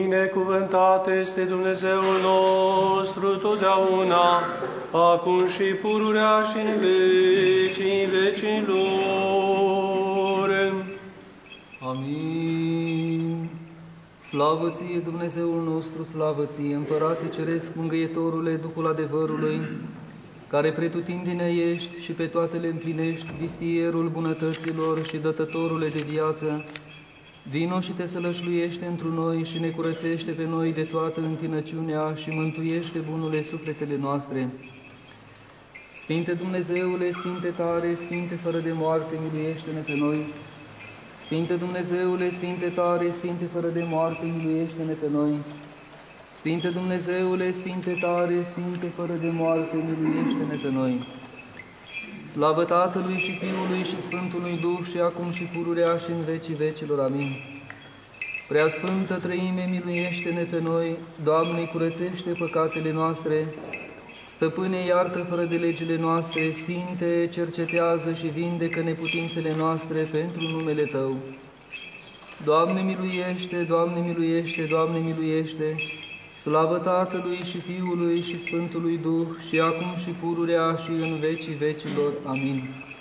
Binecuvântat este Dumnezeul nostru totdeauna, acum și pururea și în vecii vecilor. Amin. Slavă ție, Dumnezeul nostru, slavă ție, Împărate Ceresc, Mângâietorule, Duhul adevărului, care pretutindine ești și pe toate le împlinești, vistierul bunătăților și dătătorule de viață, vino și te sălășluiește întru noi și ne curățește pe noi de toată întinăciunea și mântuiește bunule sufletele noastre. Sfinte Dumnezeule, Sfinte tare, Sfinte fără de moarte, miluiește-ne pe noi. Sfinte Dumnezeule, Sfinte tare, Sfinte fără de moarte, miluiește-ne pe noi. Sfinte Dumnezeule, Sfinte tare, Sfinte fără de moarte, miluiește-ne pe noi. Slavă Tatălui și Fiului și Sfântului Duh și acum și pururea și în vecii vecilor. Amin. Prea Sfântă Trăime, miluiește-ne pe noi. Doamne, curățește păcatele noastre. Stăpâne, iartă fără de legile noastre. Sfinte, cercetează și vindecă neputințele noastre pentru numele Tău. Doamne, miluiește, Doamne, miluiește, Doamne, miluiește. Slavă Tatălui și Fiului și Sfântului Duh, și acum și pururea și în vecii vecilor. Amin.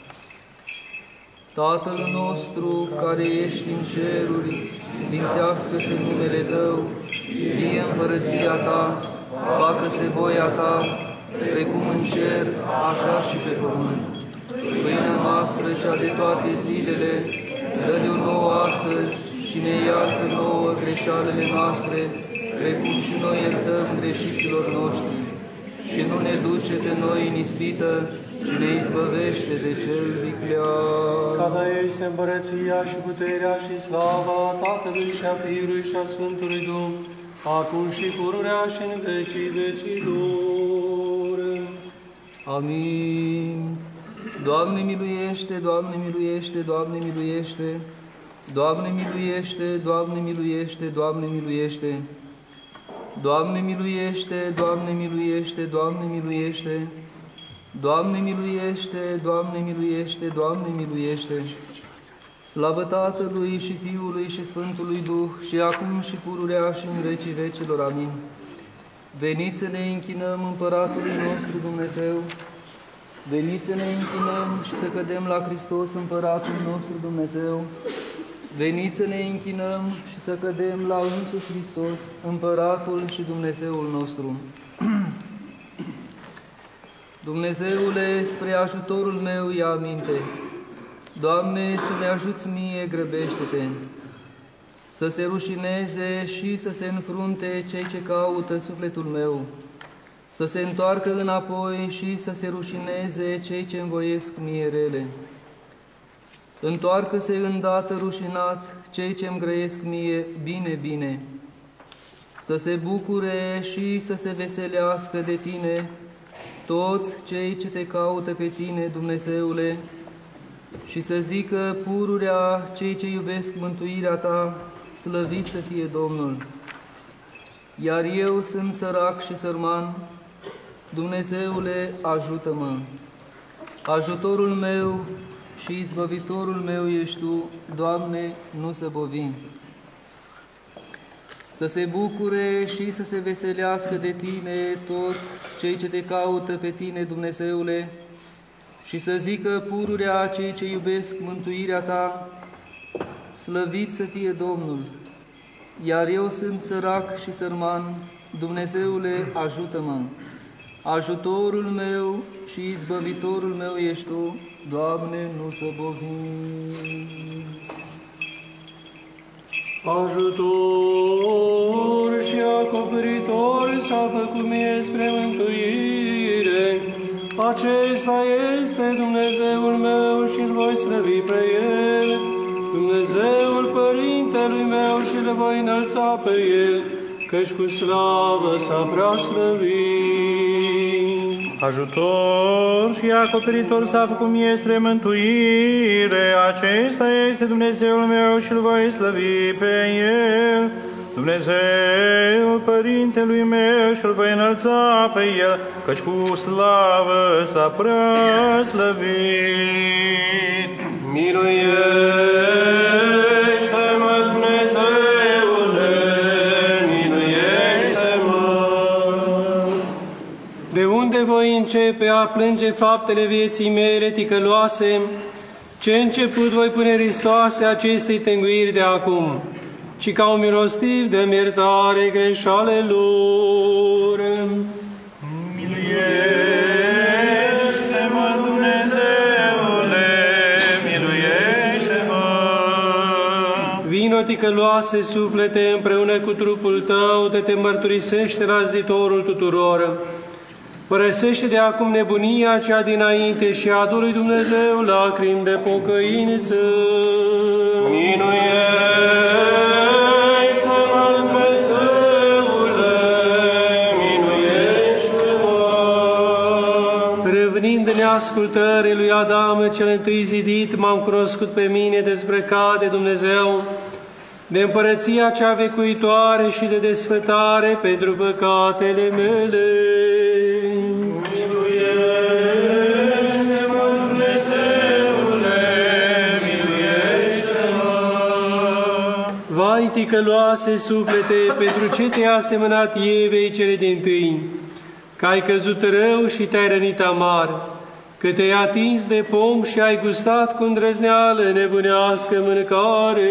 Tatăl nostru, care ești în ceruri, sfințească-se numele Tău, vie împărăția Ta, facă-se voia Ta, precum în cer, așa și pe pământ. Pâinea noastră, cea de toate zilele, dă-ne-o nouă astăzi și ne iartă nouă greșalele noastre, precum și noi iertăm greșiților noștri. Și nu ne duce pe noi în ispită, ci ne izbăvește de cel viclean. Ca Ta este împărăția și puterea și slava Tatălui și a Fiului și a Sfântului Duh, acum și pururea și în vecii vecilor. Amin. Doamne miluiește, Doamne miluiește, Doamne miluiește, Doamne miluiește, Doamne miluiește, Doamne miluiește. Doamne miluiește, Doamne miluiește, Doamne miluiește, Doamne miluiește, Doamne miluiește, Doamne miluiește. Slavă Tatălui și Fiului și Sfântului Duh, și acum și pururea și în vecii vecilor. Amin. Veniți să ne închinăm Împăratului nostru Dumnezeu, veniți să ne închinăm și să cădem la Hristos Împăratul nostru Dumnezeu. Veniți să ne închinăm și să cădem la însuși Hristos, Împăratul și Dumnezeul nostru. Dumnezeule, spre ajutorul meu ia aminte. Doamne, să ne ajuți mie, grăbește-te. Să se rușineze și să se înfrunte cei ce caută sufletul meu. Să se întoarcă înapoi și să se rușineze cei ce învoiesc mie rele. Întoarcă-se îndată rușinați cei ce-mi grăiesc mie bine, bine. Să se bucure și să se veselească de Tine toți cei ce Te caută pe Tine, Dumnezeule, și să zică pururea cei ce iubesc mântuirea Ta, slăvit să fie Domnul. Iar eu sunt sărac și sărman, Dumnezeule, ajută-mă. Ajutorul meu și izbăvitorul meu ești Tu, Doamne, nu săbovi. Să se bucure și să se veselească de Tine toți cei ce Te caută pe Tine, Dumnezeule, și să zică pururea cei ce iubesc mântuirea Ta, slăvit să fie Domnul. Iar eu sunt sărac și sărman, Dumnezeule, ajută-mă. Ajutorul meu și izbăvitorul meu ești Tu, Doamne, nu săbovi. Ajutor și acoperitor s-a făcut mie spre mântuire. Acesta este Dumnezeul meu și-L voi slăvi pe El. Dumnezeul Părintelui meu și-L voi înălța pe El, căci cu slavă s-a prea slăvit. Ajutor și acoperitor s-a făcut mie spre mântuire. Acesta este Dumnezeul meu și-L voi slăvi pe El. Dumnezeul Părintelui meu și-L voi înălța pe El, căci cu slavă s-a prea slăvit. Miluiește-mă, Dumnezeule, Unde voi începe a plânge faptele vieții mele ticăloase, ce început voi pune ristoase acestei tânguiri de acum, ci ca un milostiv de-mi iertare greșalelor. Miluiește-mă, Dumnezeule, miluiește-mă! Vino ticăloase suflete împreună cu trupul tău, de te mărturisește razditorul tuturor. Părăsește de acum nebunia cea dinainte și adu lui Dumnezeu lacrimi de pocăință. Miluiește-mă, Dumnezeule, miluiește-mă! Revenind neascultării lui Adam cel întâi zidit, m-am cunoscut pe mine dezbrăcat de Dumnezeu, de împărăția cea vecuitoare și de desfătare pentru păcatele mele. Miluiește-mă, Dumnezeule, miluiește-mă! Vai, ticăloase suflete, pentru ce te-ai asemănat Evei cele dintâi, că ai căzut rău și te-ai rănit amar, că te-ai atins de pom și ai gustat cu îndrăzneală nebunească mâncare.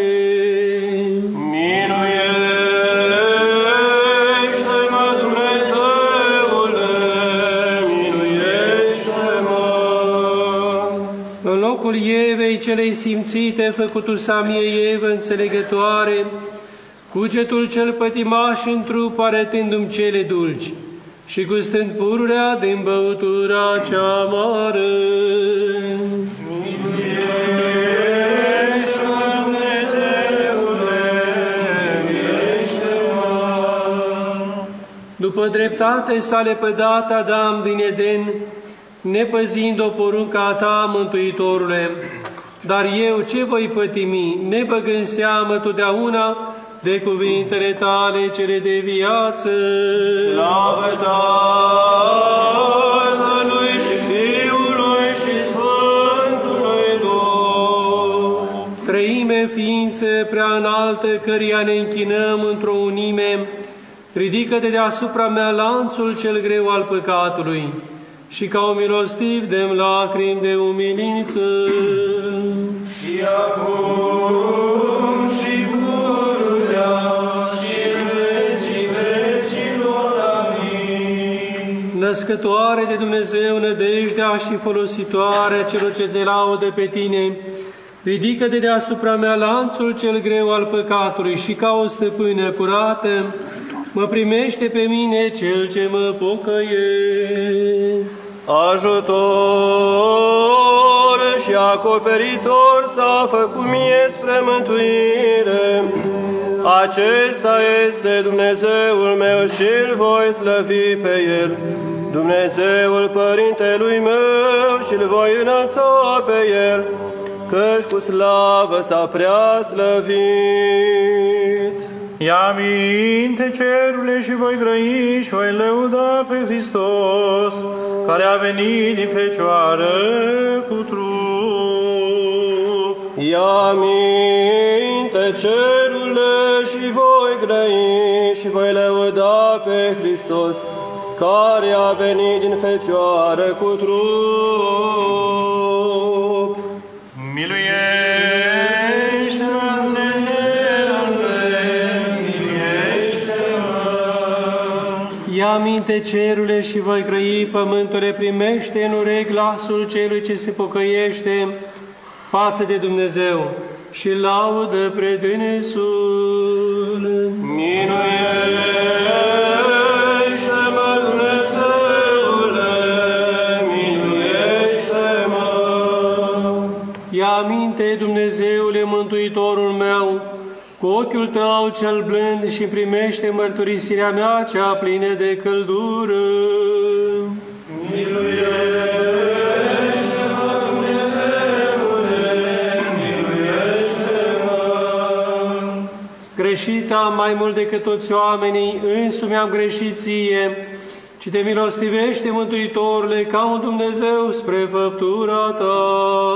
Miluiește-mă, Dumnezeule, miluiește-mă! În locul Evei celei simțite, făcut-o sa mie Evă înțelegătoare, cugetul cel pătimaș în trup arătându-mi cele dulci, și gustând pururea din băutura cea amară. Miluiește-mă, Dumnezeule, miluiește-mă! După dreptate s-a lepădat Adam din Eden, nepăzind o poruncă a ta, Mântuitorule. Dar eu ce voi pătimi, ne băg în seamă totdeauna de cuvintele tale cele de viață. Slavă Tatălui și Fiului și Sfântului Duh! Trăime, ființe prea înaltă, căreia ne închinăm într-o unime, ridică-te deasupra mea lanțul cel greu al păcatului și ca un milostiv de-mi lacrimi de umilință. Și acum și pururea și în vecii vecilor. Amin. Născătoare de Dumnezeu, nădejdea și folositoare celor ce te laudă pe tine, ridică-te deasupra mea lanțul cel greu al păcatului și ca o stăpână curată, mă primește pe mine cel ce mă pocăiește. Ajutor și acoperitor s-a făcut mie spre mântuire. Acesta este Dumnezeul meu și îl voi slăvi pe El. Dumnezeul Părintelui meu și îl voi înălța pe El, căci cu slavă s-a prea slăvit. Ia minte, cerule, și voi grăi și voi lăuda pe Hristos, care a venit din Fecioară cu trup. Ia minte, cerule, și voi grăi și voi lăuda pe Hristos, care a venit din Fecioară cu trup. Miluiește-mă, Dumnezeule, miluiește-mă! Ia minte, cerule, și voi grăi, pământule, primește în urechi glasul celui ce se pocăiește față de Dumnezeu și laudă predânsul. Miluiește-mă, Dumnezeule, miluiește-mă! Ia minte, Dumnezeule, Mântuitorul meu, cu ochiul tău cel blând și primește mărturisirea mea cea plină de căldură. Miluiește-mă, Dumnezeule, miluiește-mă! Greșit am mai mult decât toți oamenii, însumi am greșit ție, ci te milostivește, Mântuitorule, ca un Dumnezeu spre făptura ta.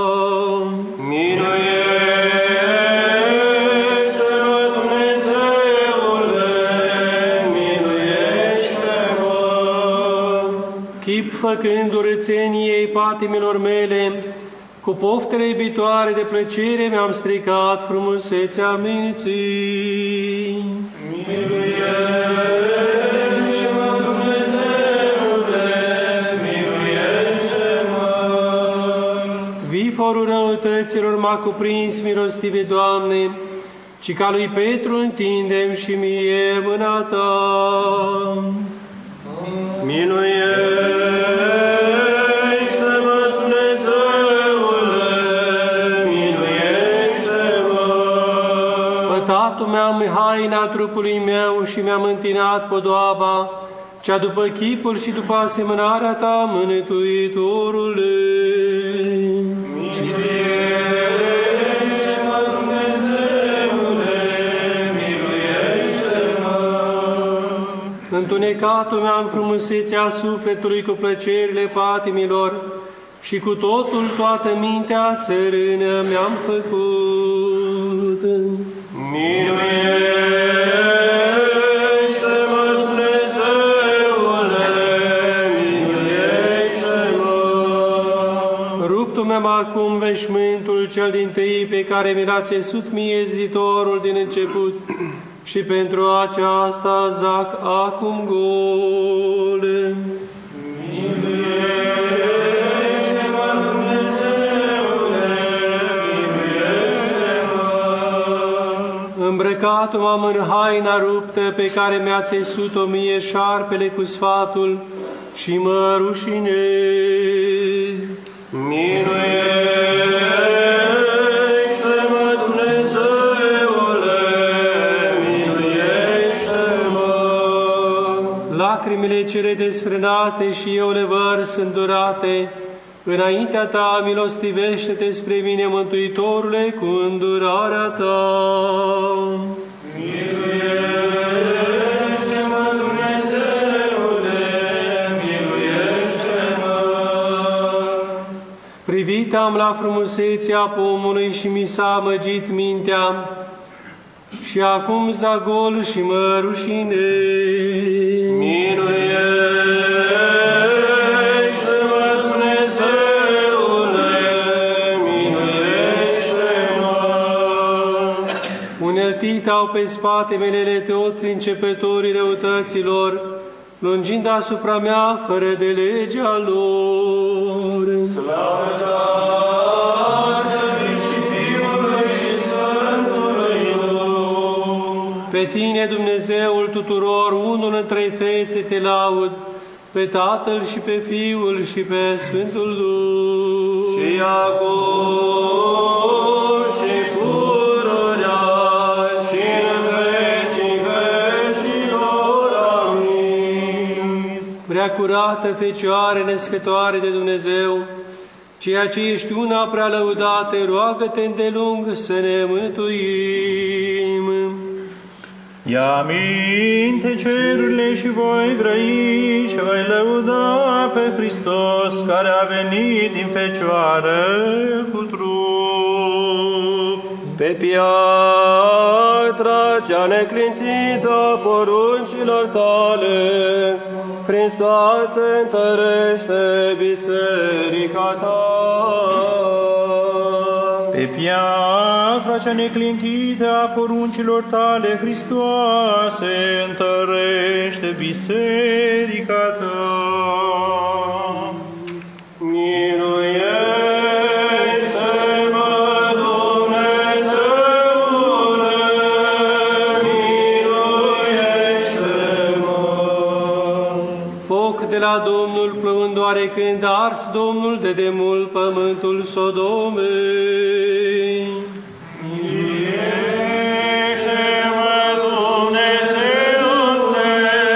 Miluiește-mă, Dumnezeule, miluiește-mă! chip făcând urățeniei patimilor mele, cu poftele iubitoare de plăcere mi-am stricat frumusețea minții. Miluiește-mă, Dumnezeule, miluiește-mă! Viforul răutăților m-a cuprins, milostive Doamne, ci ca lui Petru întindem și mie mâna Ta. Miluiește-mă, Dumnezeule, miluiește-mă! Pătatul mi-am haina trupului meu și mi-am întinat podoaba, cea după chipul și după asemănarea Ta, Mântuitorule. Miluiește-mă, Dumnezeule, miluiește-mă! Întunecatul mi-am frumusețea sufletului cu plăcerile patimilor și cu totul toată mintea țărână mi-am făcut. Miluiește-mă, Dumnezeule, miluiește-mă! Ruptul mi-am acum veșmântul cel dintâi pe care mi l-a țesut mie ziditorul din început și pentru aceasta zac acum gol. Miluiește-mă, Dumnezeule, miluiește-mă! Îmbrăcat m-am în haina ruptă pe care mi-a țesut-o mie șarpele cu sfatul și mă rușinez. Miluiește-mă, Dumnezeule, miluiește-mă! Lacrimile cele desfrânate și eu le vărs îndurate, înaintea Ta milostivește-te spre mine, Mântuitorule, cu îndurarea Ta. Miluiește-mă, Dumnezeule, miluiește-mă! Privit am la frumusețea pomului și mi s-a amăgit mintea, și acum zagol și mă rușinez. Miluiește-mă, Dumnezeule, miluiește-mă! Uneltit au pe spate melele toți începătorii răutăților, lungind asupra mea fără de legea lor. Slavă Tatălui și Fiului și Sfântului Duh! Pe Tine, Dumnezeul tuturor, unul în trei fețe te laud, pe Tatăl și pe Fiul și pe Sfântul Duh. Și acum și pururea și în vecii vecilor. Amin. Prea curată Fecioare născătoare de Dumnezeu, ceea ce ești una prea lăudată, roagă-te îndelung să ne mântuim. Ia aminte cerurile și voi grăi și voi lăuda pe Hristos, care a venit din Fecioară cu trup. Pe piatra cea neclintită a poruncilor Tale, Hristos întărește biserica Ta. Pe piatra cea neclintită a poruncilor Tale, Hristoase, întărește biserica Ta. Miluiește-mă, Dumnezeule, miluiește-mă! Foc de la Domnul plăund oarecând a ars Domnul de demult pământul Sodomei. Miluiește-mă, Dumnezeule,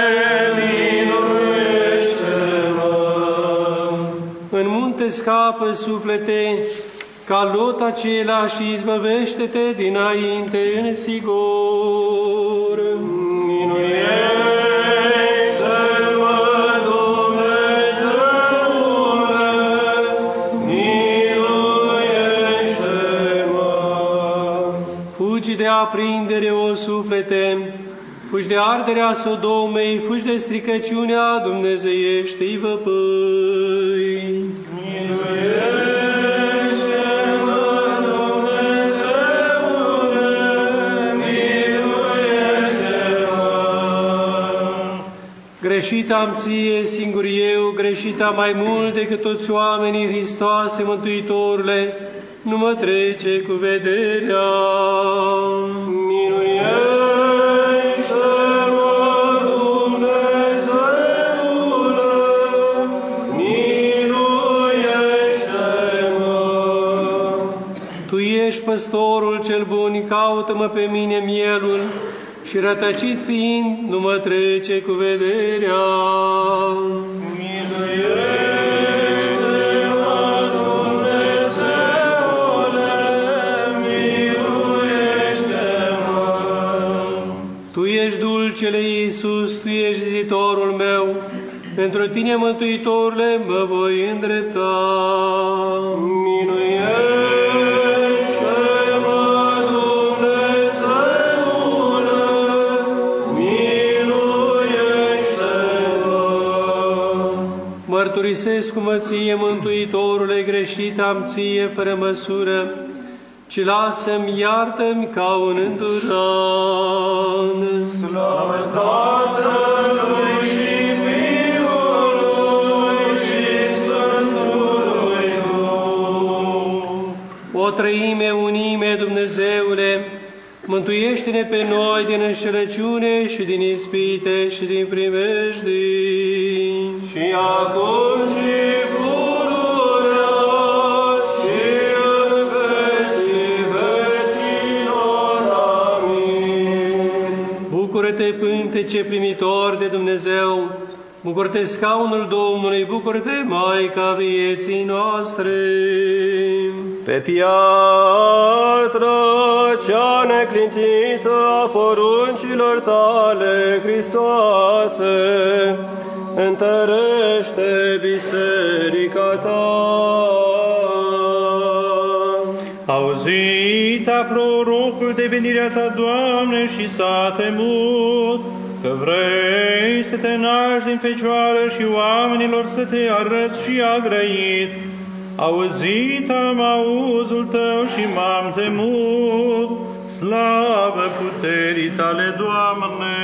miluiește-mă! În munte scapă suflete, ca Lot acela, și izbăvește-te dinainte în sigur. Miluiește-mă, Dumnezeule, miluiește-mă! Fugi de aprindere, o suflete, fugi de arderea Sodomei, fugi de stricăciunea dumnezeieștii văpâi. Greșit am ție, singur eu, greșit am mai mult decât toți oamenii, Hristoase, Mântuitorule, nu mă trece cu vederea. Miluiește-mă, Dumnezeule, miluiește-mă. Tu ești păstorul cel bun, caută-mă pe mine mielul, și rătăcit fiind, nu mă trece cu vederea. Miluiește-mă, Dumnezeule, miluiește-mă. Tu ești dulcele Iisus, Tu ești ziditorul meu, pentru Tine, Mântuitorule, mă voi îndrepta. Mărturisesc cum ție, Mântuitorule, greșit am ție fără măsură, ci lasă-mi, iartă-mi ca un înduran. Slavă Tatălui și Fiului și Sfântului Duh. O Trăime, unime, Dumnezeule, mântuiește-ne pe noi din înșelăciune și din ispite și din primejdii. Și acum și pururea și în vecii vecilor. Amin. Bucură-te, pântece primitor de Dumnezeu, bucură-te, scaunul Domnului, bucură-te, Maica vieții noastre. Pe piatră cea neclintită a poruncilor tale, Hristoase, întărește biserica ta. Auzit a prorocul de venirea ta, Doamne, și s-a temut, că vrei să te naști din Fecioară și oamenilor să te arăți și a grăit. Auzit am auzul tău și m-am temut, slavă puterii tale, Doamne.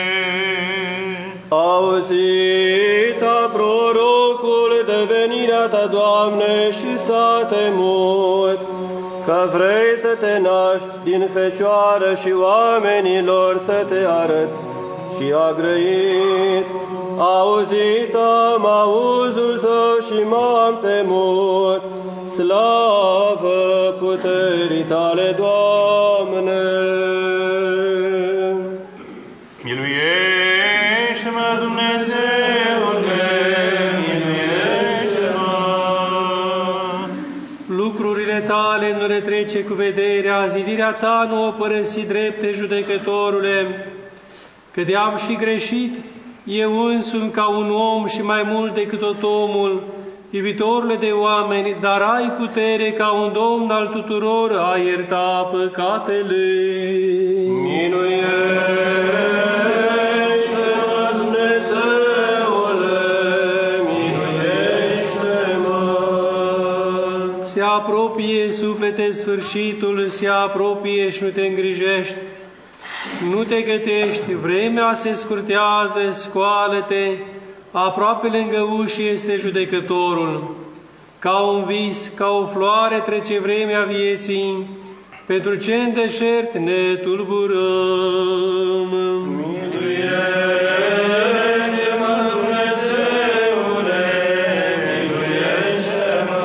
Auzit a prorocul de venirea ta, Doamne, și s-a temut, că vrei să te naști din Fecioară și oamenilor să te arăți și a grăit. Auzit am auzul tău și m-am temut, slavă puterii tale, Doamne. Miluiește-mă, Dumnezeule, miluiește-mă! Lucrurile tale nu le trece cu vederea, zidirea ta nu o părăsi, drepte judecătorule, că de-am și greșit, eu însumi ca un om și mai mult decât tot omul, iubitorule de oameni, dar ai putere ca un Domn al tuturor a ierta păcatele. Miluiește-mă, Dumnezeule, miluiește-mă! Se apropie, suflete, sfârșitul, se apropie și nu te îngrijești. Nu te gătești, vremea se scurtează, scoală-te, aproape lângă uși este judecătorul. Ca un vis, ca o floare trece vremea vieții, pentru ce în deșert ne tulburăm. Miluiește-mă, Dumnezeule, miluiește-mă!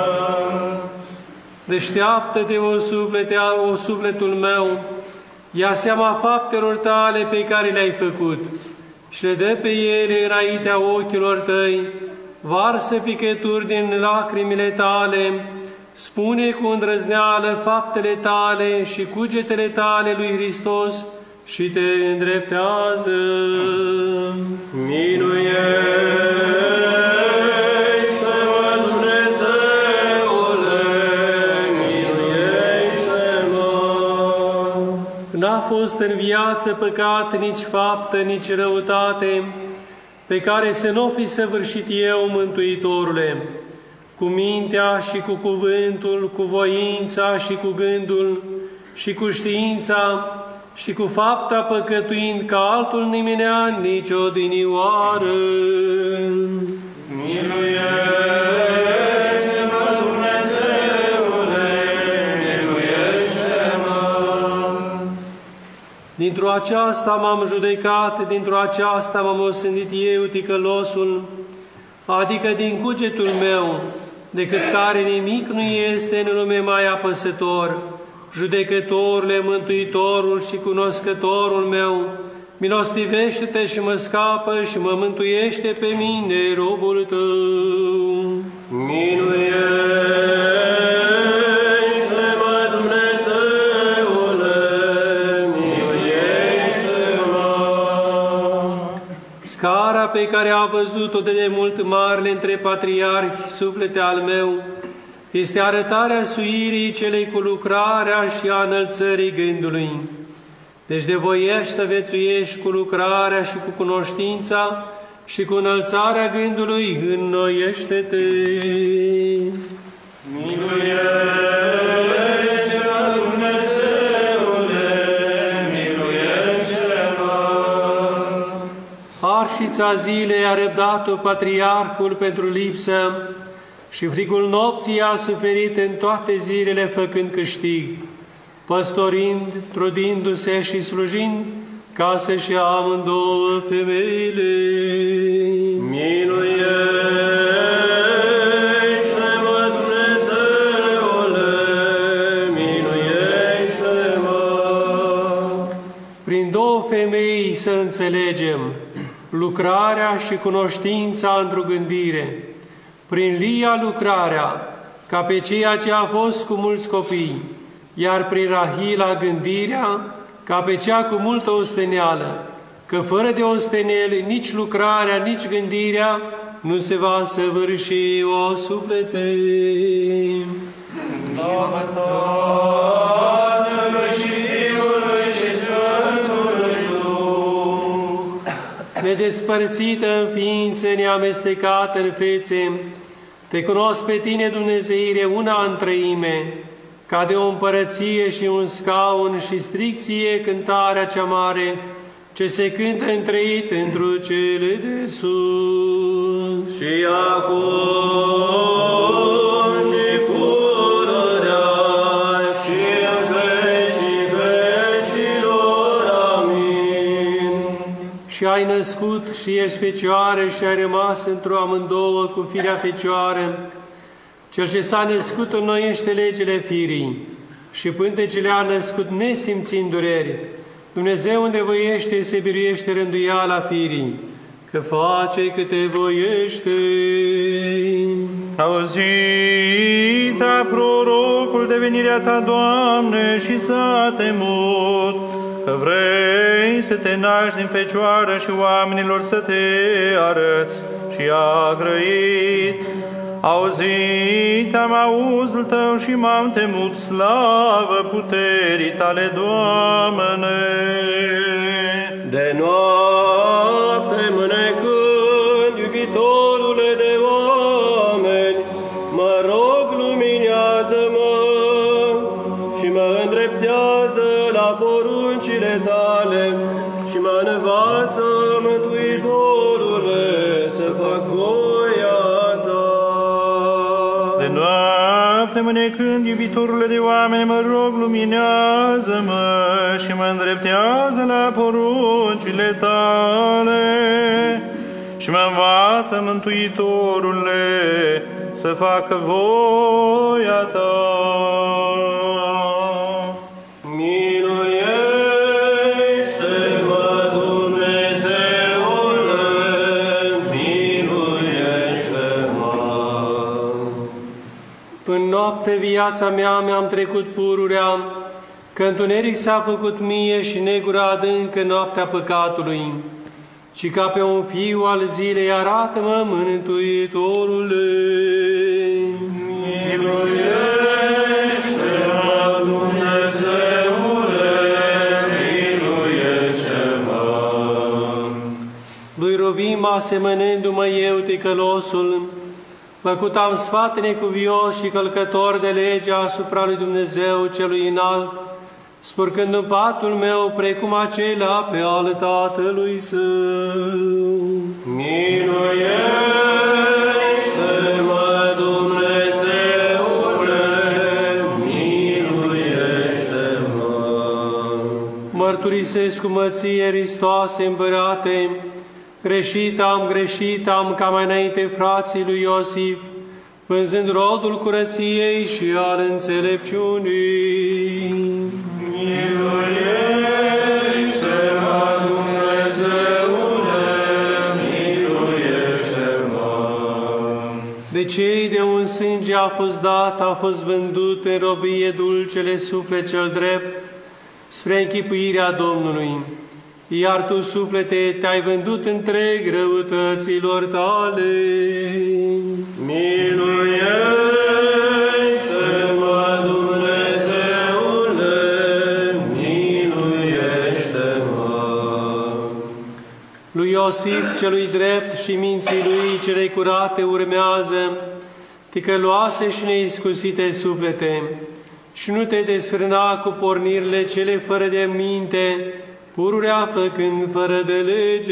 Deșteaptă-te, o sufletul meu, ia seama faptelor tale pe care le-ai făcut și le dă pe ele înaintea ochilor tăi, varsă picături din lacrimile tale, spune cu îndrăzneală faptele tale și cugetele tale lui Hristos și te îndreptează. Miluiește-mă, Dumnezeule, miluiește-mă! N-a fost fost în viață păcat, nici faptă, nici răutate, pe care să nu fi săvârșit eu, Mântuitorule, cu mintea și cu cuvântul, cu voința și cu gândul și cu știința și cu fapta păcătuind ca altul nimenea nici odinioară. Miluiește-mă, Dumnezeule, miluiește-mă! Dintr-o aceasta m-am judecat, dintr-o aceasta m-am osândit eu, ticălosul, adică din cugetul meu, decât care nimic nu este în lume mai apăsător, judecătorule, mântuitorul și cunoscătorul meu, milostivește-te și mă scapă și mă mântuiește pe mine, robul tău. Miluiește-mă, Dumnezeule, miluiește-mă! Scara pe care a văzut-o de demult marele între patriarhi, suflete al meu, este arătarea suirii celei cu lucrarea și a înălțării gândului. Deci de voiești să vețuiești cu lucrarea și cu cunoștința și cu înălțarea gândului, înnoiește-te. Miluiește-mă, Dumnezeule, miluiește-mă! Arșița zilei a răbdat-o patriarhul pentru lipsă și frigul nopții a suferit în toate zilele făcând câștig, păstorind, trudindu-se și slujind, ca să-și ia amândouă femeile. Miluiește-mă, Dumnezeule, miluiește-mă! Prin două femei să înțelegem lucrarea și cunoștința într-o gândire. Prin Lia lucrarea, ca pe ceea ce a fost cu mulți copii, iar prin Rahila gândirea, ca pe cea cu multă osteneală, că fără de osteneli nici lucrarea, nici gândirea nu se va săvârși, o suflete. Tatălui și Fiului și Sfântului Duh, Nedespărțită în ființe, neamestecată în fețe, te cunosc pe tine, Dumnezeire, una în treime, ca de o împărăție și un scaun și stricție cântarea cea mare, ce se cântă întreit într-o cele de sus. Și acum și pururea și în vecii vecilor. Amin. Și ai născut și ești fecioară și ai rămas într-o amândouă cu firea fecioară. Cel ce s-a născut înnoiește legile firii și pântecele a născut nesimțind dureri. Dumnezeu unde voiește se biruiește rânduiala firii, că face câte voiește. auzit a prorocul de venirea ta, Doamne, și s-a temut, că vrei să te naști din Fecioară și oamenilor să te arăți, și a grăit. Auzit am auzul tău și m-am temut, slavă puterii tale, Doamne. De noapte mânecând, iubitorule de oameni, mă rog, luminează-mă și mă îndreptează la poruncile tale și mă învață, Mântuitorule, să fac voia ta. De noapte mânecând, iubitorule de oameni, mă rog, luminează-mă și mă îndreptează la poruncile tale și mă învață, Mântuitorule, să facă voia ta. Miluiește-mă, Dumnezeule, miluiește-mă! Până noapte viața mea mi-am trecut pururea, că întuneric s-a făcut mie și negura adâncă noaptea păcatului. Și ca pe un fiu al zilei arată-mă, Mântuitorule. Miluiește-mă, Dumnezeule, miluiește-mă! urmă asemănându-mă eu, ticălosul, făcut am sfat necuvios și călcător de legea asupra lui Dumnezeu celui înalt, spurcând în patul meu precum acela pe al Tatălui Său. Miluiește-mă, Dumnezeule, miluiește-mă! Mărturisesc cu măție, Hristoase, Împărate, greșit am ca mai înainte frații lui Iosif, vânzând rodul curăției și al înțelepciunii. Miluiește-mă, Dumnezeule, miluiește-mă! De cei de un sânge a fost dat, a fost vândut în robie dulcele suflet cel drept, spre închipuirea Domnului. Iar tu, suflete, te-ai vândut întreg răutăților tale. Miluiește-mă, Dumnezeule, miluiește-mă! Lui Iosif celui drept și minții lui cele curate urmează, ticăloase și neiscusite suflete, și nu te desfrâna cu pornirile cele fără de minte, pururea făcând fără de lege.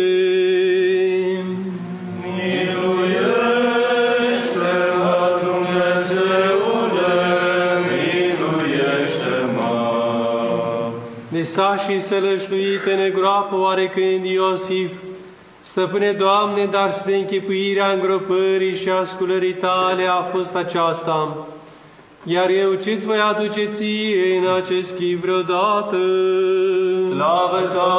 Miluiește-mă, Dumnezeule, miluiește-mă! Nesa și sălășluit în groapă oarecând Iosif, Stăpâne Doamne, dar spre închipuirea îngropării și asculării Tale a fost aceasta. Iar eu ce-ți voi aduce ție în acest chip vreodată? Slavă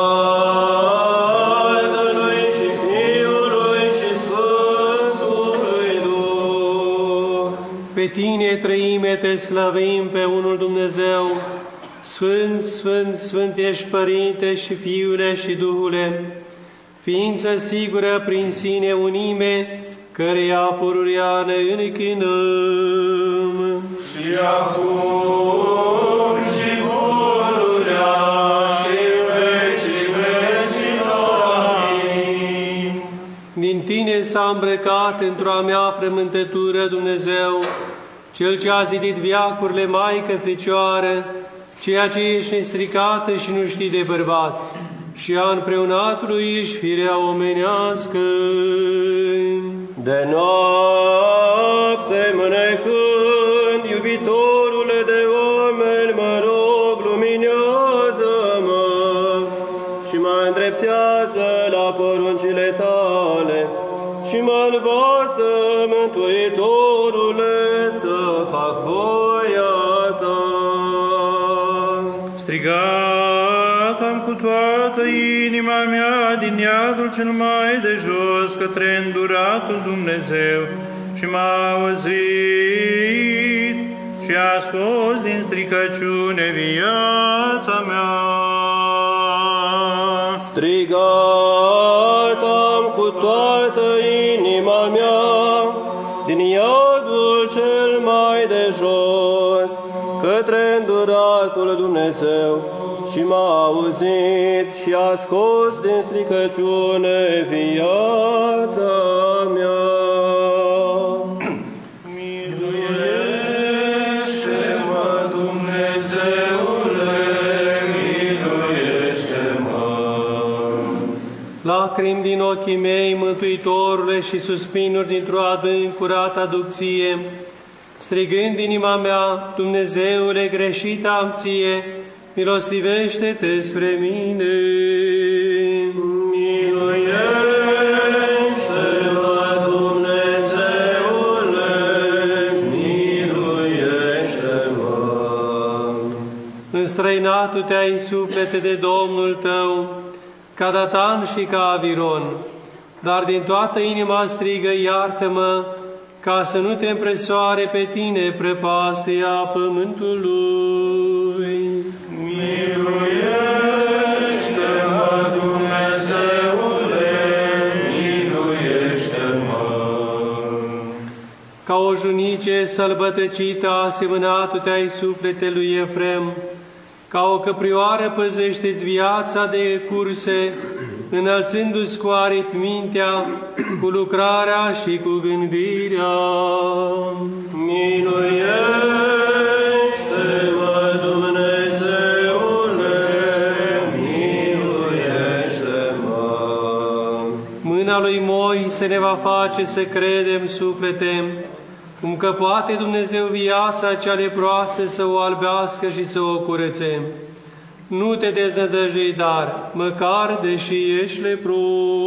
Tatălui și Fiului și Sfântului Duh! Pe Tine, Trăime, Te slăvim pe unul Dumnezeu, Sfânt, Sfânt, Sfânt ești Părinte și Fiule și Duhule, ființă sigură prin sine unime, căreia pururea ne închinăm. Și acum și pururea și în vecii vecilor. Amin. Din Tine s-a îmbrăcat într-o-a mea frământătură Dumnezeu, Cel ce a zidit veacurile, Maică Fecioară, ceea ce ești nestricată și nu știi de bărbat, și a împreunat lui ești firea omenească. De noapte mânecând, iubitorule de oameni, mă rog, luminează-mă și mă îndreptează la poruncile Tale și mă învață, Mântuitorule, să fac voia Ta. Strigat am cu toată inima mea din iadul cel mai de jos către înduratul Dumnezeu și m-a auzit și a scos din stricăciune viața mea. Strigat am cu toată inima mea din iadul cel mai de jos către înduratul Dumnezeu și m-a auzit și a scos din stricăciune viața mea. Miluiește-mă, Dumnezeule, miluiește-mă! Lacrimi din ochii mei, Mântuitorule, și suspinuri dintr-o adânc curată aducție, strigând inima mea, Dumnezeule, greșit am Ție, milostivește-te spre mine. Miluiește-mă, Dumnezeule, miluiește-mă! Înstrăinatul te-ai suflete de Domnul tău, ca Datan și ca Aviron, dar din toată inima strigă, iartă-mă, ca să nu te împresoare pe tine prăpastia pământului. Miluiește-mă, Dumnezeule, miluiește-mă! Ca o junice sălbătăcită asemănat te-ai suflete lui Efrem, ca o căprioară păzește-ți viața de curse, înălțându-ți cu aripi mintea, cu lucrarea și cu gândirea. Miluiește-mă, Dumnezeule, miluiește-mă. Mâna lui Moise ne va face să credem suflete, cum că poate Dumnezeu viața cea leproasă să o albească și să o curețe. Nu te deznădăjdui, dar, măcar deși ești lepros.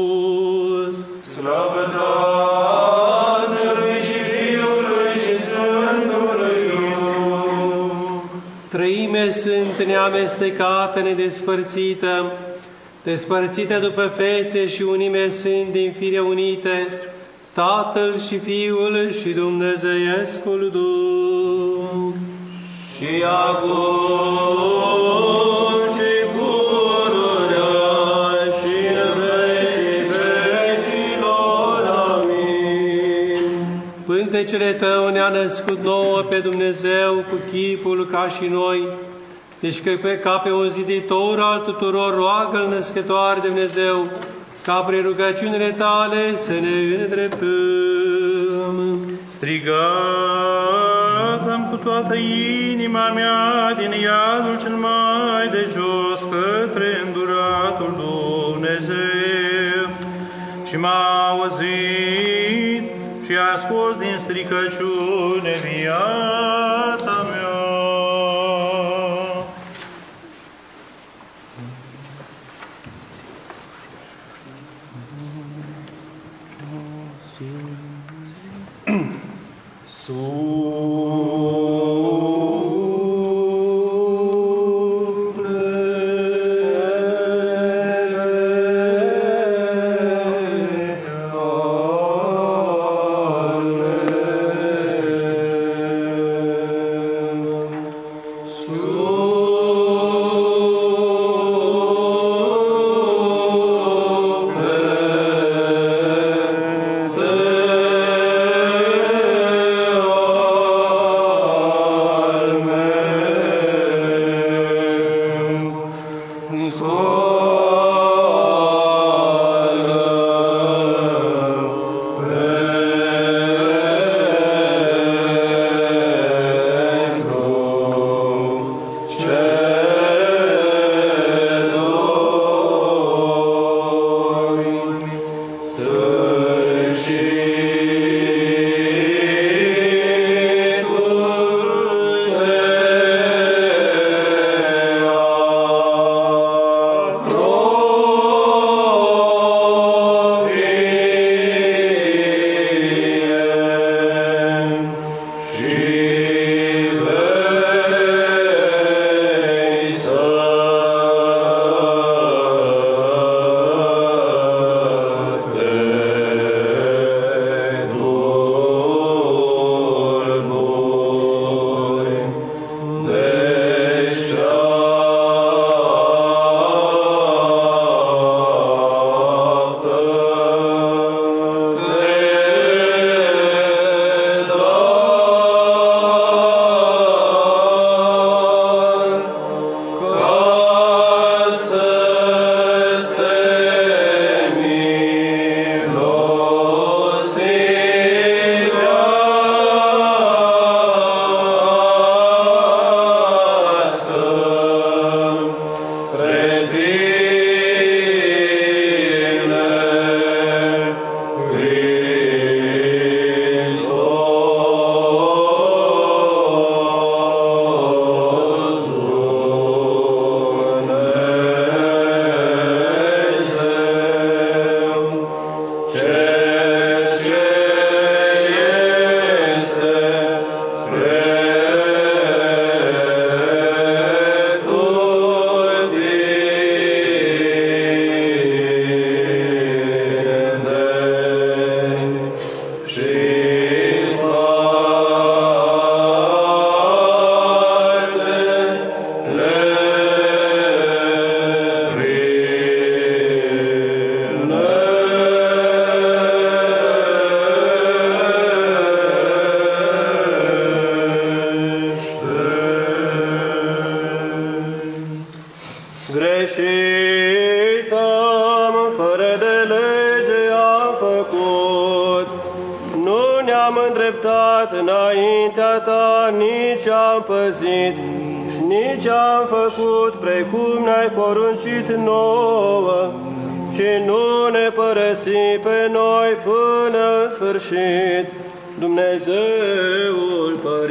Slavă Tatălui și Fiului și Sfântului Duh. Trăime sunt neamestecată, nedespărțită, despărțită după fețe și unime sunt din fire unite, Tatăl și Fiul și Dumnezeiescul Duh. Și acum și pururea și în vecii vecilor. Amin. Pântecele Tău ne-a născut nouă pe Dumnezeu cu chipul ca și noi, deci că ca pe un ziditor al tuturor roagă-L Născătoare de Dumnezeu, ca prin rugăciunile Tale să ne îndreptăm. Strigat-am cu toată inima mea din iadul cel mai de jos către înduratul Dumnezeu și m-a auzit și a scos din stricăciune viața mea. ne-am îndreptat înaintea ta, nici am păzit, nici am făcut precum ne-ai poruncit nouă, ci nu ne părăsi pe noi până în sfârșit, Dumnezeul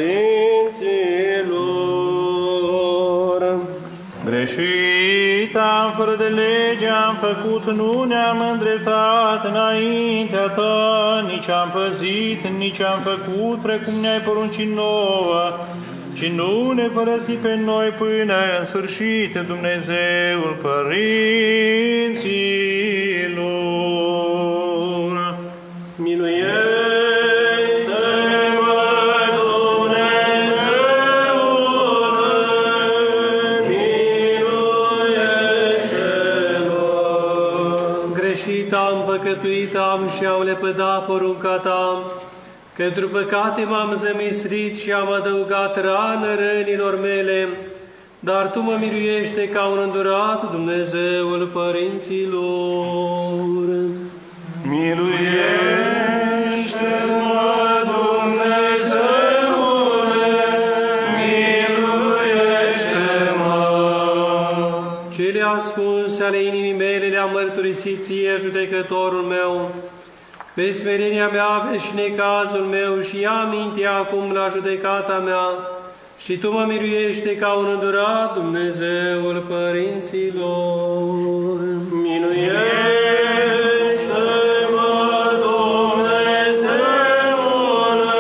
părinților. Greșit am, fără de lege am făcut, nu ne-am îndreptat înaintea ta, nici am păzit, nici am făcut precum ne-ai poruncit nouă, ci nu ne părăsi pe noi până în sfârșit, Dumnezeul părinților. Miluiește-mă, Greșit am, păcătuit am și am lepădat porunca ta, că într-o păcate m-am zămislit și am adăugat rană rănilor mele, dar Tu mă miluiește ca un îndurat, Dumnezeul părinților. Miluiește-mă, Dumnezeule, miluiește-mă! Cele ascunse ale inimii mele le-am mărturisit Ție, judecătorul meu. Pe smerenia mea vezi și necazul meu și ia aminte acum la judecata mea și Tu mă miluiește ca un îndurat, Dumnezeul părinților. miluiește-mă, Dumnezeule,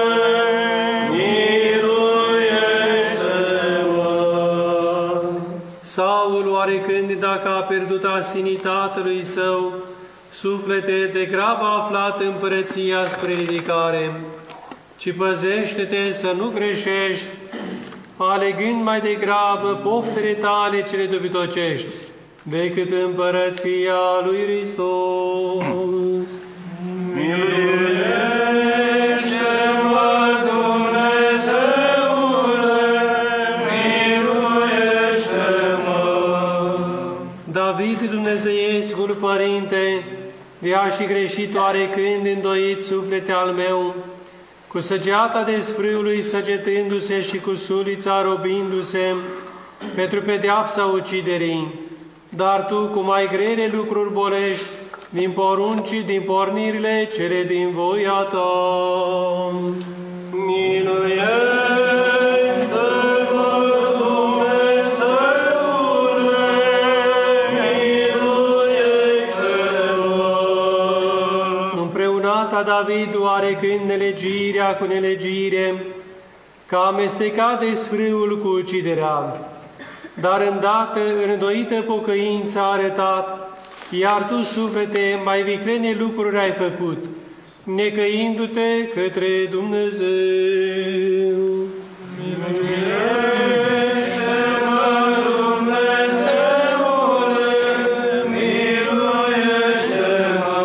miluiește-mă! Saul, oarecând dacă a pierdut asinii tatălui său, suflete de grab aflat împărăția spre ridicare, ci păzește-te să nu greșești, alegând mai degrabă poftele tale cele dobitocești, decât împărăția lui Hristos. Miluiește-mă, Dumnezeule, miluiește-mă! David, Dumnezeiescul Părinte, de-a și greșit oarecând îndoit suflete al meu, cu săgeata desfrâului săgetându-se și cu sulița robindu-se, pentru pedeapsa uciderii. Dar Tu, cu mai grele lucruri bolești, din poruncii, din pornirile cele din voia Ta. Miluiește-mă, Dumnezeule, miluiește-mă! Împreunata David, oarecând nelegirea cu nelegire, că a amestecat desfrâul cu uciderea, dar îndată, în îndoită pocăință a arătat, iar Tu, suflete, mai viclene lucruri ai făcut, necăindu-te către Dumnezeu. Miluiește-mă, Dumnezeule, miluiește-mă!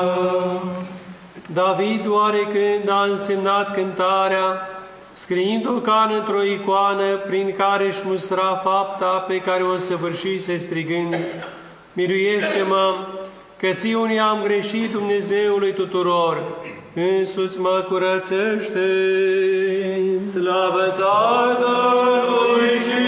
David, oarecând a însemnat cântarea, scriind-o ca într-o icoană prin care își mustra fapta pe care o săvârșise strigând, miluiește-mă, că Ție unii am greșit, Dumnezeului tuturor, însuți mă curățește. Slavă Tatălui și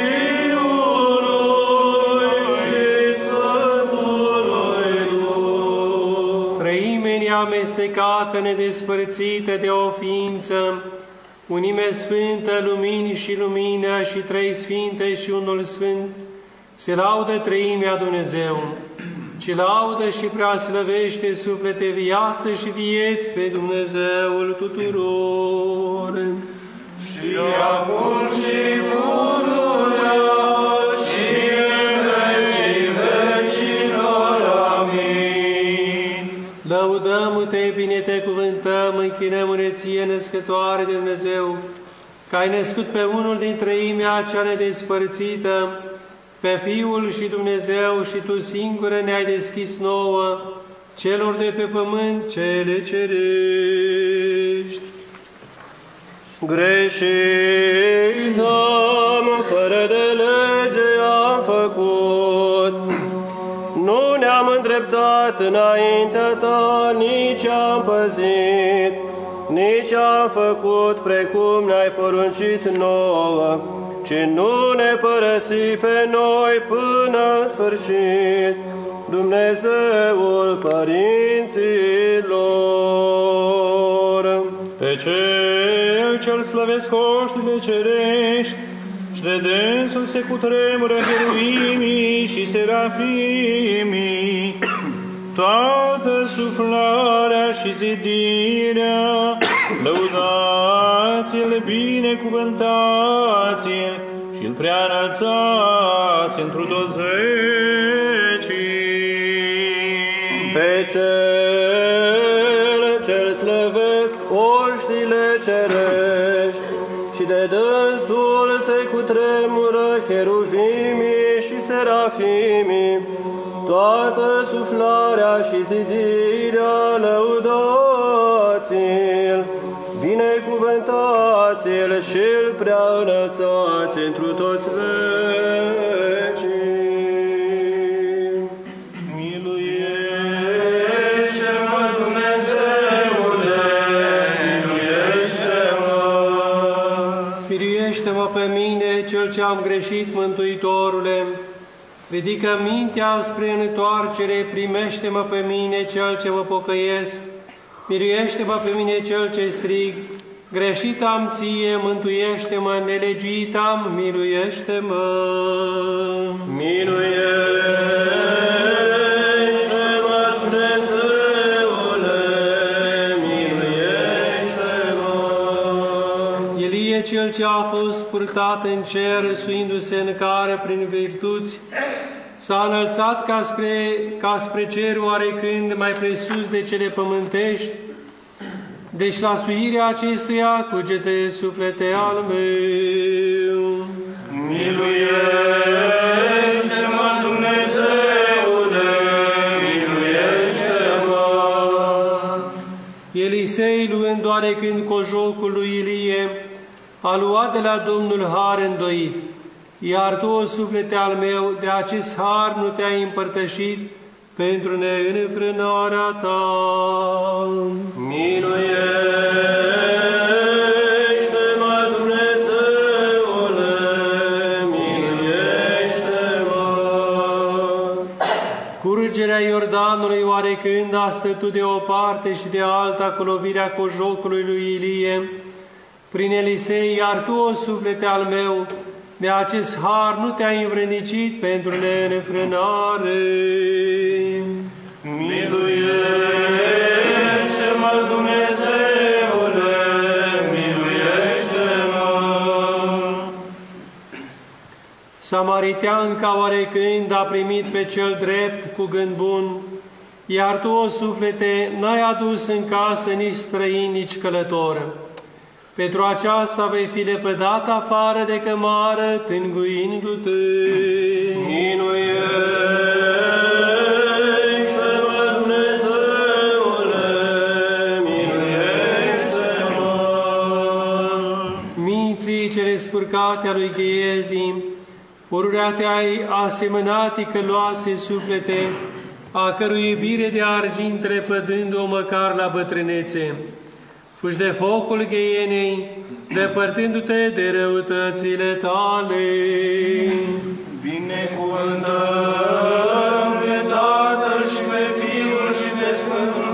Fiului și Sfântului Duh. Trăimea amestecată, nedespărțită de o ființă, unime sfântă, lumini și lumină și trei sfinte și unul sfânt, se laudă treimea Dumnezeu, ci laudă și preaslăvește suflete, viață și vieți pe Dumnezeul tuturor. Și acum și pururea și în vecii vecilor. Amin. Lăudăm-te, binecuvântăm, închinăm-ne Ție, Născătoare de Dumnezeu, că ai născut pe unul din treimea cea nedespărțită, pe Fiul și Dumnezeu, și Tu singură ne-ai deschis nouă, celor de pe pământ cele cerești. Greșit am, fără de lege am făcut, nu ne-am îndreptat înaintea Ta, nici am păzit, nici am făcut precum ne-ai poruncit nouă, ci nu ne părăsi pe noi până în sfârșit, Dumnezeul părinților. Pe Cel ce-L slăvesc oștile cerești, și de dânsul se cutremură heruvimii și serafimii, toată suflarea și zidirea, lăudați-l, binecuvântați-l și-l preanălțați întru toți vecii. Pe Cel ce-L slăvesc oștile cerești, și de dânsul se cutremură heruvimii și serafimii, toată suflarea și zidirea, lăudați-l, binecuvântați-l și-l preanălțați întru toți vecii. Miluiește-mă, Dumnezeule, miluiește-mă! Miluiește-mă pe mine, cel ce am greșit, Mântuitorule. Ridică mintea spre întoarcere, primește-mă pe mine, cel ce mă pocăiesc. Miluiește-mă pe mine, cel ce strig. Greșit am ție, mântuiește-mă, nelegiuit am, miluiește-mă. Miluiește-mă, Dumnezeule, miluiește-mă. Ilie, cel ce a fost purtat în cer, suindu-se în care prin virtuți, s-a înălțat ca spre cer oarecând mai presus de cele pământești, deci la suirea acestuia cugete suflete al meu. Miluiește-mă, Dumnezeule, miluiește-mă! Elisei, luând oarecând cojocul lui Ilie, a luat de la Domnul har îndoit. Iar tu, o suflete al meu, de acest har nu te-ai împărtășit pentru neînfrânarea ta. Miluiește-mă, Dumnezeule, miluiește-mă. Curgerea Iordanului oarecând a stătut de o parte și de alta cu lovirea cojocului lui Ilie, prin Elisei, iar tu, o suflete al meu, de acest har nu te-ai învrednicit pentru neînfrânare. Miluiește-mă, Dumnezeule, miluiește-mă! Samariteanca oarecând a primit pe cel drept cu gând bun, iar tu, o suflete, n-ai adus în casă nici străin, nici călător. Pentru aceasta vei fi lepădat afară de cămară, tânguindu-te. Miluiește-mă, Dumnezeule, miluiește-mă. Minții cele spurcate a lui Ghiezi, pururea te-ai asemănat ticăloase suflete, a cărui iubire de argint repădând-o măcar la bătrânețe. Fugi de focul gheienei, depărtându-te de răutățile tale. Binecuvântăm pe Tatăl și pe Fiul și pe Sfântul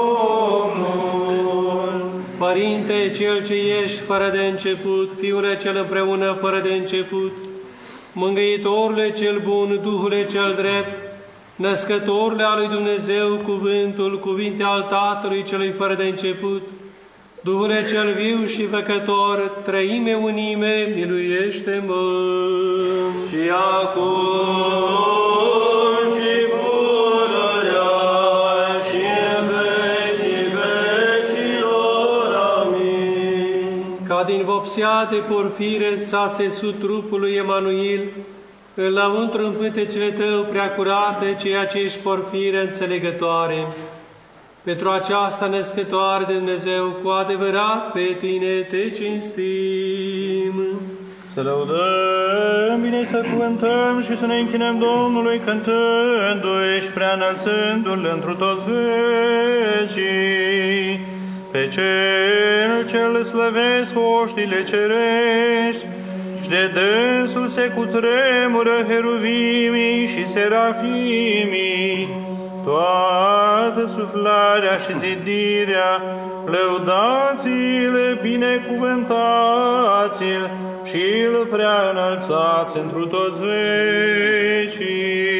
Domnul. Părinte, Cel ce ești fără de început, Fiule cel împreună fără de început, Mângâietorule cel bun, Duhule cel drept, Născătorule al lui Dumnezeu, Cuvântul, cuvinte al Tatălui celui fără de început, Duhule cel viu și făcător, Trăime unime, miluiește-mă! Și acum și pururea și în vecii vecilor. Amin. Ca din vopsea de porfire s-a țesut trupul lui Emanuil, înăuntru în pântecele tău prea curate, ceea ce ești porfire înțelegătoare. Pentru aceasta născătoare de Dumnezeu, cu adevărat pe tine te cinstim. Să lăudăm, bine să cuvântăm și să ne închinăm Domnului cântându-i și preanălțându-L întru toți vecii. Pe pe Cel ce-L slăvesc oștile cerești, și de dânsul se cutremură heruvimii și serafimii, toată suflarea și zidirea, lăudați-l, binecuvântați-l și îl prea înălțați întru toți vecii.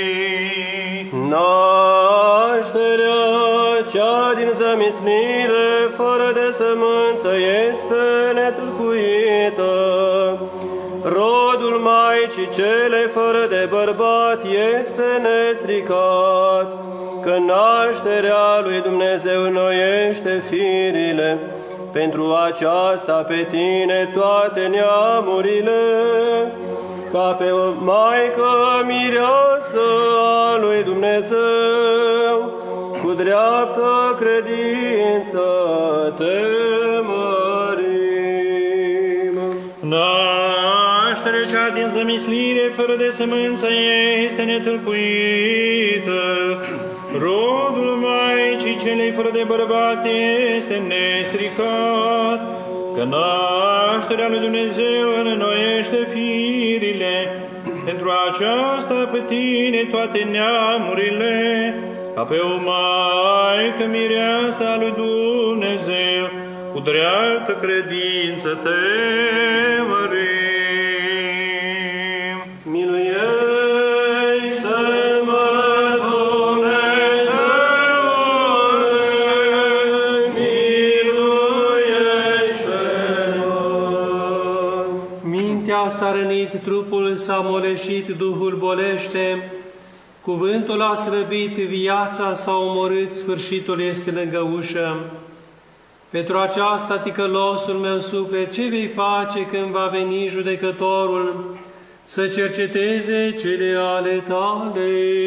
Nașterea cea din zămisnire, fără de sămânță, este netâlcuită. Rodul Maicii cele fără de bărbat este nestricat, că nașterea lui Dumnezeu înnoiește firile. Pentru aceasta pe tine toate neamurile, ca pe o Maică mireasă a lui Dumnezeu, cu dreaptă credință te mărim. Nașterea cea din zămislire fără de sămânță este netâlcuită. Rodul Maicii celei fără de bărbat este nestricat, că nașterea lui Dumnezeu înnoiește firile. Pentru aceasta pe tine toate neamurile, ca pe o Maică mireasă a lui Dumnezeu, cu dreaptă credință te mărim. S-a rănit, trupul s-a moleșit, Duhul bolește, cuvântul a slăbit, viața s-a omorât, sfârșitul este lângă ușă. Pentru aceasta, ticălosul meu suflet, ce vei face când va veni judecătorul să cerceteze cele ale tale?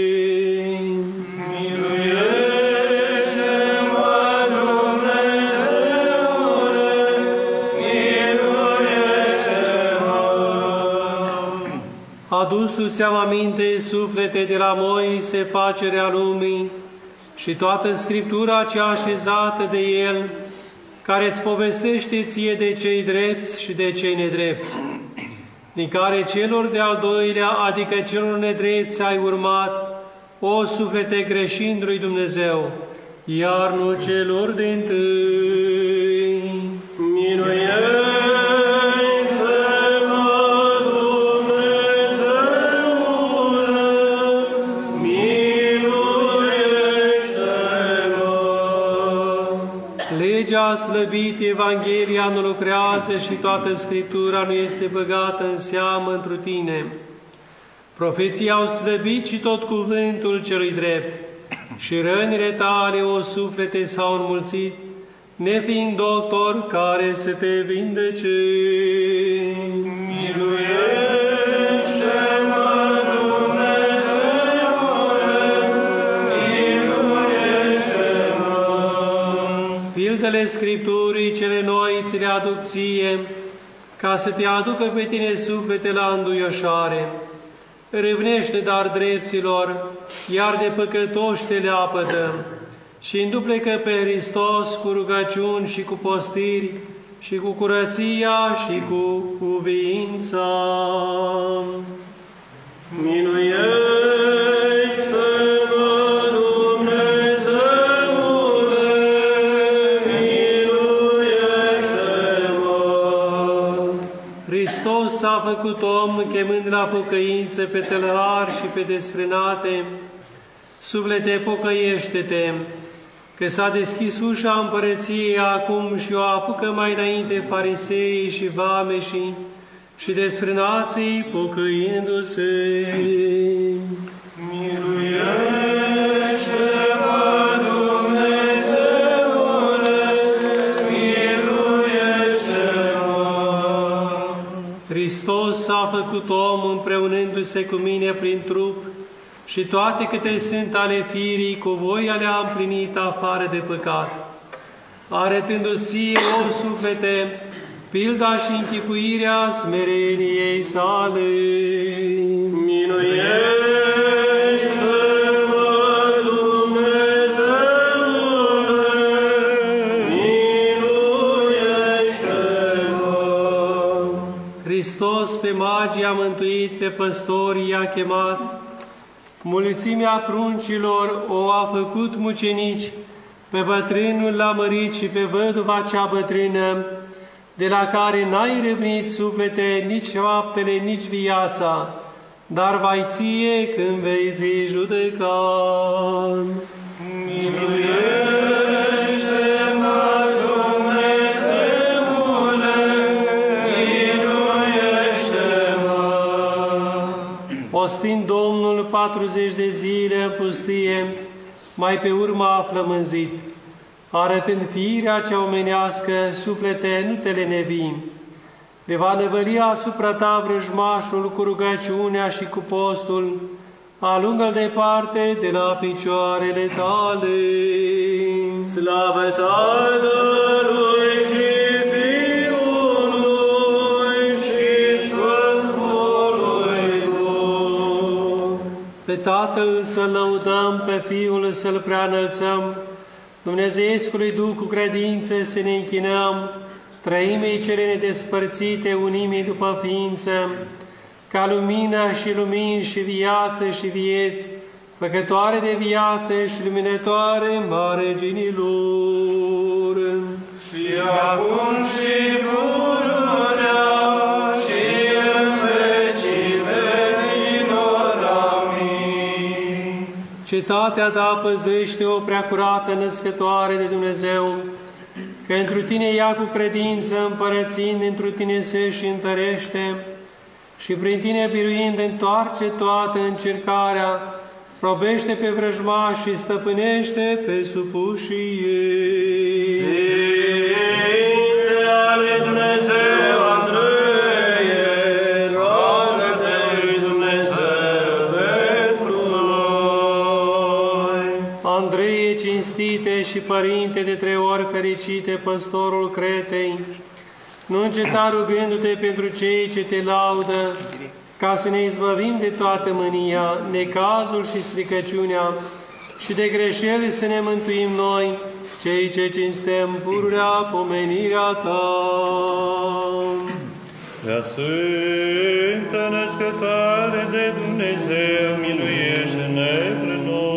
Adusu-ți aminte, suflete, de la Moise, facerea lumii, și toată Scriptura cea așezată de el, care îți povestește ție de cei drepți și de cei nedrepți, din care celor de-al doilea, adică celor nedrepți, ai urmat, o suflete, greșind lui Dumnezeu, iar nu celor din-întâi. Legea a slăbit, Evanghelia nu lucrează și toată Scriptura nu este băgată în seamă întru tine. Profeții au slăbit și tot cuvântul celui drept, și rănile tale, o suflete, s-au înmulțit, nefiind doctor care să te vindece. Pildele Scripturii cele noi ți le aduc ție, ca să te aducă pe tine, suflete, la înduioșare. Râvnește dar drepților, iar de păcătoși te leapădă, și înduplecă pe Hristos cu rugăciuni și cu postiri, și cu curăția și cu cuvința. Hristos s-a făcut om, chemând la pocăință pe tălhari și pe desfrânate. Suflete, pocăiește-te, că s-a deschis ușa împărăției acum și o apucă mai înainte fariseii și vameșii și desfrânații pocăindu-se. Hristos s-a făcut om împreunându-se cu mine prin trup și toate câte sunt ale firii, cu voia le-a împlinit afară de păcat, arătându-ți, o suflete, pilda și închipuirea smereniei sale. Miluiește-mă, Dumnezeule, miluiește-mă. Hristos pe magii a mântuit, pe păstori i-a chemat, mulțimea pruncilor o a făcut mucenici, pe bătrânul l-a mărit și pe văduva cea bătrână, de la care n-ai râvnit suflete, nici faptele, nici viața, dar vai ție când vei fi judecat. Miluiește-mă, Dumnezeule, miluiește-mă! Postind Domnul 40 de zile în pustie, mai pe urmă a flămânzit, arătând firea cea omenească, suflete, nu te lenevi. Le va năvăli asupra ta vrăjmașul cu rugăciunea și cu postul, alungă-l departe de la picioarele tale. Slavă Tatălui și Fiului și Sfântului Duh. Pe Tatăl să-L lăudăm, pe Fiul să-L preanălțăm, Dumnezeescului Duh cu credință să ne închinăm, Trăimii cele nedespărțite, unimii după ființă, ca lumină și lumini și viață și vieți, făcătoare de viață și luminătoare, mare genilor. Și acum și pururea și în vecii vecilor. Amin. Cetatea ta păzește-o, preacurată născătoare de Dumnezeu, că întru tine ia cu credință, împărățind întru tine se și întărește, și prin tine biruind întoarce toată încercarea, probește pe vrăjmași și stăpânește pe supușii ei. Sfinte ale Dumnezeu Andreie, roagă-te lui Dumnezeu pentru noi. Andreie cinstite și părinte de 3 ori fericite, păstorul Cretei, nu înceta rugându-te pentru cei ce te laudă, ca să ne izbăvim de toată mânia, necazul și stricăciunea, și de greșeli să ne mântuim noi, cei ce cinstem pururea pomenirea ta. Prea Sfântă Născătoare de Dumnezeu, miluiește-ne pre noi.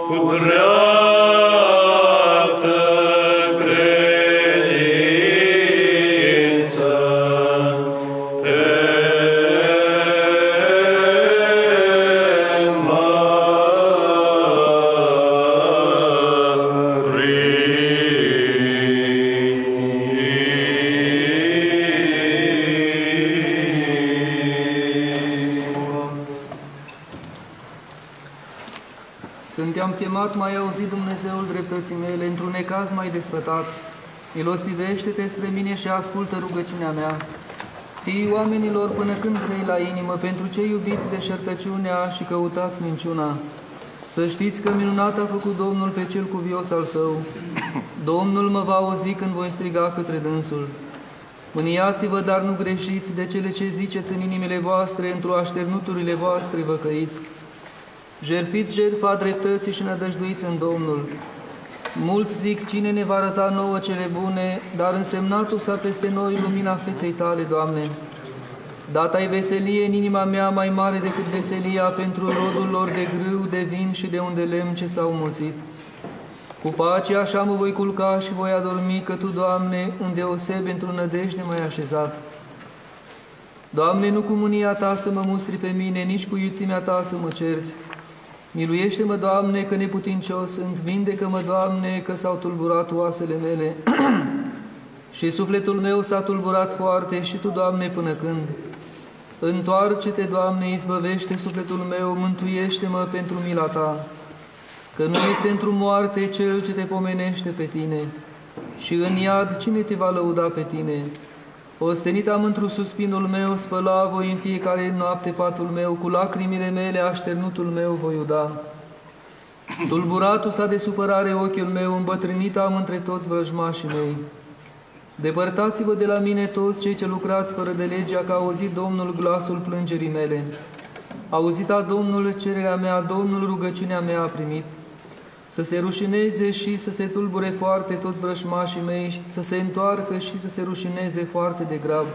cu dreaptă credință te Când te-am chemat, m-ai auzit, Dumnezeul dreptății mele, într-un necaz m-ai desfătat. Milostivește-te spre mine și ascultă rugăciunea mea. Fiii oamenilor, până când vrei la inimă, pentru cei iubiți de șertăciunea și căutați minciuna. Să știți că minunat a făcut Domnul pe cel cuvios al său. Domnul mă va auzi când voi striga către dânsul. Mâniați-vă, dar nu greșiți de cele ce ziceți în inimile voastre, într-o așternuturile voastre vă căiți. Jertfiți jertfa dreptății și nădăjduiți în Domnul. Mulți zic, cine ne va arăta nouă cele bune, dar însemnatul s-a peste noi lumina feței Tale, Doamne. Dat-ai veselie în inima mea mai mare decât veselia pentru rodul lor de grâu, de vin și de un de lemn ce s-au mulțit. Cu pace așa mă voi culca și voi adormi, că Tu, Doamne, îndeosebi într-o nădejde m-ai așezat. Doamne, nu cu mânia Ta să mă mustri pe mine, nici cu iuțimea Ta să mă cerți. Miluiește-mă, Doamne, că neputincios sunt, vindecă-mă, Doamne, că s-au tulburat oasele mele și sufletul meu s-a tulburat foarte și Tu, Doamne, până când? Întoarce-te, Doamne, izbăvește sufletul meu, mântuiește-mă pentru mila Ta, că nu este într-o moarte cel ce te pomenește pe Tine și în iad cine te va lăuda pe Tine. Ostenit am într-un suspinul meu, spăla voi în fiecare noapte patul meu, cu lacrimile mele așternutul meu voi uda. Tulburatul s-a de supărare ochiul meu, îmbătrânit am între toți vrăjmașii mei. Depărtați-vă de la mine toți cei ce lucrați fără de legea, că a auzit Domnul glasul plângerii mele. A auzit a Domnul cererea mea, Domnul rugăciunea mea a primit. Să se rușineze și să se tulbure foarte toți vrășmașii mei, să se întoarcă și să se rușineze foarte de grav.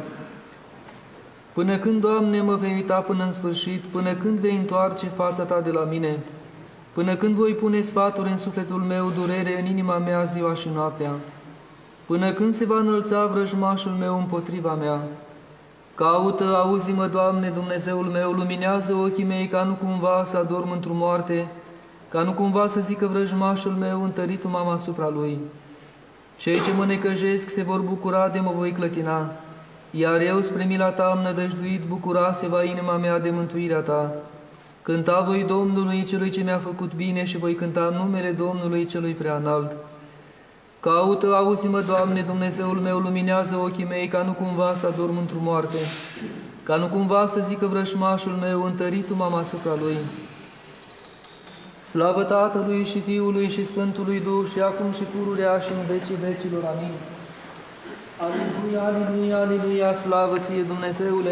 Până când, Doamne, mă vei uita până în sfârșit, până când vei întoarce fața Ta de la mine, până când voi pune sfaturi în sufletul meu, durere în inima mea ziua și noaptea, până când se va înălța vrăjmașul meu împotriva mea. Caută, auzi-mă, Doamne, Dumnezeul meu, luminează ochii mei, ca nu cumva să adorm într-o moarte, ca nu cumva să zică vrăjmașul meu, întărit-o m-am asupra lui. Cei ce mă necăjesc se vor bucura de mă voi clătina, iar eu spre mila Ta am nădăjduit, bucura se va inima mea de mântuirea Ta. Cânta voi Domnului celui ce mi-a făcut bine și voi cânta numele Domnului celui preanalt. Caută, auzi-mă, Doamne, Dumnezeul meu, luminează ochii mei, ca nu cumva să adorm într-o moarte, ca nu cumva să zică vrăjmașul meu, întărit-o m-am asupra lui. Slavă Tatălui și Fiului și Sfântului Duh și acum și pururea și în vecii vecilor. Amin. Aleluia, aleluia, aleluia, slavă Ție, Dumnezeule!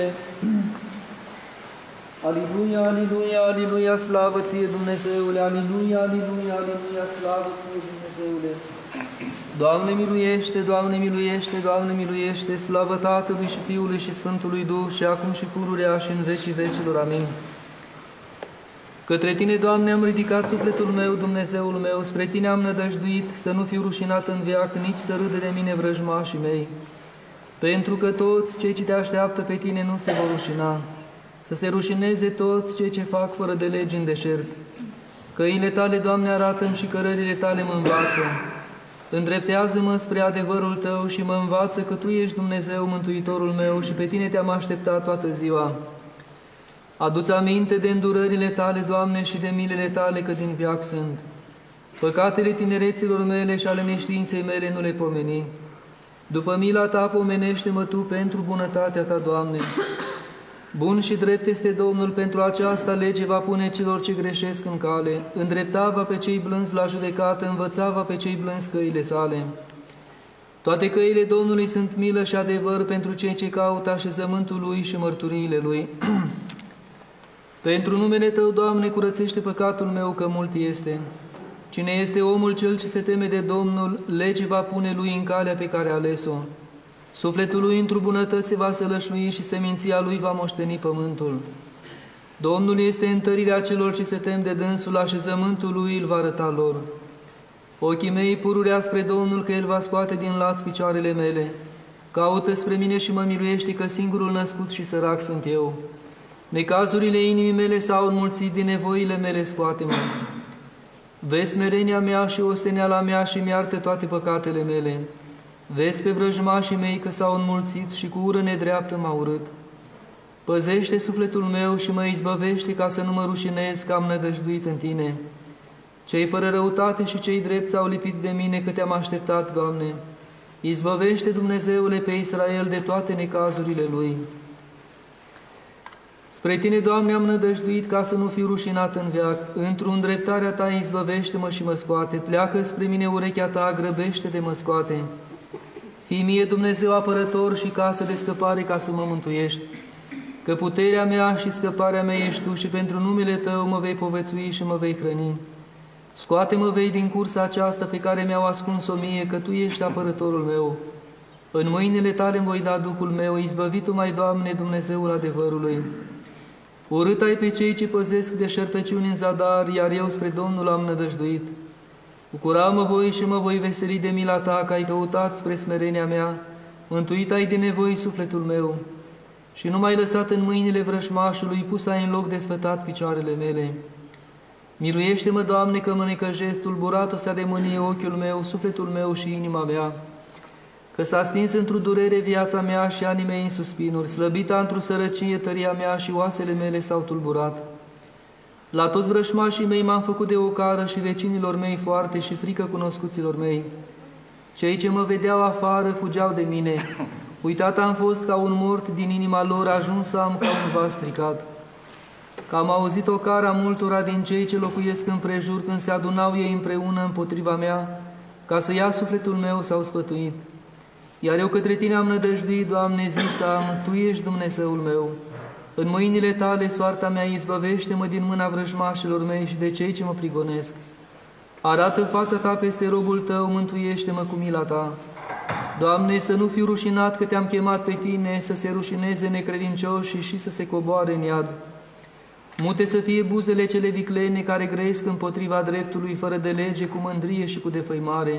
Aleluia, aleluia, aleluia, slavă Ție, Dumnezeule! Aleluia, aleluia, aleluia, slavă Ție, Dumnezeule! Doamne miluiește, Doamne miluiește, Doamne miluiește, slavă Tatălui și Fiului și Sfântului Duh și acum și pururea și în vecii vecilor. Amin. Către Tine, Doamne, am ridicat sufletul meu, Dumnezeul meu, spre Tine am nădăjduit, să nu fiu rușinat în veac, nici să râde de mine vrăjmașii mei. Pentru că toți cei ce Te așteaptă pe Tine nu se vor rușina, să se rușineze toți cei ce fac fără de legi în deșert. Căile Tale, Doamne, arată-mi și cărările Tale mă învață. Îndreptează-mă spre adevărul Tău și mă învață că Tu ești Dumnezeu, Mântuitorul meu, și pe Tine Te-am așteptat toată ziua. Adu-ți aminte de îndurările Tale, Doamne, și de milele Tale, că din veac sunt. Păcatele tinereților mele și ale neștiinței mele nu le pomeni. După mila Ta pomenește-mă Tu pentru bunătatea Ta, Doamne. Bun și drept este Domnul, pentru aceasta lege va pune celor ce greșesc în cale. Îndrepta va pe cei blânzi la judecată, învăța va pe cei blânzi căile Sale. Toate căile Domnului sunt milă și adevăr pentru cei ce caută așezământul Lui și mărturiile Lui. Pentru numele Tău, Doamne, curățește păcatul meu, că mult este. Cine este omul cel ce se teme de Domnul, lege va pune lui în calea pe care a ales-o. Sufletul lui într-o bunătăți se va sălășlui și seminția lui va moșteni pământul. Domnul este întărirea celor ce se tem de dânsul, așezământul lui îl va arăta lor. Ochii mei pururea spre Domnul, că El va scoate din laț picioarele mele. Caută spre mine și mă miluiește, că singurul născut și sărac sunt eu. Necazurile inimii mele s-au înmulțit, din nevoile mele scoate-mă. Vezi smerenia mea și osteneala mea și mi-artă toate păcatele mele. Vezi pe vrăjmașii mei că s-au înmulțit și cu ură nedreaptă m-au urât. Păzește sufletul meu și mă izbăvește, ca să nu mă rușinez, că am nădăjduit în Tine. Cei fără răutate și cei drepți au lipit de mine, că Te-am așteptat, Doamne. Izbăvește, Dumnezeule, pe Israel de toate necazurile lui. Spre Tine, Doamne, am nădăjduit, ca să nu fiu rușinat în veac. Într-o îndreptarea Ta izbăvește-mă și mă scoate. Pleacă spre mine urechea Ta, grăbește de mă scoate. Fii mie Dumnezeu apărător și casă de scăpare, ca să mă mântuiești. Că puterea mea și scăparea mea ești Tu și pentru numele Tău mă vei povățui și mă vei hrăni. Scoate-mă vei din cursa aceasta pe care mi-au ascuns-o mie, că Tu ești apărătorul meu. În mâinile Tale îmi voi da Duhul meu, izbăvit-o mai, Doamne, Dumnezeul adevărului. Urât ai pe cei ce păzesc de șertăciuni în zadar, iar eu spre Domnul am nădăjduit. Bucura-mă voi și mă voi veseli de mila Ta, că ai căutat spre smerenia mea, mântuit ai de nevoi sufletul meu. Și nu m-ai lăsat în mâinile vrășmașului, pus ai în loc de sfătat picioarele mele. Miluiește-mă, Doamne, că mă necăjesc, tulburat-o s-a de mânie ochiul meu, sufletul meu și inima mea. Că s-a stins într-o durere viața mea și anii mei în suspinuri, slăbita într-o sărăcie tăria mea și oasele mele s-au tulburat. La toți vrășmașii mei m-am făcut de ocară și vecinilor mei foarte și frică cunoscuților mei. Cei ce mă vedeau afară fugeau de mine. Uitat am fost ca un mort din inima lor, ajuns am ca un vas stricat. Că am auzit ocara multora din cei ce locuiesc împrejur, când se adunau ei împreună împotriva mea, ca să ia sufletul meu, s-au spătuit. Iar eu către Tine am nădăjduit, Doamne, zis am, Tu ești Dumnezeul meu. În mâinile Tale soarta mea, izbăvește-mă din mâna vrăjmașilor mei și de cei ce mă prigonesc. Arată fața Ta peste robul Tău, mântuiește-mă cu mila Ta. Doamne, să nu fiu rușinat că Te-am chemat pe Tine, să se rușineze necredincioșii și să se coboare în iad. Mute să fie buzele cele viclene care grăiesc împotriva dreptului, fără de lege, cu mândrie și cu defăimare.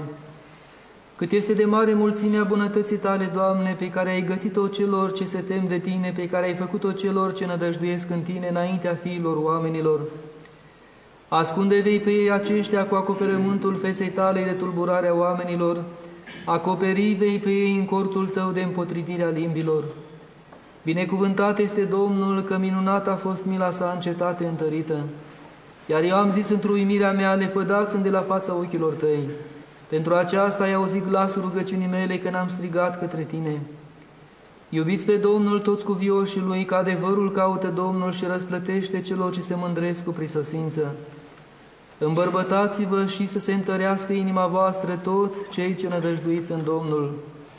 Cât este de mare mulțimea bunătății Tale, Doamne, pe care ai gătit-o celor ce se tem de Tine, pe care ai făcut-o celor ce nădăjduiesc în Tine, înaintea fiilor oamenilor. Ascunde-vei pe ei aceștia cu acoperământul feței Tale de tulburarea oamenilor, acoperi-vei pe ei în cortul Tău de împotrivirea limbilor. Binecuvântat este Domnul, că minunat a fost mila Sa în cetate întărită. Iar eu am zis într-o uimirea mea, lepădați-mi de la fața ochilor Tăi. Pentru aceasta ai auzit glasul rugăciunii mele, că n-am strigat către Tine. Iubiți pe Domnul toți cuvioșii Lui, că adevărul caută Domnul și răsplătește celor ce se mândresc cu prisosință. Îmbărbătați-vă și să se întărească inima voastră toți cei ce nădăjduiți în Domnul.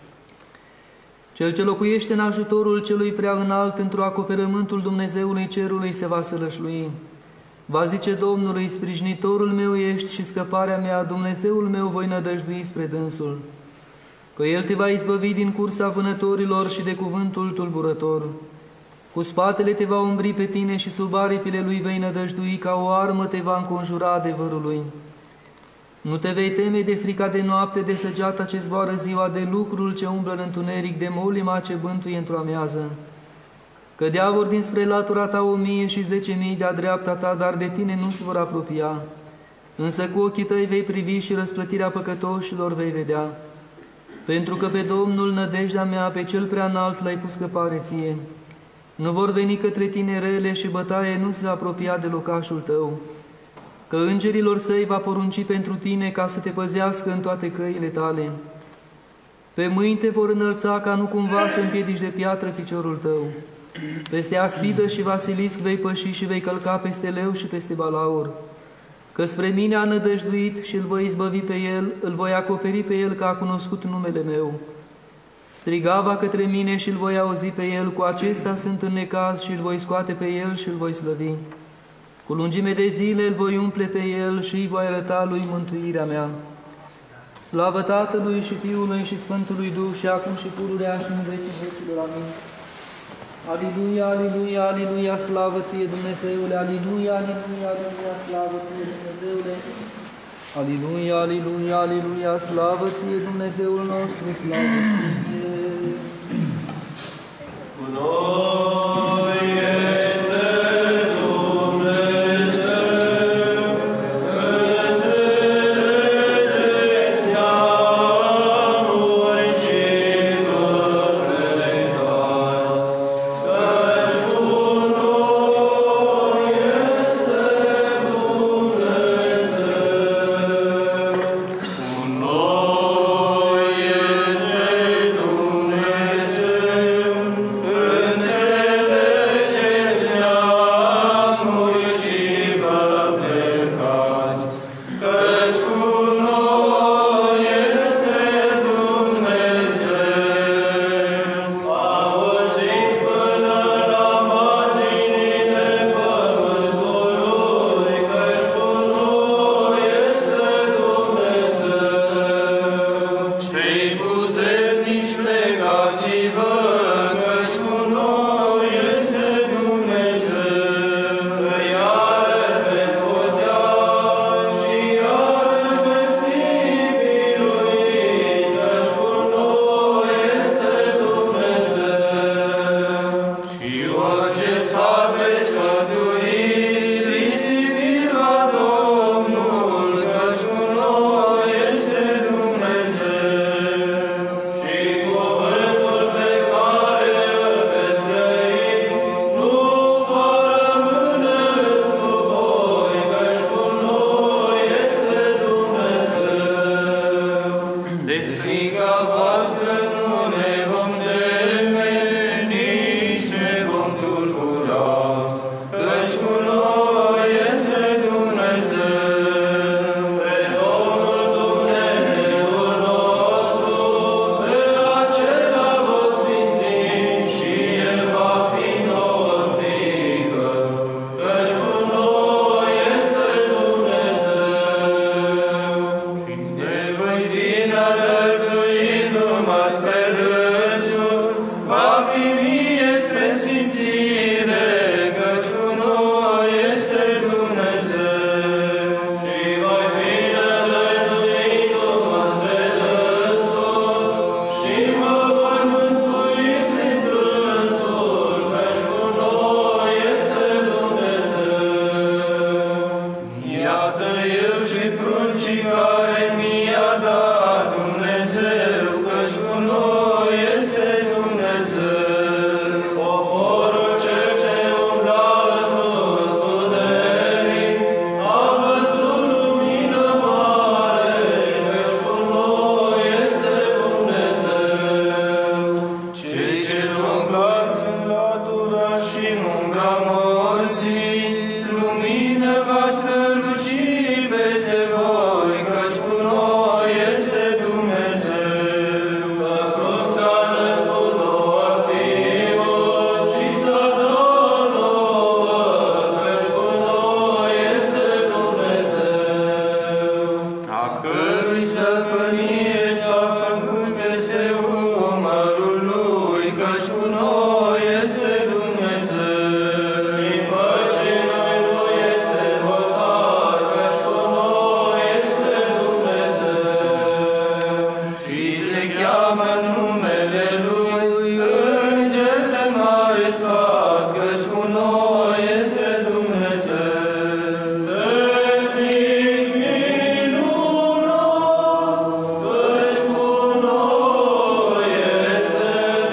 Cel ce locuiește în ajutorul celui prea înalt, într-o acoperământul Dumnezeului cerului, se va sălășlui. Va zice Domnului, sprijinitorul meu ești și scăparea mea, Dumnezeul meu voi nădăjdui spre dânsul. Că El te va izbăvi din cursa vânătorilor și de cuvântul tulburător. Cu spatele te va umbri pe tine și sub aripile Lui vei nădăjdui, ca o armă te va înconjura adevărului. Nu te vei teme de frica de noapte, de săgeata ce zboară ziua, de lucrul ce umblă în întuneric, de molima ce bântuie într-o amiază. Cădea vor dinspre latura ta 1000 și 10.000 de-a dreapta ta, dar de tine nu se vor apropia. Însă cu ochii tăi vei privi și răsplătirea păcătoșilor vei vedea. Pentru că pe Domnul, nădejdea mea, pe Cel prea înalt l-ai pus scăpare ție. Nu vor veni către tine rele și bătaie nu se apropia de locașul tău. Că îngerilor săi va porunci pentru tine ca să te păzească în toate căile tale. Pe mâini te vor înălța ca nu cumva să împiedici de piatră piciorul tău. Peste aspidă și vasilisc vei păși și vei călca peste leu și peste balaur. Că spre mine a nădăjduit și îl voi izbăvi pe el, îl voi acoperi pe el, că a cunoscut numele meu. Striga va către mine și îl voi auzi pe el, cu acesta sunt în necaz și îl voi scoate pe el și îl voi slăvi. Cu lungime de zile îl voi umple pe el și îi voi arăta lui mântuirea mea. Slavă Tatălui și Fiului și Sfântului Duh și acum și pururea și în vecii vecilor. Amin. Aliluia, aliluia, aliluia, slavă ție, Dumnezeule, aliluia, aliluia, aliluia, slavă ție, Dumnezeule. Aliluia, aliluia, aliluia, slavă ție, Dumnezeul nostru, slavă ție. Cu noi este Dumnezeu, înțelegeți neamuri și vă plecați, căci cu noi este Dumnezeu. Cu noi este Dumnezeu, înțelegeți neamuri și vă plecați, căci cu noi este Dumnezeu. Auziți până la marginile pământului, căci cu noi este Dumnezeu. Cei puternici, plecați-vă, căci cu noi este Dumnezeu. Iarăși veți putea și iarăși veți fi biruiți, căci cu noi este Dumnezeu. Și orice sfat veți sfătui, risipit la Domnul, căci cu noi este Dumnezeu. Și cuvântul pe care îl veți trăi nu va rămâne cu voi, căci cu noi este Dumnezeu. De frica voastră nu ne vom teme, nici ne vom tulbura, căci cu noi este Dumnezeu. Pe Domnul Dumnezeul nostru, pe acela vom sfinți și El va fi nouă frică, căci cu noi este Dumnezeu. Și ne voi fi nădăjduindu-mă spre dânsul, va fi mie spre sfințire, căci cu noi este Dumnezeu. Și voi fi nădăjduindu-mă spre dânsul și mă voi mântui prin dânsul, căci cu noi este Dumnezeu. Iată eu și pruncii care mi-a dat Dumnezeu, căci cu noi este Dumnezeu. Poporul cel ce umbla în întuneric a văzut lumină mare, căci cu noi este Dumnezeu. Cei ce umblați în latura și în umbra morții, lumină va străluci peste voi, căci cu noi este Dumnezeu. Că cruța născut nouă Fiul și s-a dat nouă, căci cu noi este Dumnezeu. A cărui stăpânire s-a făcut peste umărul lui, căci cu noi este Dumnezeu. Și păcii lui nu este votat, căci cu noi este Dumnezeu. Și se cheamă numele lui Înger de mare sfat, căci cu noi este Dumnezeu. Stăpânic minunat, căci cu noi este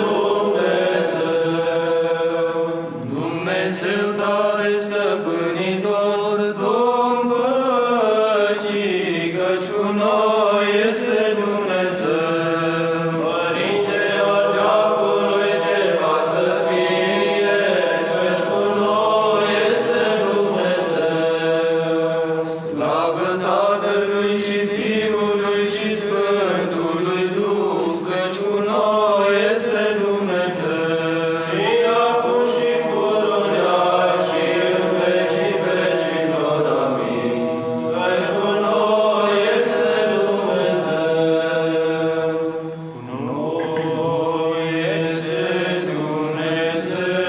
Dumnezeu. Dumnezeu tare stăpânitor, Domn păcii, căci cu noi este Dumnezeu. Părinte al veacului ce va să fie, căci cu noi este Dumnezeu. Slavă Tatălui și Fiului și Sfântului Duh, căci cu noi este Dumnezeu. Și acum și pururea și în vecii vecilor. Amin. Căci cu noi este Dumnezeu. Cu noi este Dumnezeu.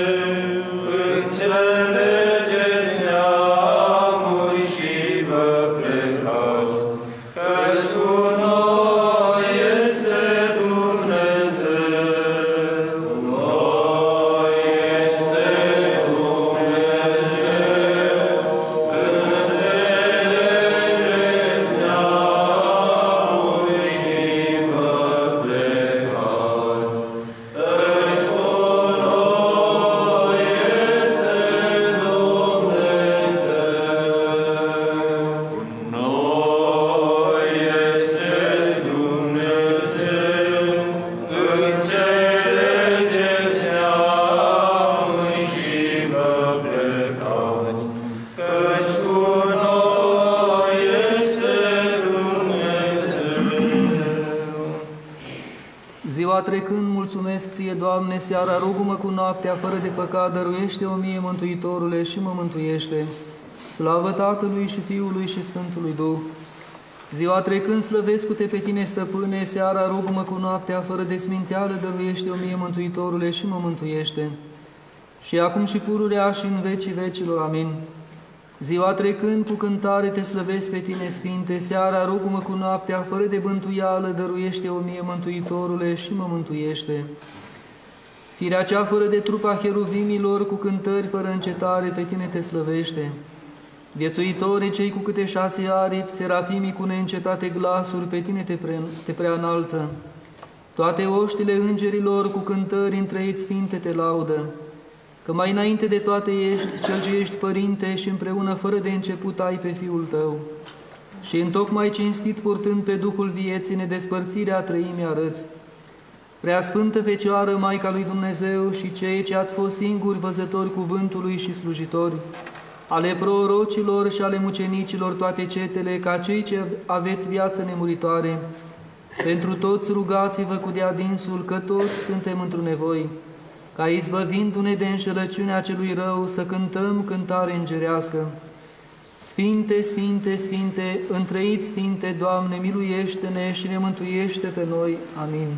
Ziua trecând, mulțumesc Ție, Doamne, seara rugă-mă cu noaptea, fără de păcat, dăruiește-o mie, Mântuitorule, și mă mântuiește. Slavă Tatălui și Fiului și Sfântului Duh. Ziua trecând, slăvesc-te pe Tine, Stăpâne, seara rugă-mă cu noaptea, fără de sminteală, dăruiește-o mie, Mântuitorule, și mă mântuiește. Și acum și pururea și în vecii vecilor. Amin. Ziua trecând, cu cântare te slăvesc pe Tine, Sfinte, seara rugă-mă cu noaptea, fără de bântuială, dăruiește-o mie, Mântuitorule, și mă mântuiește. Firea cea fără de trup a cheruvimilor, cu cântări fără încetare, pe Tine te slăvește. Viețuitorii cei cu câte 6 aripi, serafimii cu neîncetate glasuri, pe Tine te preanalță. Toate oștile îngerilor cu cântări întreit Sfinte te laudă. Că mai înainte de toate ești Cel ce ești Părinte și împreună fără de început ai pe Fiul Tău. Și întocmai cinstit purtând pe Duhul vieții, nedespărțirea treimii arăți. Preasfântă Fecioară, Maica lui Dumnezeu și cei ce ați fost singuri văzători cuvântului și slujitori, ale prorocilor și ale mucenicilor toate cetele, ca cei ce aveți viață nemuritoare, pentru toți rugați-vă cu de-adinsul, că toți suntem într-o nevoi, ca izbăvindu-ne de înșelăciunea celui rău, să cântăm cântare îngerească. Sfinte, Sfinte, Sfinte, întrăiți Sfinte, Doamne, miluiește-ne și ne mântuiește pe noi. Amin.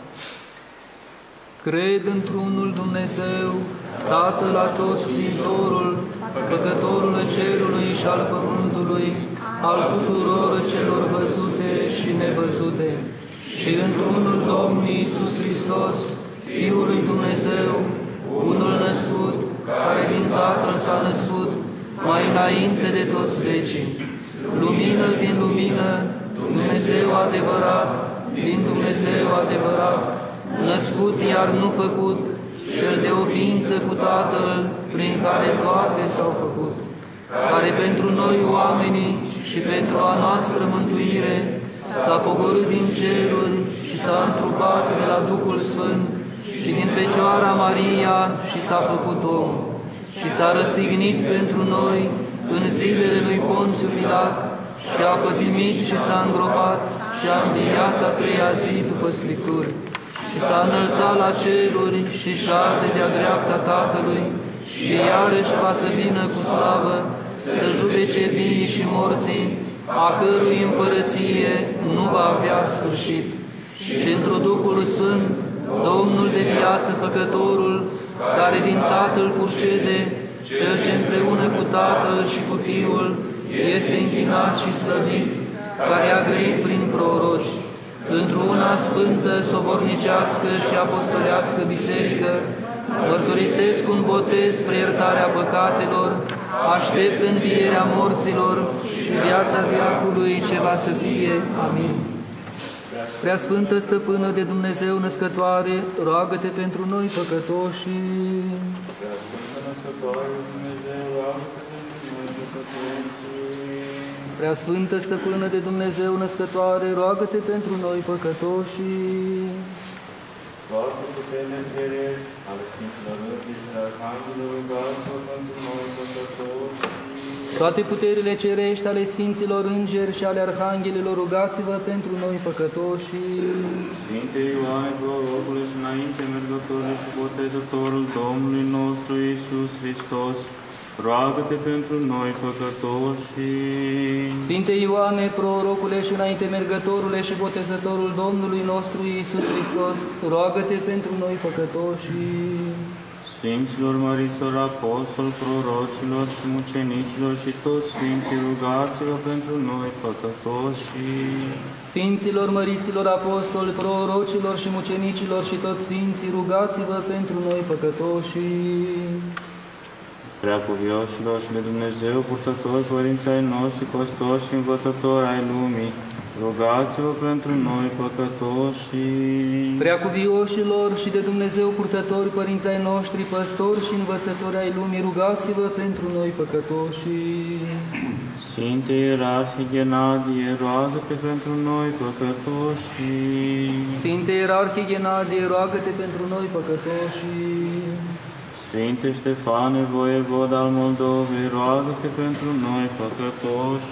Cred într-unul Dumnezeu, Tatăl Atotțintorul, Făcătorul cerului și al pământului, al tuturor celor văzute și nevăzute, și într-unul Domnul Iisus Hristos, Fiul lui Dumnezeu, unul născut, care din Tatăl s-a născut, mai înainte de toți vecii, lumină din lumină, Dumnezeu adevărat, din Dumnezeu adevărat, născut iar nu făcut, cel de o ființă cu Tatăl, prin care toate s-au făcut, care pentru noi oamenii și pentru a noastră mântuire s-a pogorât din ceruri și s-a întrupat de la Duhul Sfânt și din Fecioara Maria și s-a făcut om și s-a răstignit pentru noi în zilele lui Ponțiu Pilat și a pătimit și s-a îngropat și a înviat a 3-a zi după Scripturi și s-a înălțat la ceruri și șade de-a dreapta Tatălui și iarăși va să vină cu slavă să judece vinii și morții, a cărui împărăție nu va avea sfârșit. Și într-o Duhul Sfânt, Domnul de viață, Făcătorul, care din Tatăl procede, Cel ce împreună cu Tatăl și cu Fiul este închinat și slăvit, care a grăit prin proroci, într-una sfântă, sobornicească și apostolească biserică, mărturisesc un botez spre iertarea păcatelor, aștept învierea morților și viața veacului ce va să fie. Amin. Preasfântă Stăpână de Dumnezeu născătoare, roagă-te pentru noi păcătoși. Preasfântă Stăpână de Dumnezeu născătoare, roagă-te pentru noi păcătoși. Toate puterile cerești ale Sfinților Îngerilor și Arhanghelilor, rugați-vă pentru noi păcătoși. Toate puterile cerești ale Sfinților Îngeri și ale Arhanghelilor, rugați-vă pentru noi păcătoși. Sfinte Ioane, prorocule și înainte mergătorul și botezătorul Domnului nostru Iisus Hristos, roagă-te pentru noi păcătoși. Sfinte Ioane, prorocule și înainte mergătorule și botezătorul Domnului nostru Iisus Hristos, roagă-te pentru noi păcătoși. Sfinților, măriților, apostoli, prorocilor și mucenicilor și toți sfinții, rugați-vă pentru noi păcătoși. Sfinților, măriților, apostoli, prorocilor și mucenicilor și toți sfinții, rugați-vă pentru noi păcătoși. Preacuvioșilor și de Dumnezeu, purtători, părinții ai noștri, păstori și învățători ai lumii, rugați-vă pentru noi păcătoși. Preacuvioșilor și de Dumnezeu, purtători, părinții ai noștri, păstori și învățători ai lumii, rugați-vă pentru noi păcătoși. Sfinte Ierarhie Ghenadie, roagă-te pentru noi păcătoși. Sfinte Ierarhie Ghenadie, roagă-te pentru noi păcătoși. Sfinte Ștefane, voievod al Moldovei, roagă-te pentru noi păcătoși.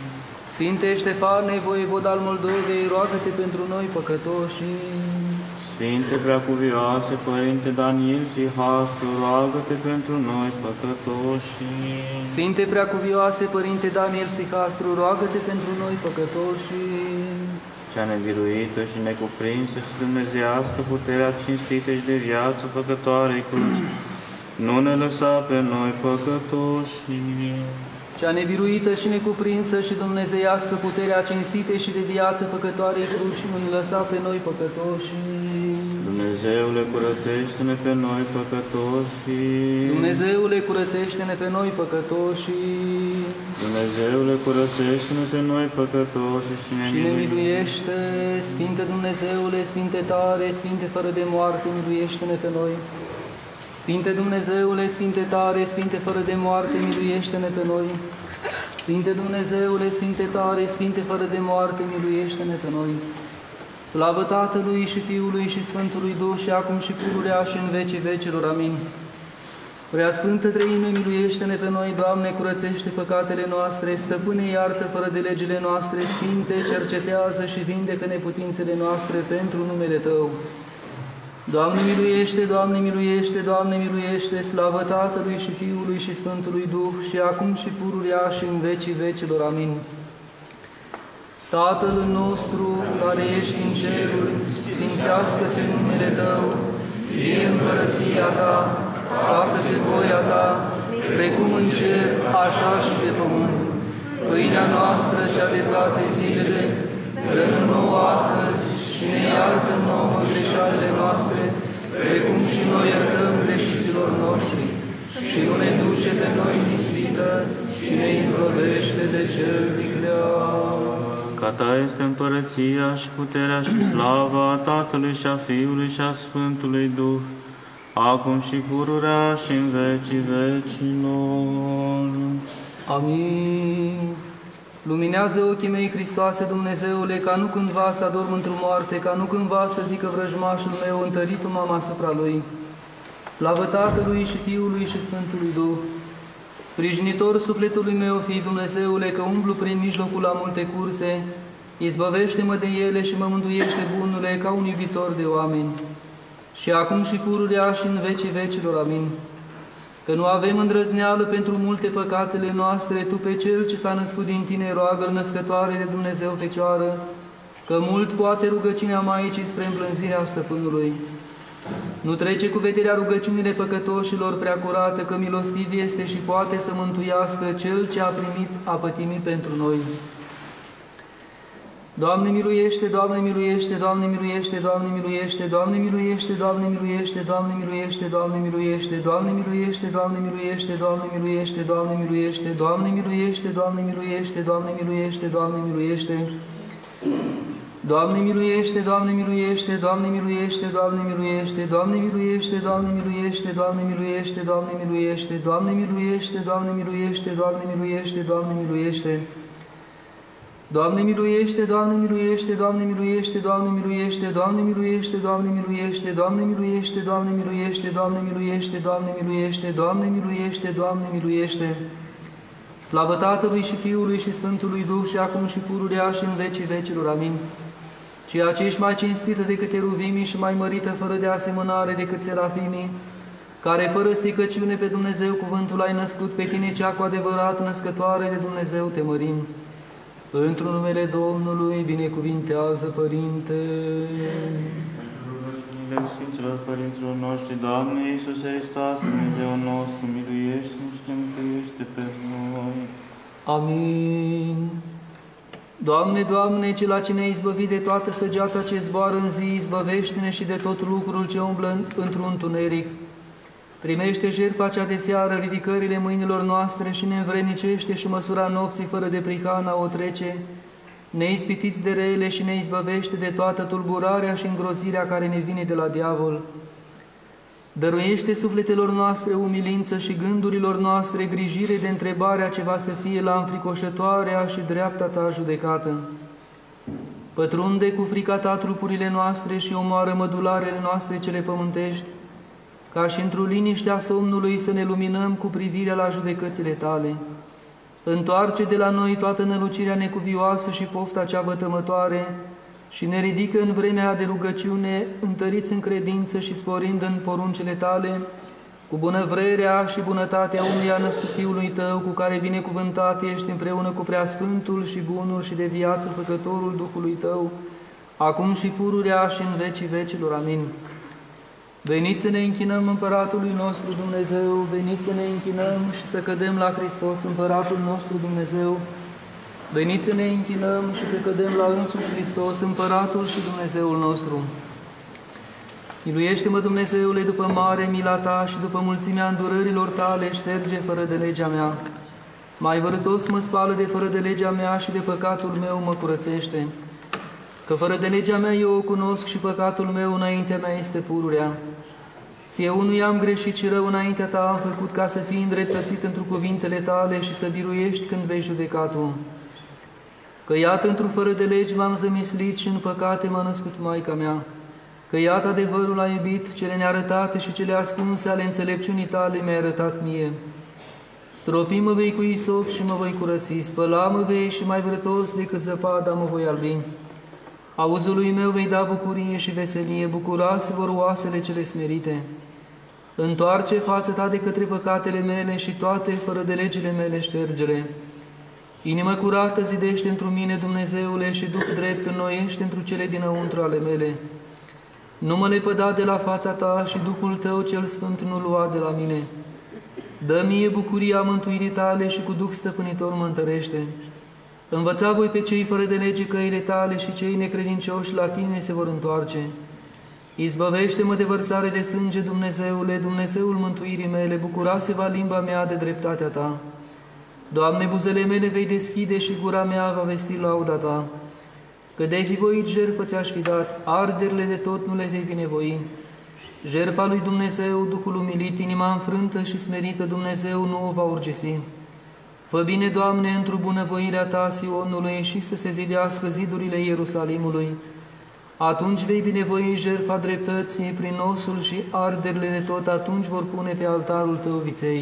Sfinte Ștefane, voievod al Moldovei, roagă-te pentru noi păcătoși. Sfinte Preacuvioase Părinte Daniel Sihastru, roagă-te pentru noi păcătoși. Sfinte Preacuvioase Părinte Daniel Sihastru, roagă-te pentru noi păcătoși. Cea nebiruită și necuprinsă și dumnezeiască puterea cinstită și de viață păcătoarei cruci, nu ne lăsa pe noi păcătoși. Cea nebiruită și necuprinsă și dumnezeiască puterea cinstite și de viață păcătoarei cruci, nu ne lăsa pe noi păcătoși. Dumnezeule, curățește-ne pe noi păcătoși. Dumnezeule, curățește-ne pe noi păcătoși. Dumnezeule, curățește-ne pe noi păcătoși și ne miluiește. Sfinte Dumnezeule, Sfinte tare, Sfinte fără de moarte, miluiește-ne pe noi. Sfinte Dumnezeule, Sfinte tare, Sfinte fără de moarte, miluiește-ne pe noi. Sfinte Dumnezeule, Sfinte tare, Sfinte fără de moarte, miluiește-ne pe noi. Slavă Tatălui și Fiului și Sfântului Duh și acum și pururea și în vecii vecilor. Amin. Prea Sfântă Treime, miluiește-ne pe noi, Doamne, curățește păcatele noastre, Stăpâne, iartă fără de legile noastre, Sfinte, cercetează și vindecă neputințele noastre pentru numele Tău. Doamne miluiește, Doamne miluiește, Doamne miluiește, slavă Tatălui și Fiului și Sfântului Duh și acum și pururea și în vecii vecilor. Amin. Tatăl nostru, care ești în ceruri, sfințească-se numele Tău, fie împărăția Ta, facă-se voia Ta, precum în cer, așa și pe pământ. Pâinea noastră, cea de toate zilele, dă-ne nouă astăzi și ne iartă nouă greșalile noastre, precum și noi iertăm greșiților noștri. Și nu ne duce pe noi în ispită și ne izbăvește de cel viclean. Ca Ta este împărăția și puterea și slava a Tatălui și a Fiului și a Sfântului Duh, acum și pururea și în vecii vecilor. Amin. Luminează ochii mei, Hristoase Dumnezeule, ca nu cândva să adorm într-o moarte, ca nu cândva să zică vrăjmașul meu, întărit-o m-am asupra lui. Slavă Tatălui și Fiului și Sfântului Duh. Sprijinitor sufletului meu, fii Dumnezeule, că umblu prin mijlocul la multe curse, izbăvește-mă de ele și mă mântuiește bunule ca un iubitor de oameni. Și acum și pururea și în vecii vecilor. Amin. Că nu avem îndrăzneală pentru multe păcatele noastre, Tu pe Cel ce s-a născut din Tine, roagă-L, născătoare de Dumnezeu Fecioară, că mult poate rugăciunea Maicii spre împlânzirea Stăpânului. Nu trece cu vederea rugăciunile păcătoșilor, prea curată, că milostiv este și poate să mântuiască Cel ce a primit, a pătimit pentru noi. Doamne miluiește, Doamne miluiește, Doamne miluiește, Doamne miluiește, Doamne miluiește, Doamne miluiește, Doamne miluiește, Doamne miluiește, Doamne miluiește, Doamne miluiește, Doamne miluiește, Doamne miluiește, Doamne miluiește, Doamne miluiește, Doamne miluiește, Doamne miluiește. Doamne miluiește, Doamne miluiește, Doamne miluiește, Doamne miluiește, Doamne miluiește, Doamne miluiește, Doamne miluiește, Doamne miluiește, Doamne miluiește, Doamne miluiește, Doamne miluiește, Doamne miluiește. Doamne miluiește, Doamne miluiește, Doamne miluiește, Doamne miluiește, Doamne miluiește, Doamne miluiește, Doamne miluiește, Doamne miluiește, Doamne miluiește, Doamne miluiește, Doamne miluiește, Doamne miluiește. Slavă Tatălui și Fiului și Sfântului Duh și acum și pururea și în vecii vecilor. Amin. Ceea ce ești mai cinstită decât eruvimii și mai mărită fără de asemănare decât serafimii, care fără stricăciune pe Dumnezeu cuvântul ai născut, pe Tine cea cu adevărat născătoare de Dumnezeu te mărim. Într-un numele Domnului binecuvintează, Părinte. Rugăciunile Sfinților Părinților noștri, Doamne Iisuse Hristos, Dumnezeu nostru, miluiește-ne și ne mântuiește pe noi. Amin. Doamne, Doamne, Cel ce ne-ai izbăvit de toată săgeata ce zboară în zi, izbăvește-ne și de tot lucrul ce umblă într-un întuneric. Primește jertfa cea de seară, ridicările mâinilor noastre și ne învrednicește și măsura nopții fără de prihana o trece, ne ispitiți de rele și ne izbăvește de toată tulburarea și îngrozirea care ne vine de la diavol. Dăruiește sufletelor noastre umilință și gândurilor noastre grijire de întrebarea ce va să fie la înfricoșătoarea și dreapta Ta judecată. Pătrunde cu frica Ta trupurile noastre și omoară mădularele noastre cele pământești, ca și într-o liniștea somnului să ne luminăm cu privirea la judecățile Tale. Întoarce de la noi toată nălucirea necuvioasă și pofta cea vătămătoare și ne ridică în vremea de rugăciune, întăriți în credință și sporind în poruncile Tale, cu bunăvrerea și bunătatea unuia născut Fiului Tău, cu care binecuvântat ești împreună cu Preasfântul și Bunul și de viață Făcătorul Duhului Tău, acum și pururea și în vecii vecilor. Amin. Veniți să ne închinăm Împăratului nostru Dumnezeu, veniți să ne închinăm și să cădem la Hristos, Împăratul nostru Dumnezeu. Veniți să ne închinăm și să cădem la însuși Hristos, Împăratul și Dumnezeul nostru. Miluiește-mă, Dumnezeule, după mare mila Ta și după mulțimea îndurărilor Tale, șterge fără de legea mea. Mai vărătos mă spală de fără de legea mea și de păcatul meu mă curățește. Că fără de legea mea eu o cunosc și păcatul meu înaintea mea este pururea. Ție unui am greșit și rău înaintea Ta am făcut ca să fii îndreptățit într cuvintele Tale și să biruiești când vei judeca Tu. Că iată într-o fără de legi m-am zămislit și în păcate m-a născut Maica mea. Că iată adevărul a iubit, cele nearătate și cele ascunse ale înțelepciunii Tale mi-ai arătat mie. Stropi mă vei cu isop și mă voi curăți, spăla mă vei și mai vărătos decât zăpada mă voi albi. Auzului meu vei da bucurie și veselie, bucuroase vor oasele cele smerite. Întoarce fața Ta de către păcatele mele și toate fără de legile mele ștergele. Inimă curată zidește într-un mine, Dumnezeule, și Duh drept înnoiește într cele dinăuntru ale mele. Nu mă lepăda de la fața Ta și Duhul Tău cel Sfânt nu lua de la mine. Dă mie bucuria mântuirii Tale și cu Duh stăpânitor mă întărește. Învăța voi pe cei fără de lege căile Tale și cei necredincioși la Tine se vor întoarce. Izbăvește-mă de vărsare de sânge, Dumnezeule, Dumnezeul mântuirii mele, bucura-se-va limba mea de dreptatea Ta. Doamne, buzele mele vei deschide și gura mea va vesti lauda Ta. Că de-ai fi voit jertfă ți-aș fi dat, arderile de tot nu le vei binevoi. Jertfa lui Dumnezeu, Duhul umilit, inima înfrântă și smerită, Dumnezeu nu o va urgisi. Fă bine, Doamne, într-o bunăvoirea Ta Sionului și să se zidească zidurile Ierusalimului. Atunci vei binevoi jertfa dreptății prin osul și arderile de tot, atunci vor pune pe altarul Tău viței.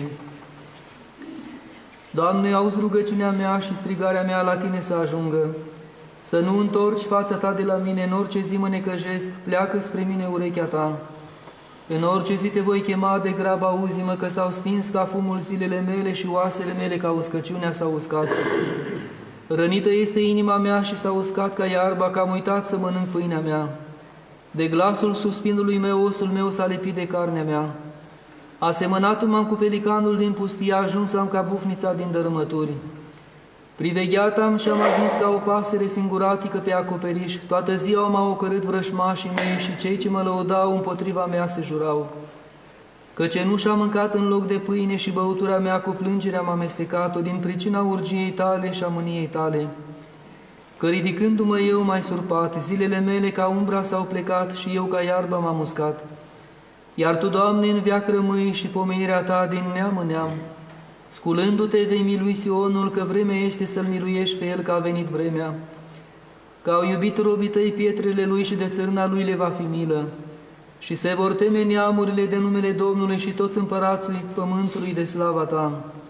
Doamne, auzi rugăciunea mea și strigarea mea la Tine să ajungă. Să nu întorci fața Ta de la mine, în orice zi mă necăjesc, pleacă spre mine urechea Ta. În orice zi Te voi chema, de grab auzi-mă, că s-au stins ca fumul zilele mele și oasele mele ca uscăciunea s-au uscat. Rănită este inima mea și s-a uscat ca iarba, că am uitat să mănânc pâinea mea. De glasul suspinului meu, osul meu s-a lipit de carnea mea. Asemănat-m-am cu pelicanul din pustie, ajuns am ca bufnița din dărâmături. Privegheat am și am ajuns ca o pasăre singuratică pe acoperiș. Toată ziua m-au ocărât vrășmașii mei și cei ce mă lăudau împotriva mea se jurau. Că cenușa am mâncat în loc de pâine și băutura mea cu plângere am amestecat-o din pricina urgiei Tale și a mâniei Tale. Că ridicându-mă eu mai surpat, zilele mele ca umbra s-au plecat și eu ca iarbă m-am uscat. Iar Tu, Doamne, în veac rămâi și pomenirea Ta din neam în neam. Sculându-Te vei milui Sionul, că vremea este să-L miluiești pe el, că a venit vremea. Că au iubit robii Tăi pietrele Lui și de țărâna Lui le va fi milă. Și se vor teme neamurile de numele Domnului și toți împărații pământului de slava Ta.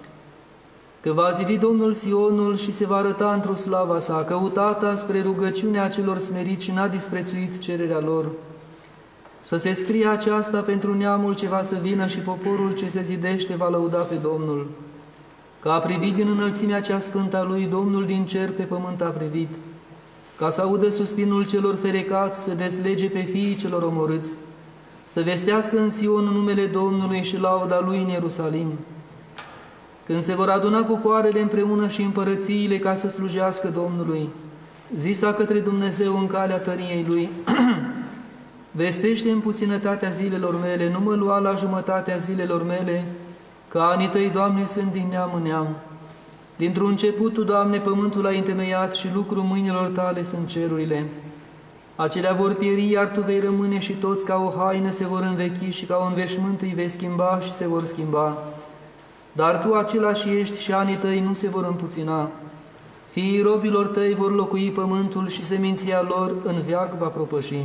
Că va zidi Domnul Sionul și se va arăta într-o slava Sa, căutata spre rugăciunea celor smeriți și n-a disprețuit cererea lor. Să se scrie aceasta pentru neamul ce va să vină și poporul ce se zidește va lăuda pe Domnul. Că a privit din înălțimea cea sfântă a Lui, Domnul din cer pe pământ a privit, ca să audă suspinul celor ferecați, să deslege pe fiii celor omorâți, să vestească în Sion numele Domnului și lauda Lui în Ierusalim. Când se vor aduna popoarele împreună și împărățiile ca să slujească Domnului, zisa către Dumnezeu în calea tăriei Lui, vestește în puținătatea zilelor mele, nu mă lua la jumătatea zilelor mele, că anii Tăi, Doamne, sunt din neam în neam. Dintr-un început Tu, Doamne, pământul ai întemeiat și lucrul mâinilor Tale sunt cerurile. Acelea vor pieri, iar Tu vei rămâne și toți ca o haină se vor învechi și ca un veșmânt îi vei schimba și se vor schimba. Dar Tu același ești și anii Tăi nu se vor împuțina. Fiii robilor Tăi vor locui pământul și seminția lor în veac va propăși.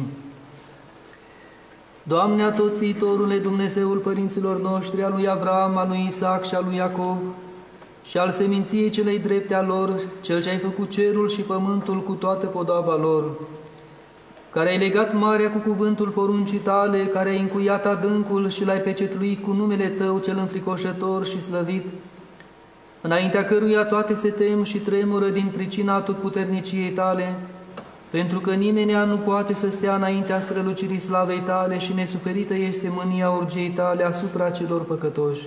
Doamne Atoțiitorule, Dumnezeul părinților noștri, al lui Avram, al lui Isaac și al lui Iacov, și al seminției celei drepte a lor, Cel ce ai făcut cerul și pământul cu toată podoaba lor, care ai legat marea cu cuvântul poruncii tale, care ai încuiat adâncul și l-ai pecetluit cu numele tău cel înfricoșător și slăvit, înaintea căruia toate se tem și tremură din pricina atotputerniciei tale, pentru că nimenea nu poate să stea înaintea strălucirii slavei tale și nesuferită este mânia urgiei tale asupra celor păcătoși.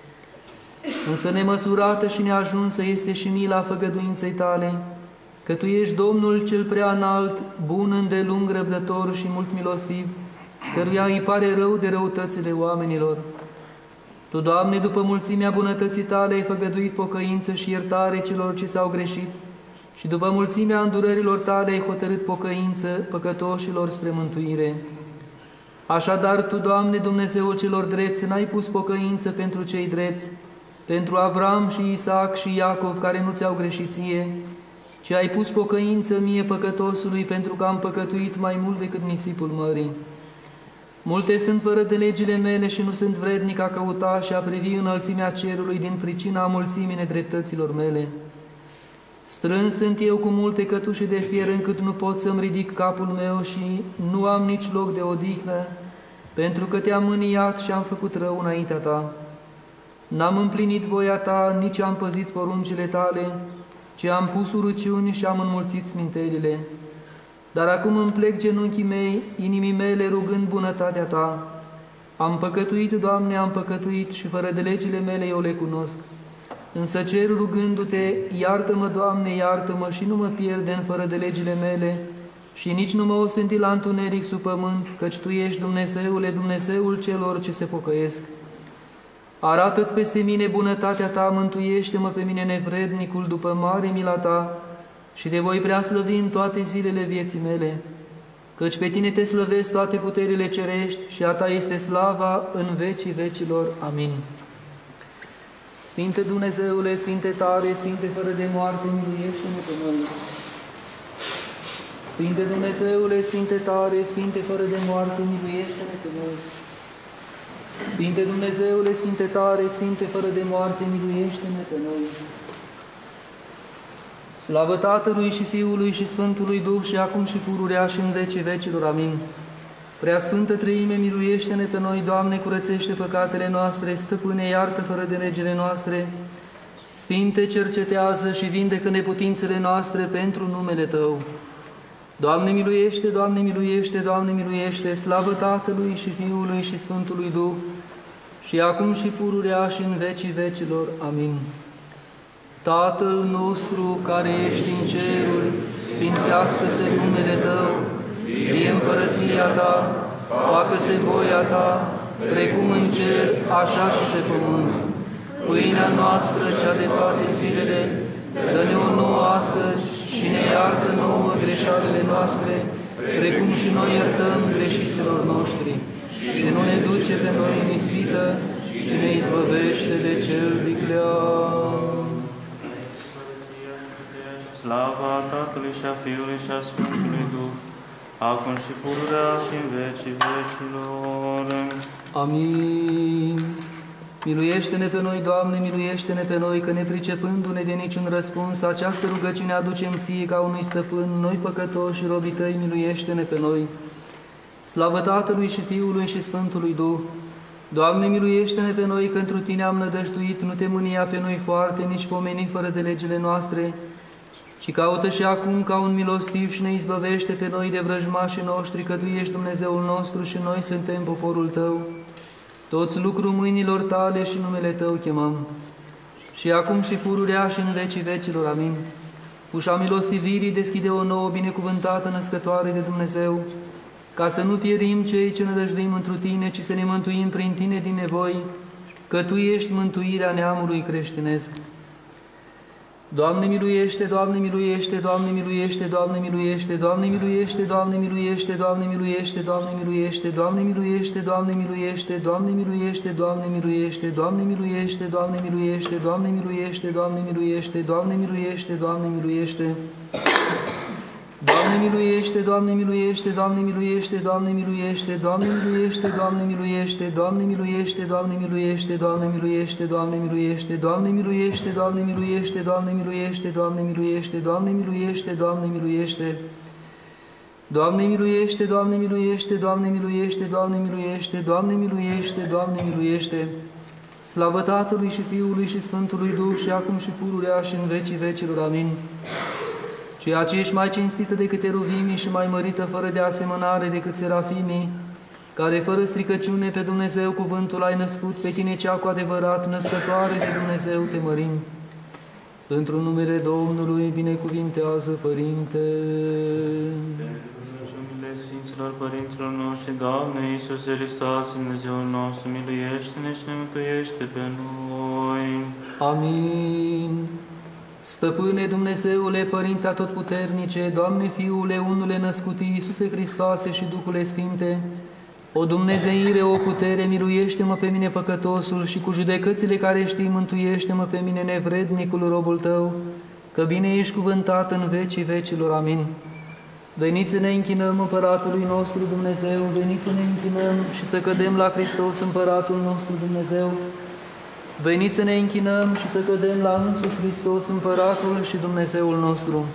Însă nemăsurată și neajunsă este și mila făgăduinței tale, că Tu ești Domnul cel prea înalt, bun, îndelung, răbdător și mult milostiv, căruia îi pare rău de răutățile oamenilor. Tu, Doamne, după mulțimea bunătății Tale, ai făgăduit pocăință și iertare celor ce ți-au greșit și după mulțimea îndurărilor Tale ai hotărât pocăință păcătoșilor spre mântuire. Așadar, Tu, Doamne, Dumnezeul celor drepți, n-ai pus pocăință pentru cei drepți, pentru Avram și Isaac și Iacov, care nu ți-au greșit ție, ci ai pus pocăință mie păcătosului, pentru că am păcătuit mai mult decât nisipul mării. Multe sunt fără de legile mele și nu sunt vrednic a căuta și a privi înălțimea cerului din pricina mulțimii nedreptăților mele. Strâns sunt eu cu multe cătușe de fier, încât nu pot să-mi ridic capul meu și nu am nici loc de odihnă, pentru că Te-am mâniat și am făcut rău înaintea Ta. N-am împlinit voia Ta, nici am păzit poruncile Tale, ci am pus urăciuni și am înmulțit smintelile. Dar acum îmi plec genunchii mei, inimii mele, rugând bunătatea Ta. Am păcătuit, Doamne, am păcătuit și fără de legile mele eu le cunosc. Însă cer rugându-Te, iartă-mă, Doamne, iartă-mă și nu mă pierde în fără de legile mele și nici nu mă osândi la întuneric sub pământ, căci Tu ești Dumnezeule, Dumnezeul celor ce se pocăiesc. Arată-ți peste mine bunătatea Ta, mântuiește-mă pe mine nevrednicul după mare mila Ta și Te voi prea slăvi în toate zilele vieții mele, căci pe Tine Te slăvesc toate puterile cerești și a Ta este slava în vecii vecilor. Amin. Sfinte Dumnezeule, Sfinte tare, Sfinte fără de moarte, miluiește-ne pe noi. Sfinte Dumnezeule, Sfinte tare, Sfinte fără de moarte, miluiește-ne pe noi. Sfinte Dumnezeule, Sfinte tare, Sfinte fără de moarte, miluiește-ne pe noi. Slavă Tatălui și Fiului și Sfântului Duh și acum și pururea și în vecii vecilor. Amin. Preasfântă Treime, miluiește-ne pe noi, Doamne, curățește păcatele noastre, Stăpâne, iartă fără de legile noastre, Sfinte, cercetează și vindecă neputințele noastre pentru numele Tău. Doamne, miluiește, Doamne, miluiește, Doamne, miluiește, slavă Tatălui și Fiului și Sfântului Duh, și acum și pururea și în vecii vecilor. Amin. Tatăl nostru care ești în ceruri, sfințească-se numele Tău, vie împărăția Ta, facă-se voia Ta, precum în cer, așa și pe pământ. Pâinea noastră, cea de toate zilele, dă-ne-o nouă astăzi și ne iartă nouă greșalele noastre, precum și noi iertăm greșiților noștri. Și nu ne duce pe noi în ispită, ci ne izbăvește de cel viclean. Slava Tatălui și a Fiului și a Sfântului Duh, acum și pururea și în vecii vecilor. Amin. Miluiește-ne pe noi, Doamne, miluiește-ne pe noi, că nepricepându-ne de niciun răspuns, această rugăciune aducem Ție ca unui stăpân, noi păcătoși și robii Tăi, miluiește-ne pe noi. Slavă Tatălui și Fiului și Sfântului Duh! Doamne, miluiește-ne pe noi, că întru Tine am nădăjduit, nu Te mânia pe noi foarte, nici pomeni fără de legile noastre, ci caută și acum ca un milostiv și ne izbăvește pe noi de vrăjmașii noștri, că Tu ești Dumnezeul nostru și noi suntem poporul Tău. Toți lucrul mâinilor Tale și numele Tău chemăm. Și acum și pururea și în vecii vecilor. Amin. Ușa milostivirii deschide o nouă binecuvântată născătoare de Dumnezeu, ca să nu pierim cei ce nădăjduim întru Tine, ci să ne mântuim prin Tine din nevoi, că Tu ești mântuirea neamului creștinesc. Doamne miluiește, Doamne miluiește, Doamne miluiește, Doamne miluiește, Doamne miluiește, Doamne miluiește, Doamne miluiește, Doamne miluiește, Doamne miluiește, Doamne miluiește, Doamne miluiește, Doamne miluiește, Doamne miluiește, Doamne miluiește, Doamne miluiește, Doamne miluiește, Doamne miluiește, Doamne miluiește. Doamne miluiește, Doamne miluiește, Doamne miluiește, Doamne miluiește, Doamne miluiește, Doamne miluiește, Doamne miluiește, Doamne miluiește, Doamne miluiește, Doamne miluiește, Doamne miluiește, Doamne miluiește, Doamne miluiește, Doamne miluiește, Doamne miluiește, Doamne miluiește. Doamne miluiește, Doamne miluiește, Doamne miluiește, Doamne miluiește, Doamne miluiește, Doamne miluiește. Slavă Tatălui și Fiului și Sfântului Duh și acum și pururea și în vecii vecilor. Amin. Ceea ce ești mai cinstită decât eruvimii și mai mărită fără de asemănare decât serafimii, care fără stricăciune pe Dumnezeu cuvântul ai născut, pe tine cea cu adevărat născătoare de Dumnezeu te mărim. Într-un numele Domnului binecuvintează, Părinte. Rugăciunile Sfinților Părinților noștri, Doamne Iisuse Hristos, Dumnezeul nostru, miluiește-ne și ne mântuiește pe noi. Amin. Stăpâne Dumnezeule, Părinte Atotputernice, Doamne Fiule, unule născut Iisuse Hristoase și Duhule Sfinte, o Dumnezeire, o putere, miluiește-mă pe mine păcătosul și cu judecățile care știi, mântuiește-mă pe mine nevrednicul robul Tău, că bine ești cuvântat în vecii vecilor. Amin. Veniți să ne închinăm Împăratului nostru Dumnezeu, veniți să ne închinăm și să cădem la Hristos Împăratul nostru Dumnezeu. Veniți să ne închinăm și să cădem la însuși Hristos Împăratul și Dumnezeul nostru.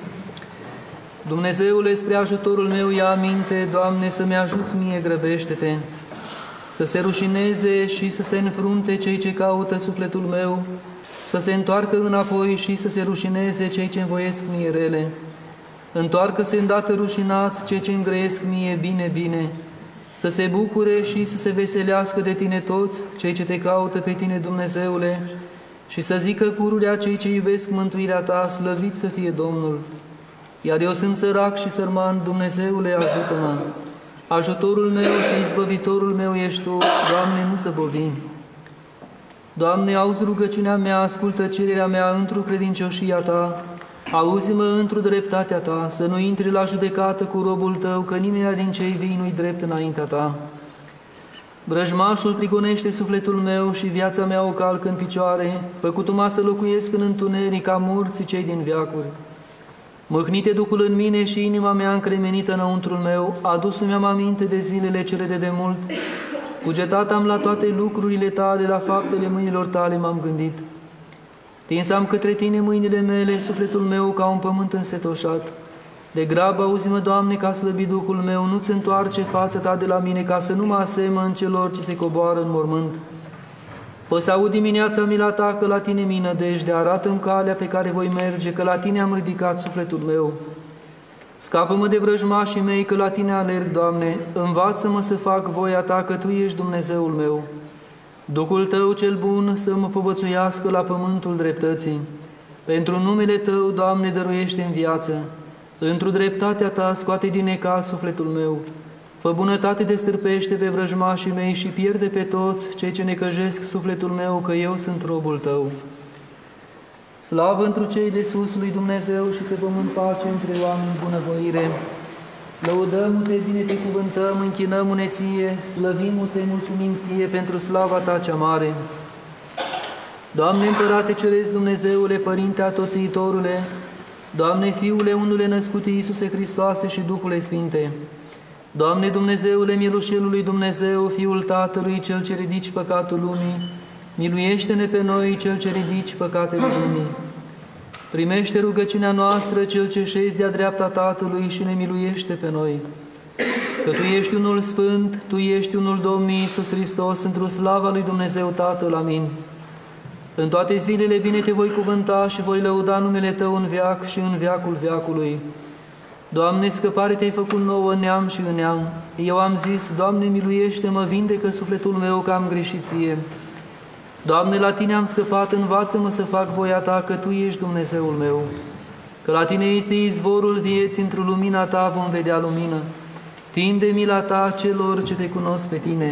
Dumnezeule, spre ajutorul meu ia aminte, Doamne, să-mi ajuți mie, grăbește-te, să se rușineze și să se înfrunte cei ce caută sufletul meu, să se întoarcă înapoi și să se rușineze cei ce învoiesc mie rele. Întoarcă-se îndată rușinați cei ce îngrăiesc mie bine, bine, să se bucure și să se veselească de tine toți cei ce te caută pe tine, Dumnezeule, și să zică pururea cei ce iubesc mântuirea ta, slăvit să fie Domnul. Iar eu sunt sărac și sărman, Dumnezeule, ajută-mă. Ajutorul meu și izbăvitorul meu ești Tu, Doamne, nu să bovim. Doamne, auzi rugăciunea mea, ascultă cererea mea într-o credincioșia Ta, auzi-mă într-o dreptatea Ta, să nu intri la judecată cu robul Tău, că nimeni din cei vii nu-i drept înaintea Ta. Vrăjmașul prigonește sufletul meu și viața mea o calcă în picioare, făcut-o să locuiesc în întuneric ca morții cei din veacuri. Mâhnite Duhul în mine și inima mea încremenită înăuntrul meu, adus-mi am aminte de zilele cele de demult, cugetat am la toate lucrurile Tale, la faptele mâinilor Tale m-am gândit. Tins am către Tine mâinile mele, sufletul meu ca un pământ însetoșat. De grabă auzi-mă, Doamne, ca slăbi Duhul meu, nu-ți întoarce fața Ta de la mine, ca să nu mă asemăn celor ce se coboară în mormânt. Fă să aud dimineața mila Ta, că la Tine mi nădejde, arată-mi calea pe care voi merge, că la Tine am ridicat sufletul meu. Scapă-mă de vrăjmașii mei, că la Tine alerg, Doamne, învață-mă să fac voia Ta, că Tu ești Dumnezeul meu. Duhul Tău cel bun să mă povățuiască la pământul dreptății. Pentru numele Tău, Doamne, dăruiește-mi viață. Într-o dreptatea Ta scoate din necaz sufletul meu. Fă bunătate de stârpește pe vrăjmașii mei și pierde pe toți cei ce necăjesc sufletul meu, că eu sunt robul Tău. Slavă întru cei de sus lui Dumnezeu și pe pământ pace între oameni bunăvoire. Lăudăm-te, bine te cuvântăm, închinăm-ne Ție, slăvim-te, mulțumim Ție pentru slava Ta cea mare. Doamne Împărate Ceresc, Dumnezeule, Părinte Atoțiitorule, Doamne Fiule unule născut Iisuse Hristoase și Duhule Sfinte, Doamne Dumnezeule, mielușelului Dumnezeu, Fiul Tatălui, Cel ce ridici păcatul lumii, miluiește-ne pe noi, Cel ce ridici păcatele lumii. Primește rugăciunea noastră, Cel ce șezi de-a dreapta Tatălui și ne miluiește pe noi. Că Tu ești unul Sfânt, Tu ești unul Domn Iisus Hristos, într-o slava lui Dumnezeu Tatăl. Amin. În toate zilele bine Te voi cuvânta și voi lăuda numele Tău în veac și în veacul veacului. Doamne, scăpare Te-ai făcut nouă în neam și în neam. Eu am zis, Doamne, miluiește-mă, vindecă sufletul meu că am greșit Ție. Doamne, la Tine am scăpat, învață-mă să fac voia Ta, că Tu ești Dumnezeul meu. Că la Tine este izvorul vieții, într-o lumina Ta vom vedea lumină. Tinde mila Ta celor ce Te cunosc pe Tine.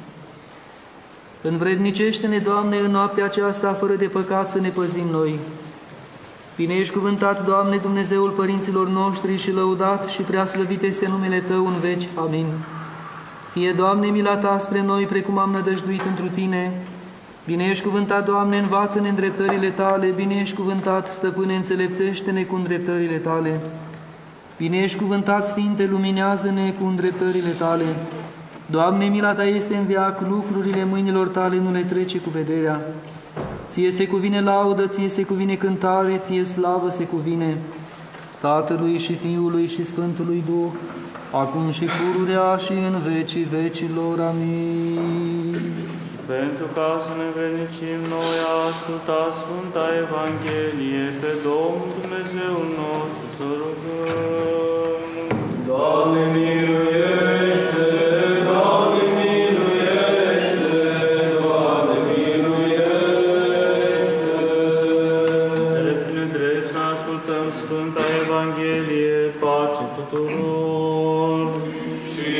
Învrednicește-ne, Doamne, în noaptea aceasta, fără de păcat, să ne păzim noi. Bine ești cuvântat, Doamne, Dumnezeul părinților noștri și lăudat și prea slăvit este numele Tău în veci. Amin. Fie, Doamne, mila Ta spre noi, precum am nădăjduit întru Tine. Bine ești cuvântat, Doamne, învață-ne îndreptările Tale. Bine ești cuvântat, Stăpâne, înțelepțește-ne cu îndreptările Tale. Bine ești cuvântat, Sfinte, luminează-ne cu îndreptările Tale. Doamne, mila Ta este în veac, lucrurile mâinilor Tale nu le trece cu vederea. Ție se cuvine laudă, Ție se cuvine cântare, Ție slavă se cuvine. Tatălui și Fiului și Sfântului Duh, acum și pururea și în vecii vecilor. Amin. Pentru ca să ne venicim noi a asculta Sfânta Evanghelie, pe Domnul Dumnezeul nostru să rugăm. Doamne miluiește, Doamne miluiește, Doamne miluiește. Înțelepciune drept să ascultăm Sfânta Evanghelie, pace tuturor. Și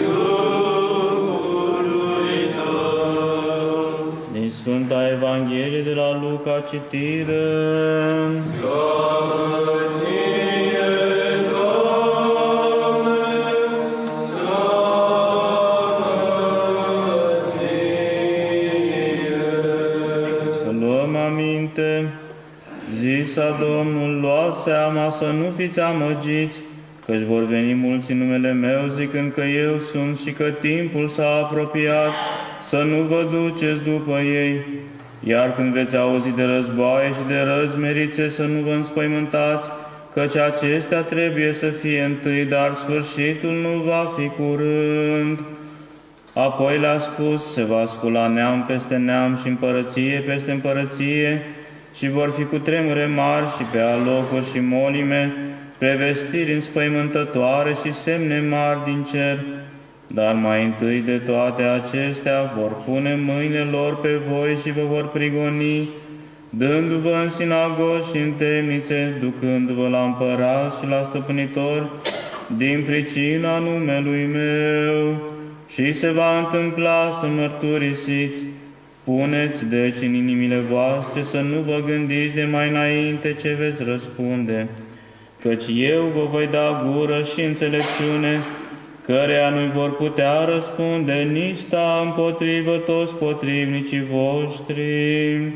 Duhului Tău. Din Sfânta Evanghelie de la Luca citire. Slavă Ție, Doamne, slavă Ție. Să luăm aminte, zisa Domnul, luați seama să nu fiți amăgiți, căci vor veni mulți în numele meu, zicând că eu sunt și că timpul s-a apropiat, să nu vă duceți după ei. Iar când veți auzi de războaie și de răzmerițe, să nu vă înspăimântați, căci acestea trebuie să fie întâi, dar sfârșitul nu va fi curând. Apoi le-a spus, se va scula neam peste neam și împărăție peste împărăție, și vor fi cutremure mari și pe alocuri și molime, prevestiri înspăimântătoare și semne mari din cer. Dar mai întâi de toate acestea vor pune mâinile lor pe voi și vă vor prigoni, dându-vă în sinagogi și în temnițe, ducându-vă la împărat și la stăpânitor, din pricina numelui meu. Și se va întâmpla să mărturisiți. Puneți deci în inimile voastre să nu vă gândiți de mai înainte ce veți răspunde, căci eu vă voi da gură și înțelepciune, căreia nu-i vor putea răspunde nici sta împotrivă toți potrivnicii voștri.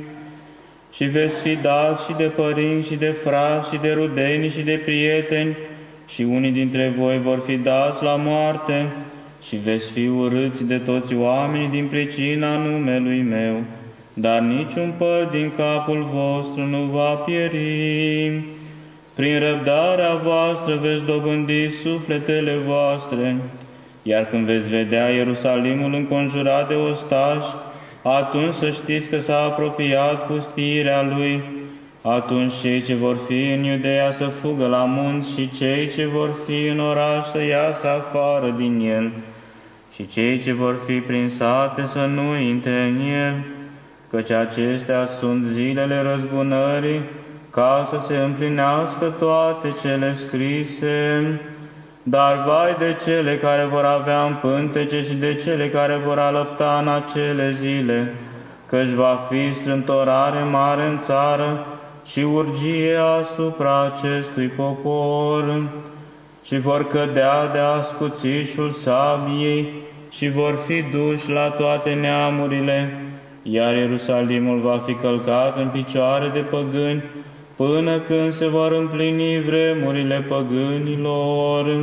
Și veți fi dați și de părinți și de frați și de rudeni și de prieteni, și unii dintre voi vor fi dați la moarte, și veți fi urâți de toți oamenii din pricina numelui meu, dar niciun păr din capul vostru nu va pieri. Prin răbdarea voastră veți dobândi sufletele voastre, iar când veți vedea Ierusalimul înconjurat de ostași, atunci să știți că s-a apropiat pustiirea lui. Atunci cei ce vor fi în Iudeea să fugă la munți și cei ce vor fi în oraș să iasă afară din el, și cei ce vor fi prin sate să nu intre în el, căci acestea sunt zilele răzbunării, ca să se împlinească toate cele scrise. Dar vai de cele care vor avea în pântece și de cele care vor alăpta în acele zile, căci va fi strâmtorare mare în țară și urgie asupra acestui popor. Și vor cădea de ascuțișul sabiei și vor fi duși la toate neamurile, iar Ierusalimul va fi călcat în picioare de păgâni, până când se vor împlini vremurile păgânilor.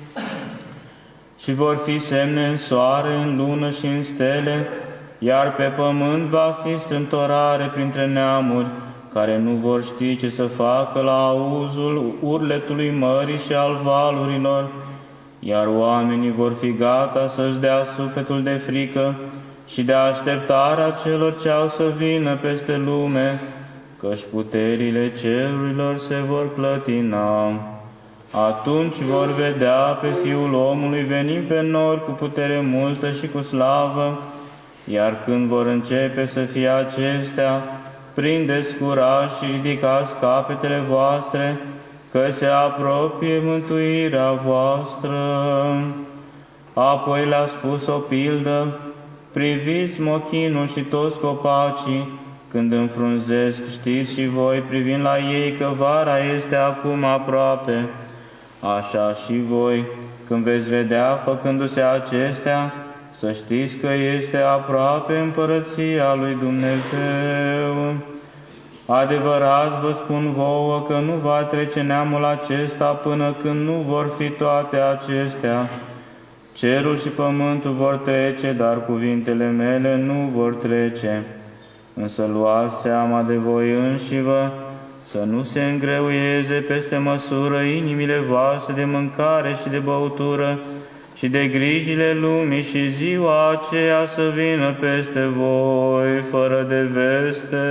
Și vor fi semne în soare, în lună și în stele, iar pe pământ va fi strâmtorare printre neamuri, care nu vor ști ce să facă la auzul urletului mării și al valurilor, iar oamenii vor fi gata să-și dea sufletul de frică și de așteptarea celor ce au să vină peste lume, căci puterile cerurilor se vor clătina. Atunci vor vedea pe Fiul omului venind pe nori cu putere multă și cu slavă, iar când vor începe să fie acestea, prindeți curaj și ridicați capetele voastre, că se apropie mântuirea voastră. Apoi le-a spus o pildă, priviți mochinul și toți copacii, când înfrunzesc, știți și voi privind la ei că vara este acum aproape. Așa și voi, când veți vedea făcându-se acestea, să știți că este aproape împărăția lui Dumnezeu. Adevărat vă spun vouă că nu va trece neamul acesta până când nu vor fi toate acestea. Cerul și pământul vor trece, dar cuvintele mele nu vor trece. Însă luați seama de voi înșivă, să nu se îngreuieze peste măsură inimile voastre de mâncare și de băutură și de grijile lumii și ziua aceea să vină peste voi fără de veste,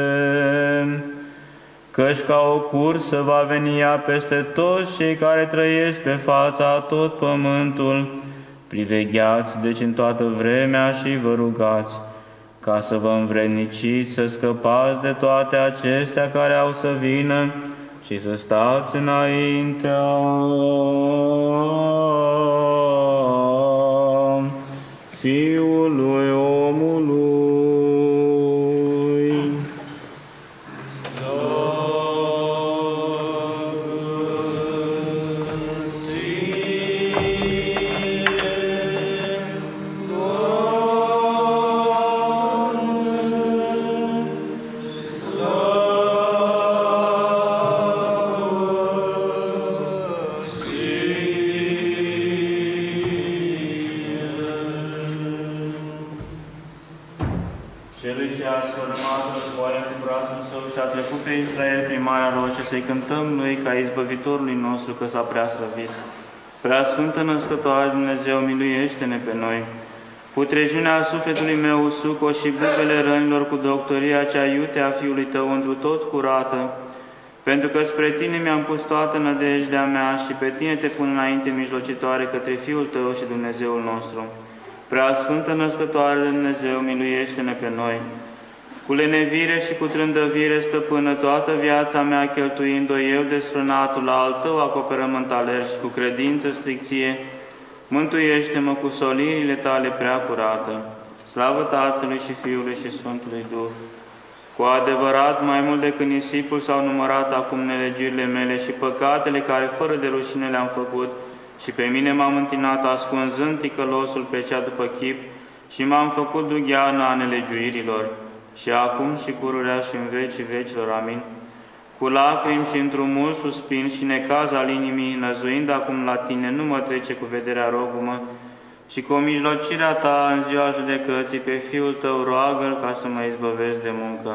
căci ca o cursă va veni ea peste toți cei care trăiesc pe fața a tot pământul. Privegheați deci în toată vremea și vă rugați, ca să vă învredniciți să scăpați de toate acestea care au să vină și să stați înaintea Fiului omului. Să-i cântăm noi ca izbăvitorului nostru că s-a preaslăvit. Preasfântă Născătoare Dumnezeu, miluiește-ne pe noi. Putrejiunea sufletului meu usuc-o și bubele rănilor cu doctoria cea iute a Fiului Tău întru tot curată, pentru că spre Tine mi-am pus toată nădejdea mea și pe Tine te pun înainte mijlocitoare către Fiul Tău și Dumnezeul nostru. Preasfântă Născătoare de Dumnezeu, miluiește-ne pe noi. Cu lenevire și cu trândăvire, stăpână, toată viața mea cheltuind-o eu desfrânatul la al Tău acoperământ alerg și cu credință stricție, mântuiește-mă cu solirile Tale prea curată. Slavă Tatălui și Fiului și Sfântului Duh! Cu adevărat, mai mult decât nisipul s-au numărat acum nelegiurile mele și păcatele care fără de rușine le-am făcut, și pe mine m-am întinat ascunzând ticălosul pe cea după chip și m-am făcut dugheană a nelegiuirilor. Și acum și pururea și în vecii vecilor. Amin. Cu lacrimi și într-un mult suspin și necaz al inimii, năzuind acum la Tine, nu mă trece cu vederea, rogumă, și cu mijlocirea Ta în ziua judecății pe Fiul Tău roagă-L ca să mă izbăvesc de muncă.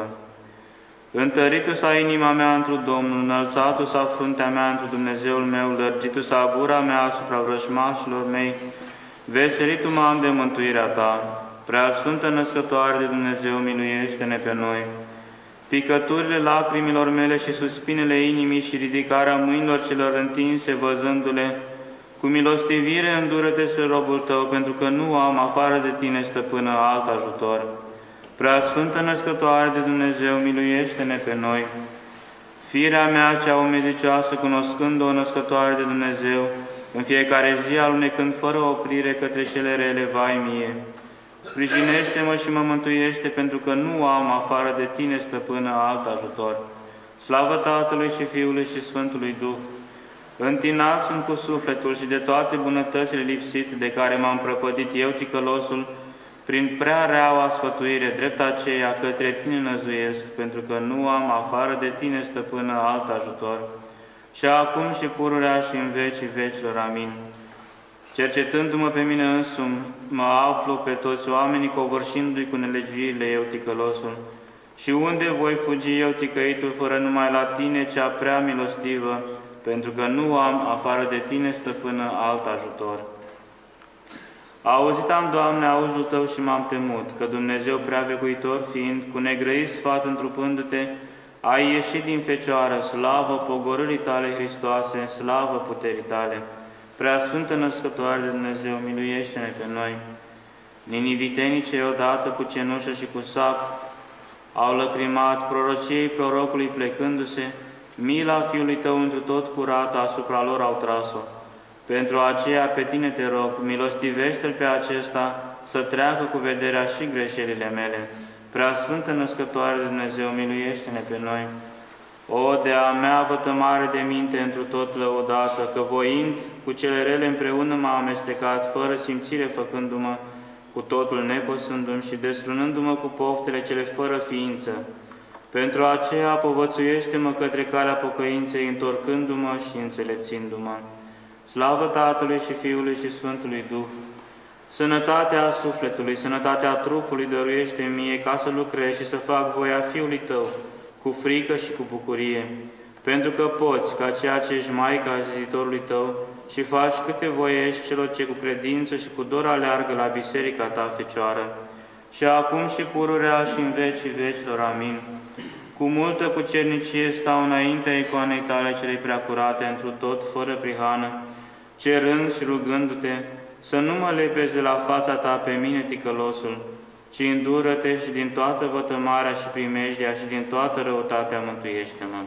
Întăritu s-a inima mea întru Domnul, înălțatu s-a fruntea mea întru Dumnezeul meu, lărgitu s-a gura mea asupra vrăjmașilor mei, veselitu m-am de mântuirea Ta. Preasfântă Născătoare de Dumnezeu, miluiește-ne pe noi. Picăturile lacrimilor mele și suspinele inimii și ridicarea mâinilor celor întinse, văzându-le, cu milostivire îndură-te spre robul Tău, pentru că nu am afară de Tine, stăpână, alt ajutor. Preasfântă Născătoare de Dumnezeu, miluiește-ne pe noi. Firea mea cea umezicioasă, cunoscând-o, Născătoare de Dumnezeu, în fiecare zi alunecând fără oprire către cele rele, vai mie! Sprijinește-mă și mă mântuiește, pentru că nu am afară de Tine, stăpână, alt ajutor. Slavă Tatălui și Fiului și Sfântului Duh! Întinat sunt cu sufletul și de toate bunătățile lipsit, de care m-am prăpădit eu, ticălosul, prin prea reaua sfătuire, drept aceea către Tine năzuiesc, pentru că nu am afară de Tine, stăpână, alt ajutor. Și acum și pururea și în vecii vecilor. Amin. Cercetându-mă pe mine însumi, mă aflu pe toți oamenii, covârșindu-i cu nelegiuirile eu, ticălosul. Și unde voi fugi eu, ticăitul, fără numai la Tine, cea prea milostivă, pentru că nu am afară de Tine, stăpână, alt ajutor. Auzit am, Doamne, auzul Tău și m-am temut, că Dumnezeu preavecuitor fiind, cu negrăit sfat întrupându-te, ai ieșit din Fecioară, slavă pogorârii Tale, Hristoase, slavă puterii Tale. Preasfântă Născătoare de Dumnezeu, miluiește-ne pe noi. Ninivitenii cei odată cu cenușă și cu sac au lăcrimat prorociei prorocului plecându-se, mila Fiului Tău întru tot curată asupra lor au tras-o. Pentru aceea pe Tine te rog, milostivește-L pe acesta să treacă cu vederea și greșelile mele. Preasfântă Născătoare de Dumnezeu, miluiește-ne pe noi. O, de-a mea vătămare de minte întru tot lăudată, că voind cu cele rele împreună m-a amestecat, fără simțire făcându-mă, cu totul nepăsându-mi și desfrânându-mă cu poftele cele fără ființă. Pentru aceea povățuiește-mă către calea pocăinței, întorcându-mă și înțelepțindu-mă. Slavă Tatălui și Fiului și Sfântului Duh! Sănătatea sufletului, sănătatea trupului dăruiește mie ca să lucrez și să fac voia Fiului Tău, cu frică și cu bucurie. pentru că poți, ca ceea ce ești Maica ziditorului tău, și faci câte voiești celor ce cu credință și cu dor aleargă la biserica ta Fecioară, și acum și pururea și în vecii vecilor. Amin. Cu multă cucernicie stau înaintea icoanei tale celei preacurate, întru tot, fără prihană, cerând și rugându-te să nu mă lepezi de la fața ta pe mine, ticălosul, ci îndură-te și din toată vătămarea și primejdia și din toată răutatea mântuiește-mă.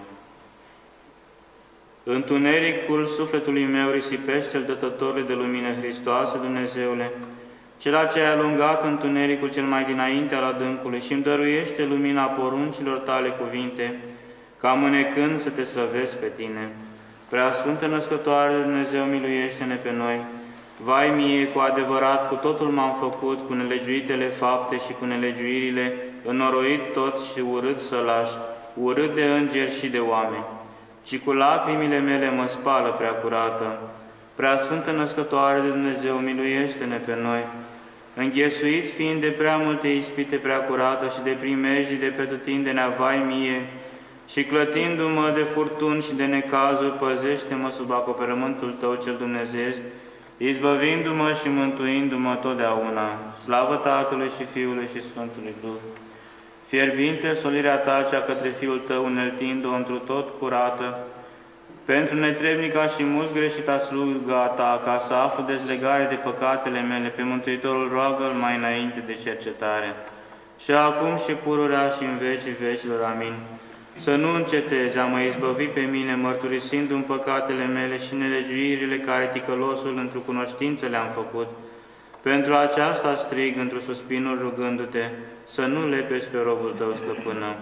Întunericul sufletului meu risipește-l dătătorului de lumină, Hristoase, Dumnezeule, Cela ce ai alungat întunericul cel mai dinainte al adâncului și îmi dăruiește lumina poruncilor tale cuvinte, ca mânecând să te slăvesc pe tine. Preasfântă Născătoare de Dumnezeu, miluiește-ne pe noi! Vai mie, cu adevărat, cu totul m-am făcut, cu nelegiuitele fapte și cu nelegiuirile, înoroit tot și urât sălaș, urât de îngeri și de oameni. Și cu lacrimile mele mă spală, Preacurată. Preasfântă Născătoare de Dumnezeu, miluiește-ne pe noi! Înghesuit fiind de prea multe ispite, Preacurată, și de primejdii de pretutindenea, vai mie, și clătindu-mă de furtuni și de necazuri, păzește-mă sub acoperământul Tău cel dumnezeiesc, izbăvindu-mă și mântuindu-mă totdeauna. Slavă Tatălui și Fiului și Sfântului Duh! Fierbinte solirea Ta cea către Fiul Tău, înăltind-o întru tot curată, pentru netrebnica și mult greșita sluga Ta, ca să aflu dezlegare de păcatele mele, pe Mântuitorul roagă-L mai înainte de cercetare. Și acum și pururea și în vecii vecilor. Amin. Să nu încetezi a mă izbăvi pe mine, mărturisindu-mi păcatele mele și nelegiuirile care ticălosul într-o cunoștință le-am făcut. Pentru aceasta strig într-o suspinul rugându-te, să nu lepezi pe robul Tău, Stăpână.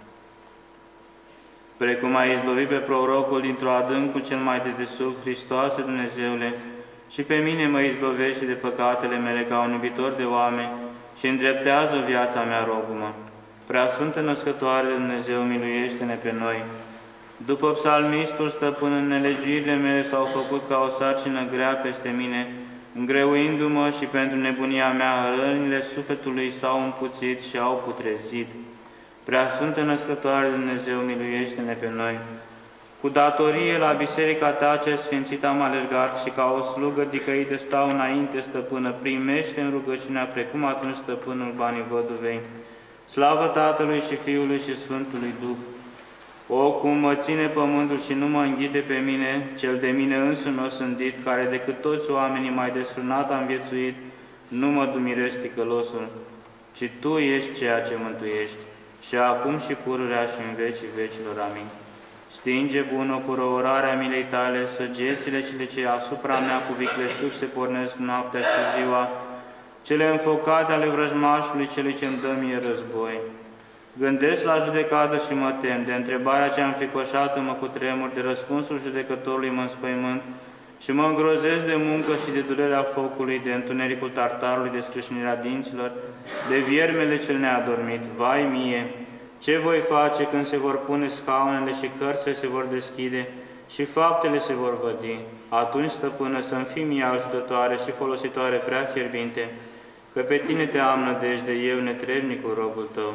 Precum ai izbăvit pe prorocul dintr-o adâncul cel mai dedesubt, Hristoase, Dumnezeule, și pe mine mă izbăvește de păcatele mele ca un iubitor de oameni și îndreptează viața mea, rog-mă. Preasfântă Născătoare de Dumnezeu, miluiește-ne pe noi! După psalmistul, Stăpân, nelegiuirile mele s-au făcut ca o sarcină grea peste mine, îngreuindu-mă, și pentru nebunia mea rănile sufletului s-au împuțit și au putrezit. Preasfântă Născătoare de Dumnezeu, miluiește-ne pe noi! Cu datorie la biserica Ta cea sfințită am alergat și ca o slugă dicăită stau înainte, Stăpână, primește în rugăciunea precum atunci stăpânul banii văduvei. Slavă Tatălui și Fiului și Sfântului Duh! O, cum mă ține pământul și nu mă înghite pe mine, cel de mine însuși osândit, care decât toți oamenii mai desfrânat am viețuit, nu mă dumiresc ticălosul, ci Tu ești ceea ce mântuiești, și acum și pururea și în vecii vecilor. Amin. Stinge, bună, cu răurarea milei Tale, săgețile cele ce asupra mea cu vicleșug se pornesc noaptea și ziua, cele înfocate ale vrăjmașului, celui ce-mi dă mie război. Gândesc la judecată și mă tem, de întrebarea ce am fricoșată mă cutremur, de răspunsul judecătorului mă înspăimânt și mă îngrozesc de muncă și de durerea focului, de întunericul tartarului, de scrâșnirea dinților, de viermele cel neadormit. Vai mie! Ce voi face când se vor pune scaunele și cărțile se vor deschide și faptele se vor vădi? Atunci, Stăpână, să-mi fii mie ajutătoare și folositoare prea fierbinte, că pe Tine te am nădejde, eu, netrebnicul, robul Tău.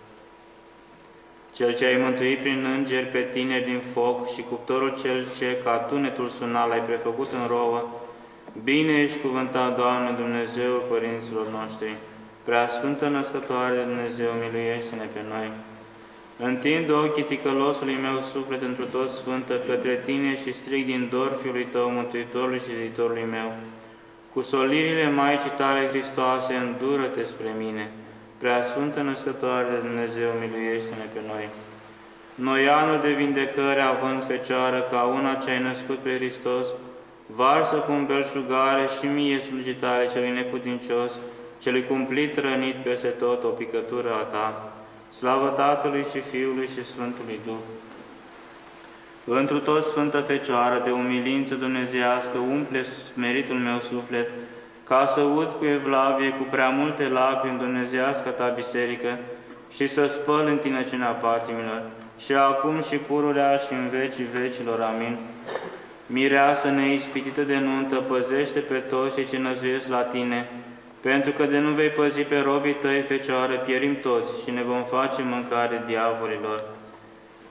Cel ce ai mântuit prin îngeri pe tineri din foc și cuptorul cel ce, ca tunetul sunal, ai prefăcut în rouă, bine ești cuvântat, Doamne, Dumnezeu părinților noștri. Preasfântă Născătoare de Dumnezeu, miluiește-ne pe noi! Întind ochii ticălosului meu suflet întru tot sfântă către Tine și strig din dor Fiului Tău, Mântuitorului și Ziditorului meu. Cu solirile Maicii Tale, Hristoase, îndură-te spre mine! Preasfântă Născătoare de Dumnezeu, miluiește-ne pe noi! Noianul de vindecări, având Fecioară, ca una ce ai născut pe Hristos, varsă cu îmbelșugare și mie slujitare celui neputincios, celui cumplit rănit peste tot o picătură a Ta. Slavă Tatălui și Fiului și Sfântului Duh! Întru tot, Sfântă Fecioară, de umilință dumnezeiască, umple smeritul meu suflet, ca să ud cu evlavie, cu prea multe lacrimi, dumnezeiască Ta biserică și să spăl întinăciunea patimilor, și acum și pururea și în vecii vecilor. Amin. Mireasă neispitită de nuntă, păzește pe toți cei ce năzuiesc la Tine, pentru că de nu vei păzi pe robii Tăi, Fecioară, pierim toți și ne vom face mâncare diavolilor.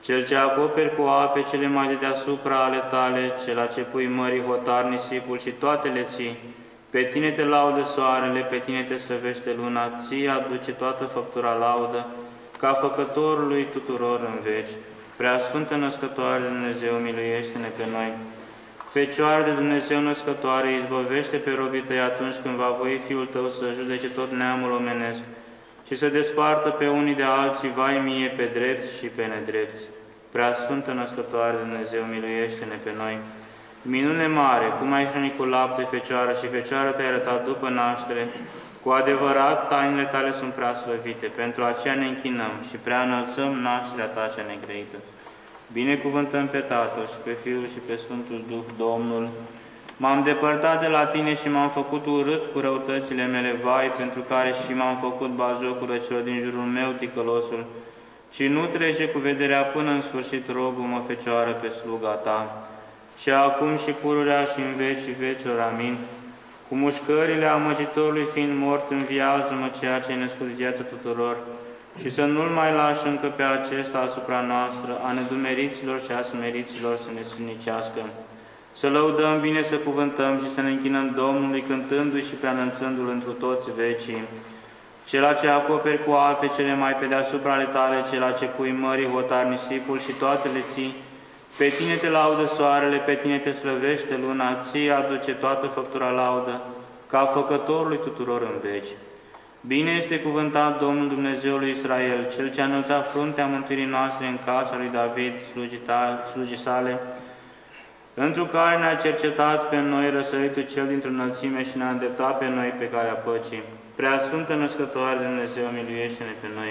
Cel ce acoperi cu ape cele mai de deasupra ale tale, cel ce pui mării, hotar, nisipul și toate le ții, pe tine te laudă soarele, pe tine te slăvește luna, ție aduce toată făptura laudă, ca făcătorului tuturor în veci. Preasfântă Născătoare de Dumnezeu, miluiește-ne pe noi. Fecioară de Dumnezeu născătoare, izbăvește pe robii tăi atunci când va voi Fiul tău să judece tot neamul omenesc și să despartă pe unii de alții, vai mie, pe drepți și pe nedrepți. Preasfântă Născătoare de Dumnezeu, miluiește-ne pe noi. Minune mare, cum ai hrănit cu lapte, Fecioară, și Fecioară te-ai arătat după naștere, cu adevărat, tainele tale sunt prea slăvite, pentru aceea ne închinăm și prea înălțăm nașterea ta cea negreită. Binecuvântăm pe Tatăl și pe Fiul și pe Sfântul Duh, Domnul. M-am depărtat de la tine și m-am făcut urât cu răutățile mele, vai, pentru care și m-am făcut bazjocură celor din jurul meu, ticălosul, și nu trece cu vederea până în sfârșit, rogul-mă, Fecioară, pe sluga ta. Și acum și pururea și în vecii vecilor, amin. Cu mușcările amăgitorului fiind mort, înviază-mă, ceea ce ai născut viața tuturor, și să nu-l mai lași încă pe acesta asupra noastră, a nedumeriților și a smeriților să ne silnicească. Să lăudăm bine, să cuvântăm și să ne închinăm Domnului, cântându-i și preanălțându-L întru toți vecii. Cela ce acoperi cu ape cele mai pe deasupra ale tale, cela ce pui mării, hotar, nisipul și toate le ții, pe tine te laudă soarele, pe tine te slăvește luna, ție aduce toată făptura laudă, ca făcătorului tuturor în veci. Bine este cuvântat Domnul Dumnezeului Israel, Cel ce a înălțat fruntea mântuirii noastre în casa lui David, slugii sale, întru care ne-a cercetat pe noi răsăritul cel dintr-o înălțime și ne-a îndreptat pe noi pe calea păcii. Preasfântă Născătoare de Dumnezeu, miluiește-ne pe noi.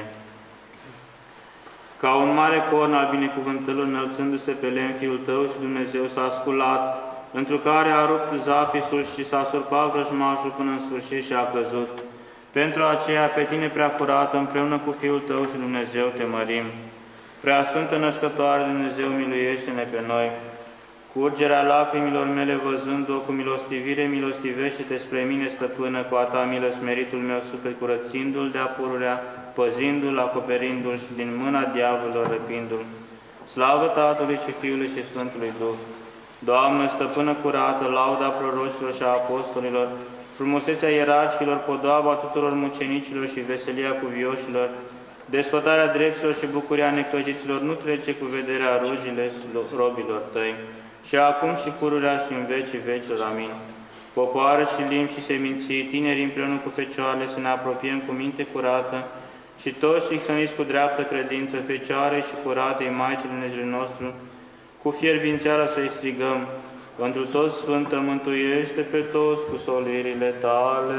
Ca un mare corn al binecuvântărilor, înălțându-se pe lemn, Fiul tău și Dumnezeu s-a sculat, întru care a rupt zapisul și s-a surpat vrăjmașul până în sfârșit și a căzut. Pentru aceea, pe tine prea curată, împreună cu Fiul tău și Dumnezeu te mărim. Preasfântă Născătoare de Dumnezeu, miluiește-ne pe noi. Curgerea lacrimilor mele văzând-o cu milostivire, milostivește-te spre mine, stăpână, cu a ta milă smeritul meu suflet, curățindu-l de apururea, păzindu-l, acoperindu-l și din mâna diavolilor răpindu-l. Slavă Tatălui și Fiului și Sfântului Duh! Doamnă, stăpână curată, lauda prorocilor și a apostolilor, frumusețea ierarhilor, podoaba tuturor mucenicilor și veselia cuvioșilor, desfătarea dreptilor și bucuria necăjiților nu trece cu vederea rugile robilor tăi, și acum și pururea și în vecii vecilor. Amin. Popoară și limbi și seminții, tineri împreună cu fecioarele, să ne apropiem cu minte curată și toți și hrăniți cu dreaptă credință, Fecioare și curatei Maicii Dumnezeului nostru, cu fierbințeală să-i strigăm: întru toți Sfântă, mântuiește pe toți cu solirile tale.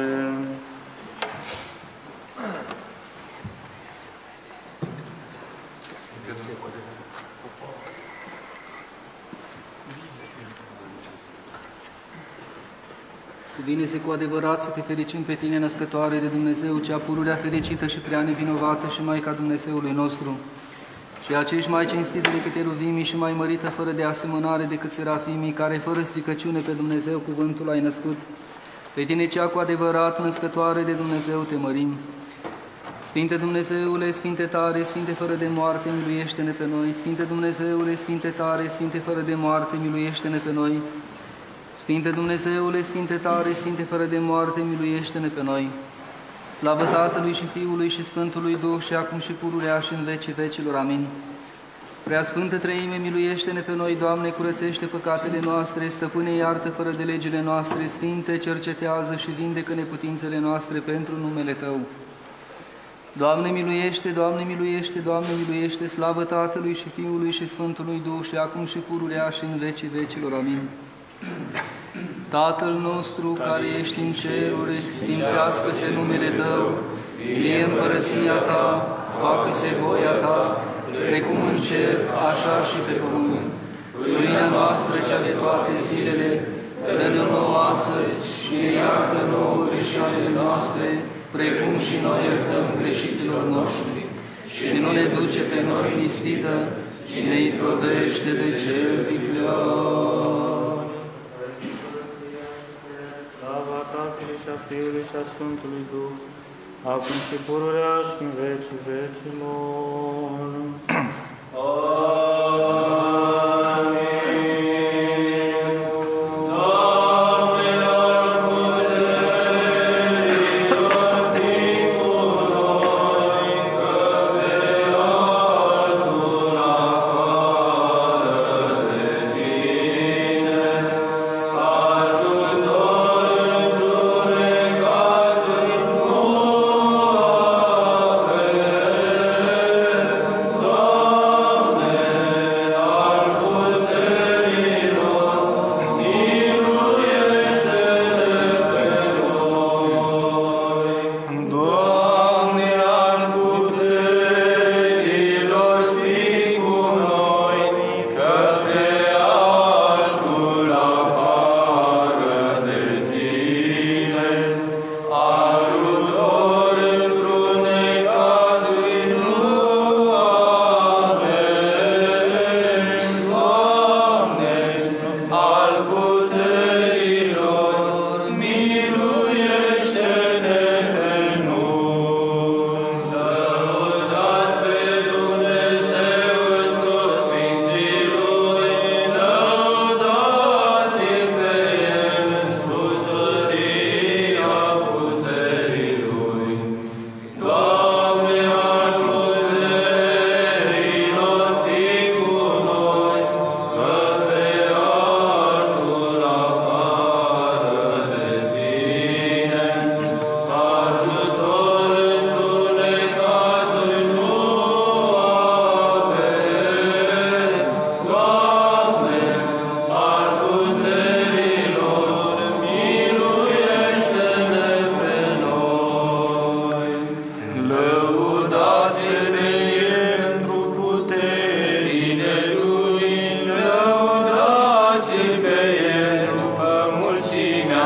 Cuvine-se cu adevărat să te fericim pe tine, Născătoare de Dumnezeu, cea pururea fericită și prea nevinovată și Maica Dumnezeului nostru, ceea ce ești mai cinstită decât eruvimii și mai mărită fără de asemănare decât serafimii, care fără stricăciune pe Dumnezeu cuvântul ai născut. Pe tine, cea cu adevărat Născătoare de Dumnezeu, te mărim. Sfinte Dumnezeule, Sfinte tare, Sfinte fără de moarte, miluiește-ne pe noi. Sfinte Dumnezeule, Sfinte tare, Sfinte fără de moarte, miluiește-ne pe noi. Sfinte Dumnezeule, Sfinte tare, Sfinte fără de moarte, miluiește-ne pe noi. Slavă Tatălui și Fiului și Sfântului Duh, și acum și pururea și în vecii vecilor. Amin. Preasfântă Treime, miluiește-ne pe noi, Doamne, curățește păcatele noastre, Stăpâne, iartă fără de legile noastre, Sfinte, cercetează și vindecă neputințele noastre pentru numele Tău. Doamne, miluiește, Doamne, miluiește, Doamne, miluiește, slavă Tatălui și Fiului și Sfântului Duh, și acum și pururea și în vecii vecilor. Amin. Tatăl nostru, care ești în ceruri, sfințească-se numele Tău, vie împărăția Ta, facă-se voia Ta, precum în cer, așa și pe pământ. Pâinea noastră cea de toate zilele, dă-ne nouă astăzi și ne iartă nouă greșelile noastre, precum și noi iertăm greșiților noștri. Și nu ne duce pe noi în ispită, ci ne izbăvește de cel viclean. Slava Tatălui și a Fiului și a Sfântului Duh, acum și pururea și în vecii vecilor.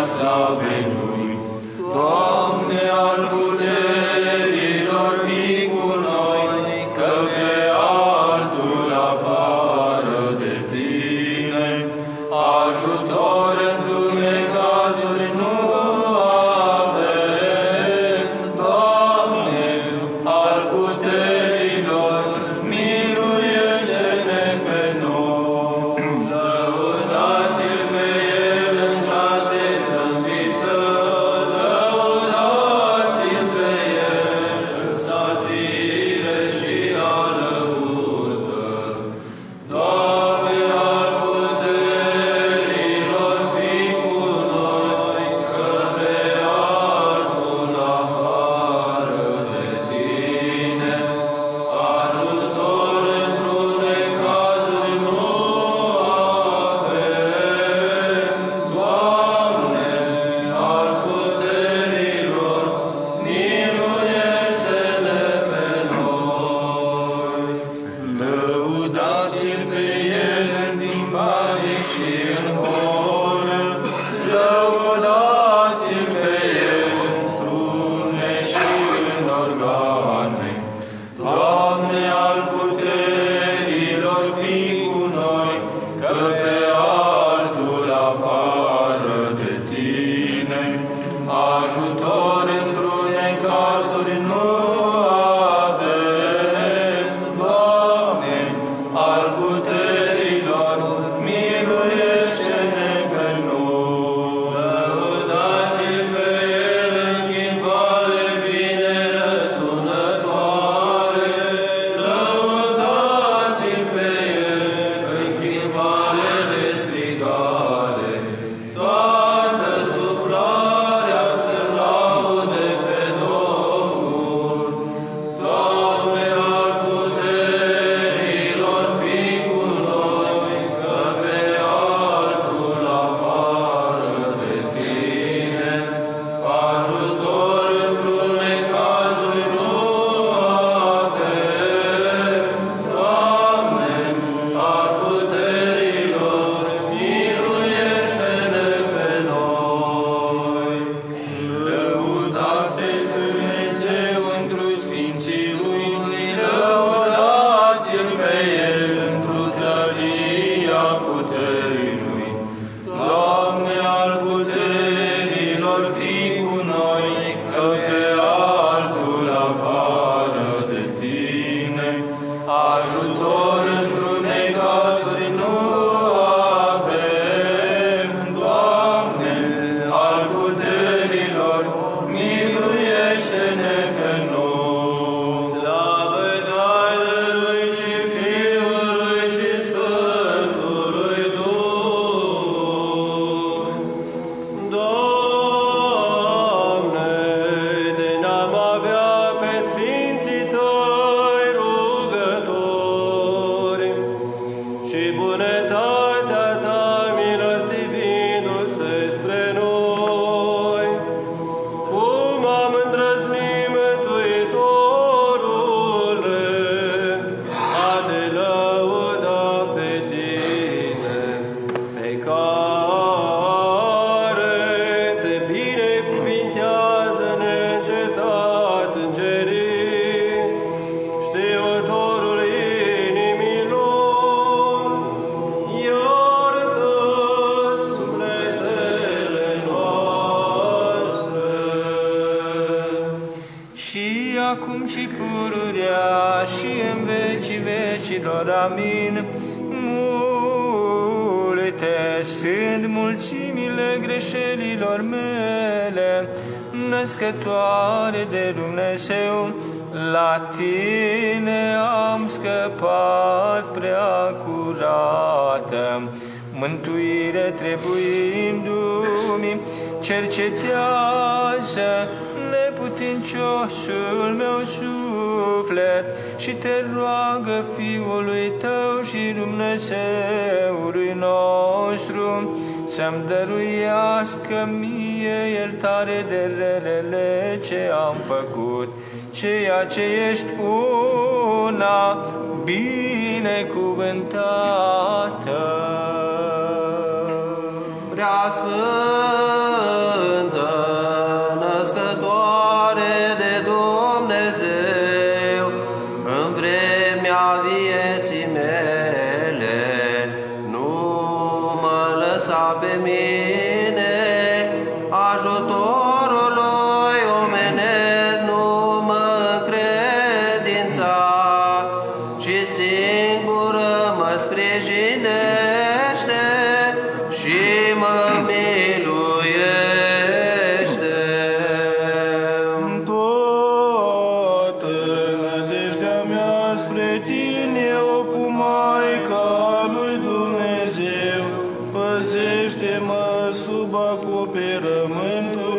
slavei Lui. Doamne, al puterilor, fii cu noi, că pe altul afară de Tine, ajutor într-un necazuri nu avem. Doamne, al puterilor, miluiește-ne pe noi. Lăudați-L pe El în glas de trâmbiță, lăudați-L pe El în satire și alăută. Doamne, al puterilor, fii cu noi, că pe altul afară de Tine, ajutor într-un necazuri nu avem. Doamne, al puterilor, miluiește-ne pe noi. Lăudați-L pe El în timpani și în horă, lăudați-L pe El în strune și în organe. Doamne, al puterilor, fii cu noi, că pe altul afară de Tine, ajutor într-un necazuri nu avem. Doamne, al puterilor, miluiește-ne pe noi. Lăudați-L pe El în chimbale bine răsunătoare, lăudați-L pe El în chimbale de strigare. Toată suflarea să laude pe Domnul. Doamne, al puterilor, fii cu noi, că pe altul afară de Tine, ajutor într-un necazuri nu avem. Doamne, al puterilor, miluiește-ne pe noi. Lăudați-L Dumnezeu întru Sfinții Lui, lăudați-L pe El întru tăria puterii Lui. Doamne, al puterilor, fii cu noi, că pe altul afară de Tine, ajutor într-un necazuri nu avem. Doamne, al puterilor, miluiește-ne pe noi. Slavă Tatălui și Fiului și Sfântului Duh. Doamne, de n-am avea pe Sfinții Tăi rugători și bunătatea Ta milostivindu-se spre noi, cum am îndrăznit, Mântuitorule, a te lăuda pe Tine, pe care Te binecuvintează neîncetat îngerii, știutorul inimilor. Iartă sufletele noastre. și acum și pururea și în vecii vecilor. Amin. Multe sunt mulțimile greșelilor mele, născătoare de Dumnezeu, la Tine am scăpat prea curată. Mântuire trebuindu-mi, cercetează neputinciosul meu suflet și Te roagă Fiului Tău și Dumnezeului nostru să-mi dăruiască mie iertare de relele ce am făcut, ceea ce ești una binecuvântată. Preasfânt ajutorului omenesc nu mă credința, ci singură mă sprijinește și mă miluiește. Toată nădejdea mea spre tine, o cu Maica lui Dumnezeu, păzește-mă sub acoperământul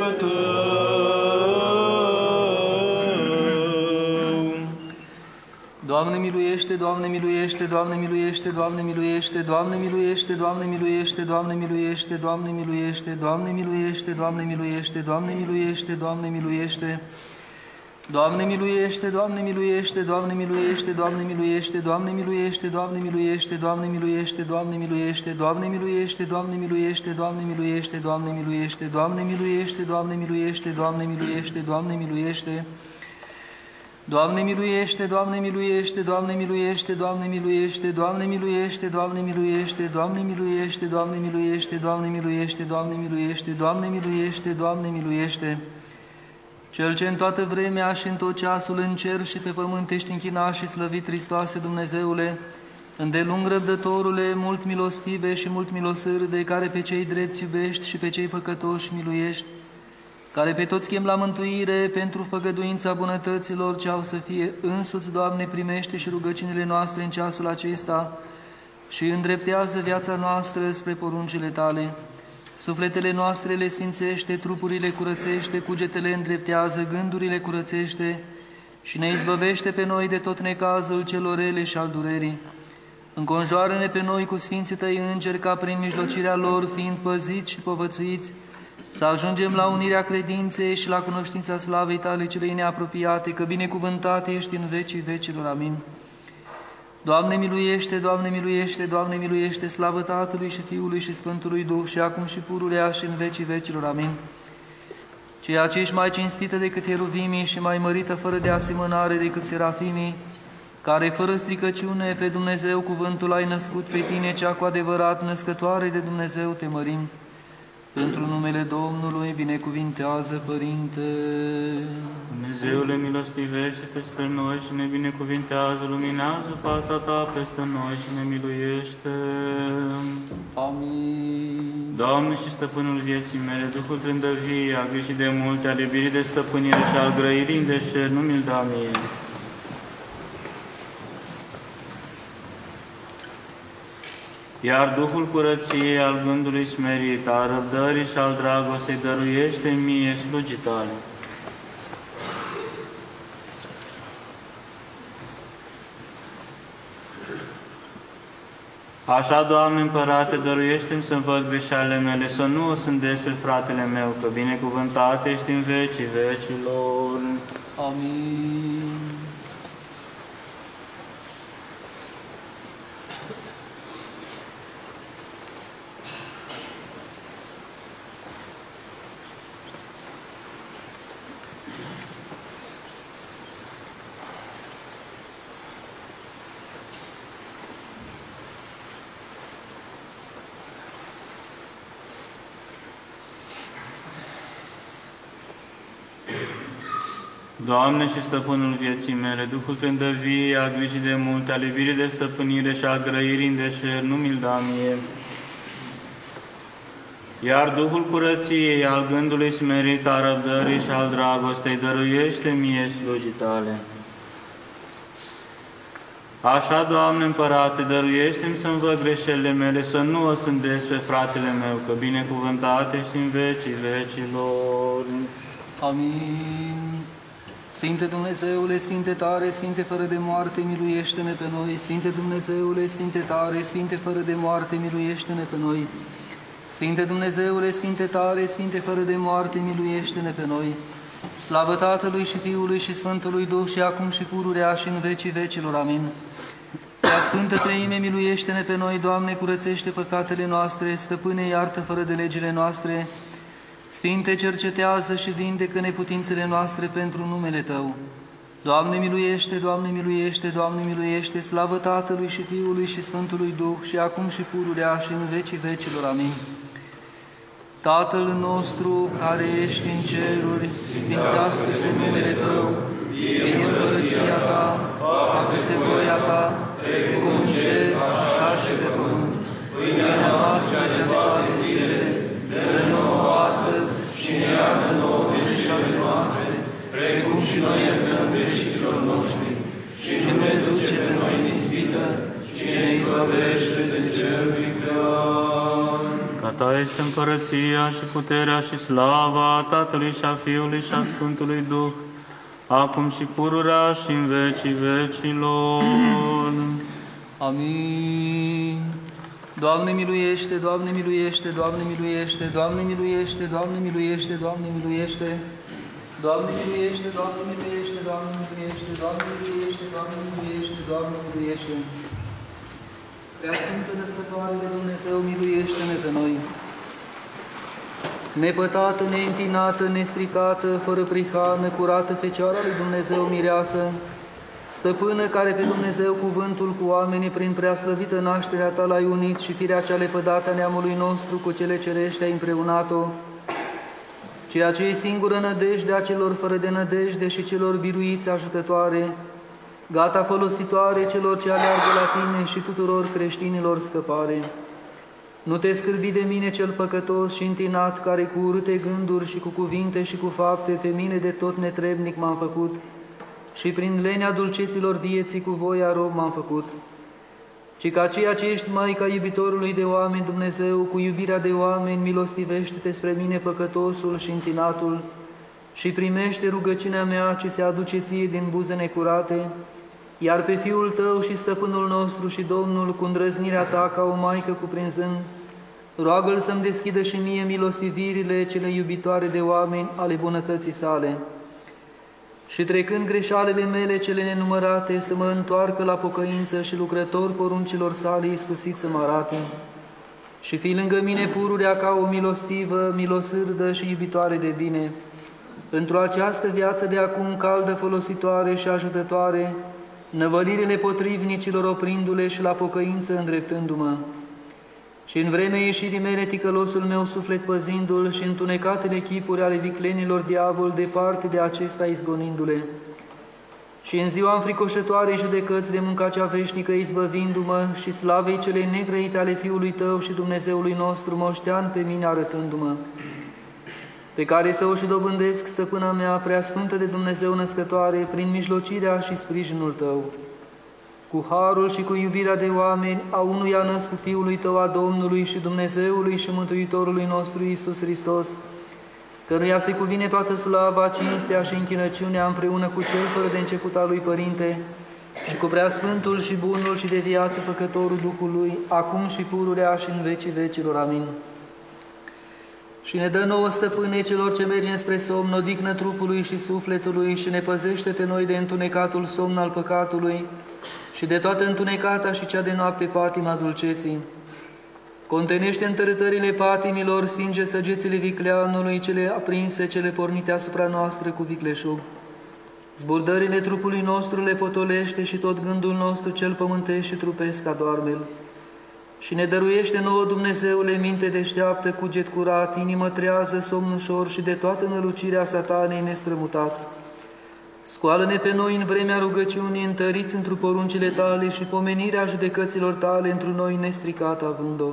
Tău. Doamne miluiește, Doamne miluiește, Doamne miluiește, Doamne miluiește, Doamne miluiește, Doamne miluiește, Doamne miluiește, Doamne miluiește, Doamne miluiește, Doamne miluiește, Doamne miluiește, Doamne miluiește. Doamne miluiește, Doamne miluiește, Doamne miluiește, Doamne miluiește, Doamne miluiește, Doamne miluiește, Doamne miluiește, Doamne miluiește, Doamne miluiește, Doamne miluiește, Doamne miluiește, Doamne miluiește, Doamne miluiește, Doamne miluiește, Doamne miluiește, Doamne miluiește. Doamne miluiește, Doamne miluiește, Doamne miluiește, Doamne miluiește, Doamne miluiește, Doamne miluiește, Doamne miluiește, Doamne miluiește, Doamne miluiește, Doamne miluiește, Doamne miluiește, Doamne miluiește. Cel ce în toată vremea și în tot ceasul în cer și pe pământ ești închinat și slăvit, Hristoase, Dumnezeule, îndelung răbdătorule, mult milostive și mult milosârde, care pe cei drepți iubești și pe cei păcătoși miluiești, care pe toți chem la mântuire pentru făgăduința bunătăților ce au să fie însuți, Doamne, primește și rugăciunile noastre în ceasul acesta și îndreptează viața noastră spre poruncile Tale. Sufletele noastre le sfințește, trupurile curățește, cugetele îndreptează, gândurile curățește și ne izbăvește pe noi de tot necazul celor rele și al durerii. Înconjoară-ne pe noi cu sfinții Tăi îngeri, ca prin mijlocirea lor, fiind păziți și povățuiți, să ajungem la unirea credinței și la cunoștința slavei Tale celei neapropiate, că binecuvântat ești în vecii vecilor. Amin. Doamne miluiește, Doamne miluiește, Doamne miluiește, slavă Tatălui și Fiului și Sfântului Duh, și acum și pururea și în vecii vecilor. Amin. Ceea ce ești mai cinstită decât cheruvimii și mai mărită fără de asemănare decât serafimii, care fără stricăciune pe Dumnezeu cuvântul ai născut, pe Tine, cea cu adevărat născătoare de Dumnezeu, te mărim. Pentru numele Domnului binecuvintează, Părinte. Dumnezeule, milostivește-te spre noi și ne binecuvintează, luminează fața Ta peste noi și ne miluiește. Amin. Doamne și Stăpânul vieții mele, Duhul trândăviei, a grijii de multe, al iubirii de stăpânire și al grăirii în deșert, nu mi-l da mie. Iar Duhul curăției, al gândului smerit, al răbdării și al dragostei dăruiește mie slugii Tale. Așa, Doamne Împărate, dăruiește-mi să-mi văd greșelile mele, să nu o sunt despre fratele meu, că binecuvântat ești în vecii vecilor. Amin. Doamne și Stăpânul vieții mele, Duhul trândăviei, al grijii de multe, al iubirii de stăpânire și al grăirii în deșert, nu mi-l da mie. Iar Duhul curăției, al gândului smerit, al răbdării și al dragostei, dăruiește mie slugii Tale. Așa, Doamne Împărate, dăruiește-mi să-mi văd greșelile mele, să nu o sunt despre fratele meu, că binecuvântat ești în vecii vecilor. Amin. Sfinte Dumnezeule, Sfinte tare, Sfinte fără de moarte, miluiește-ne pe noi. Sfinte Dumnezeule, Sfinte tare, Sfinte fără de moarte, miluiește-ne pe noi. Sfinte Dumnezeule, Sfinte tare, Sfinte fără de moarte, miluiește-ne pe noi. Slavă Tatălui și Fiului și Sfântului Duh, și acum și pururea și în vecii vecilor. Amin. Prea Sfântă Treime, miluiește-ne pe noi, Doamne, curățește păcatele noastre, Stăpâne, iartă fără de legile noastre. Sfinte, cercetează și vindecă neputințele noastre pentru numele Tău. Doamne miluiește, Doamne miluiește, Doamne miluiește, slavă Tatălui și Fiului și Sfântului Duh, și acum și pururea și în vecii vecilor. Amin. Tatăl nostru care ești în ceruri, sfințească-se numele Tău, vie împărăția Ta, facă-se voia Ta, precum în cer, așa și pe pământ. Pâinea noastră cea de toate zilele, dă-ne nouă astăzi și ne iartă nouă greșelile noastre, precum și noi iertăm greșiților noștri. Și nu ne duce pe noi în ispită, ci ne izbăvește de cel viclean. Ca Ta este împărăția și puterea și slava Tatălui și a Fiului și a Sfântului Duh, acum și pururea și în vecii vecilor. Amin. Doamne miluiește, Doamne miluiește, Doamne miluiește, Doamne miluiește, Doamne miluiește, Doamne miluiește. Doamne miluiește, Doamne miluiește, Doamne miluiește, Doamne miluiește, Doamne miluiește, Doamne miluiește. Prea Sfântă Născătoare de Dumnezeu, miluiește-ne pe noi. Nepătată, neîntinată, nestricată, fără prihană, curată Fecioara lui Dumnezeu, mireasă, stăpână care pe Dumnezeu cuvântul cu oamenii prin preaslăvită nașterea Ta l-ai unit și firea cea lepădată a neamului nostru cu cele cerești ai împreunat-o, ceea ce e singură nădejde a celor fără de nădejde și celor biruiți ajutătoare, gata folositoare celor ce aleargă la Tine și tuturor creștinilor scăpare. Nu te scârbi de mine cel păcătos și întinat, care cu urâte gânduri și cu cuvinte și cu fapte pe mine de tot netrebnic m-am făcut și prin lenea dulceților vieții cu voia rob m-am făcut, ci ca ceea ce ești Maica iubitorului de oameni, Dumnezeu, cu iubirea de oameni, milostivește-te spre mine păcătosul și întinatul și primește rugăciunea mea ce se aduce Ție din buze necurate, iar pe Fiul Tău și Stăpânul nostru și Domnul, cu îndrăznirea Ta ca o Maică cuprinzând, roagă-L să-mi deschidă și mie milostivirile cele iubitoare de oameni ale bunătății Sale. Și trecând greșalele mele cele nenumărate, să mă întoarcă la pocăință și lucrător poruncilor Sale iscusit să mă arate. Și fii lângă mine pururea ca o milostivă, milosârdă și iubitoare de bine, într-o această viață de acum caldă, folositoare și ajutătoare, năvălirile potrivnicilor oprindu-le și la pocăință îndreptându-mă. Și în vremea ieșirii mele ticălosul meu suflet păzindu-l și întunecatele chipuri ale viclenilor diavol departe de acesta izgonindu-le. Și în ziua înfricoșătoarei judecăți de munca cea veșnică izbăvindu-mă și slavei cele negrăite ale Fiului Tău și Dumnezeului nostru moștean pe mine arătându-mă, pe care să o și dobândesc, stăpâna mea, preasfântă de Dumnezeu născătoare, prin mijlocirea și sprijinul Tău, cu harul și cu iubirea de oameni a unuia născut Fiului Tău, a Domnului și Dumnezeului și Mântuitorului nostru Iisus Hristos, căruia se cuvine toată slava, cinstea și închinăciunea împreună cu Cel fără de început al Lui Părinte și cu preasfântul și bunul și de viață Făcătorul Duhului, acum și pururea și în vecii vecilor. Amin. Și ne dă nouă, Stăpâne, celor ce mergem spre somn, odihnă trupului și sufletului și ne păzește pe noi de întunecatul somn al păcatului și de toată întunecata și cea de noapte patima dulceții. Contenește întărâtările patimilor, stinge săgețile vicleanului, cele aprinse, cele pornite asupra noastră cu vicleșug. Zburdările trupului nostru le potolește și tot gândul nostru cel pământesc și trupesc adoarme-l. Și ne dăruiește nouă, Dumnezeule, minte deșteaptă, cuget curat, inimă trează, somn ușor și de toată nălucirea satanei nestrămutat. Scoală-ne pe noi în vremea rugăciunii, întăriți într-o poruncile Tale și pomenirea judecăților Tale într-o noi nestricat având-o.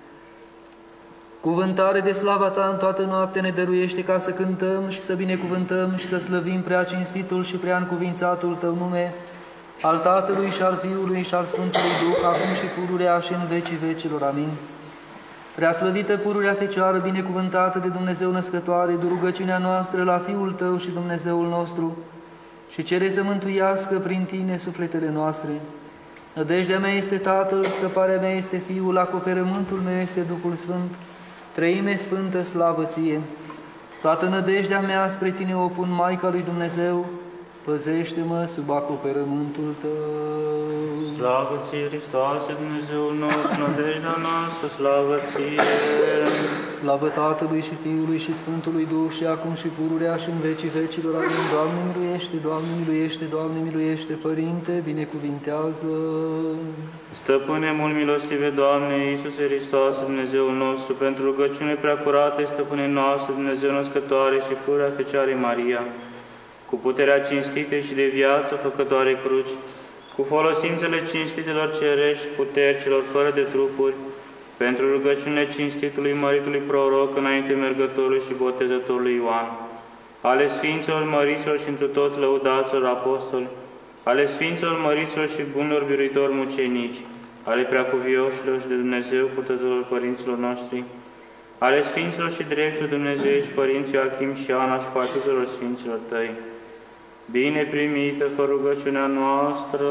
Cuvântare de slava Ta în toată noaptea ne dăruiește ca să cântăm și să binecuvântăm și să slăvim prea cinstitul și prea încuvințatul Tău nume, al Tatălui și al Fiului și al Sfântului Duh, acum și pururea și în vecii vecilor. Amin. Preaslăvită pururea Fecioară, binecuvântată de Dumnezeu născătoare, du rugăciunea noastră la Fiul Tău și Dumnezeul nostru și cere să mântuiască prin Tine sufletele noastre. Nădejdea mea este Tatăl, scăparea mea este Fiul, acoperământul meu este Duhul Sfânt, Treime Sfântă, slavă Ție! Toată nădejdea mea spre Tine o pun, Maica lui Dumnezeu, păzește-mă sub acoperământul Tău. Slavă ție, Hristoase, Dumnezeul nostru, nădejdea noastră, slavă ție! Slavă Tatălui și Fiului și Sfântului Duh și acum și pururea și în vecii vecilor. Amin. Doamne miluiește, Doamne miluiește, Doamne miluiește, Părinte, binecuvintează. Stăpâne mult milostive, Doamne, Iisuse Hristoase, Dumnezeul nostru, pentru rugăciune preacurată, Stăpâne noastră, Dumnezeu născătoare și purea Fecioarei Maria, cu puterea cinstită și de viață făcătoare cruci, cu folosințele cinstitelor cerești, puteri celor fără de trupuri, pentru rugăciunile cinstitului măritului proroc înainte mergătorului și botezătorului Ioan, ale Sfinților măriților și întru tot lăudaților apostoli, ale Sfinților măriților și bunilor biruitori mucenici, ale preacuvioșilor și de Dumnezeu purtătorilor părinților noștri, ale Sfinților și dreptilor Dumnezeiești părinții Joachim și Ana și cu atâtelor Sfinților Tăi. Bine primită fă rugăciunea noastră.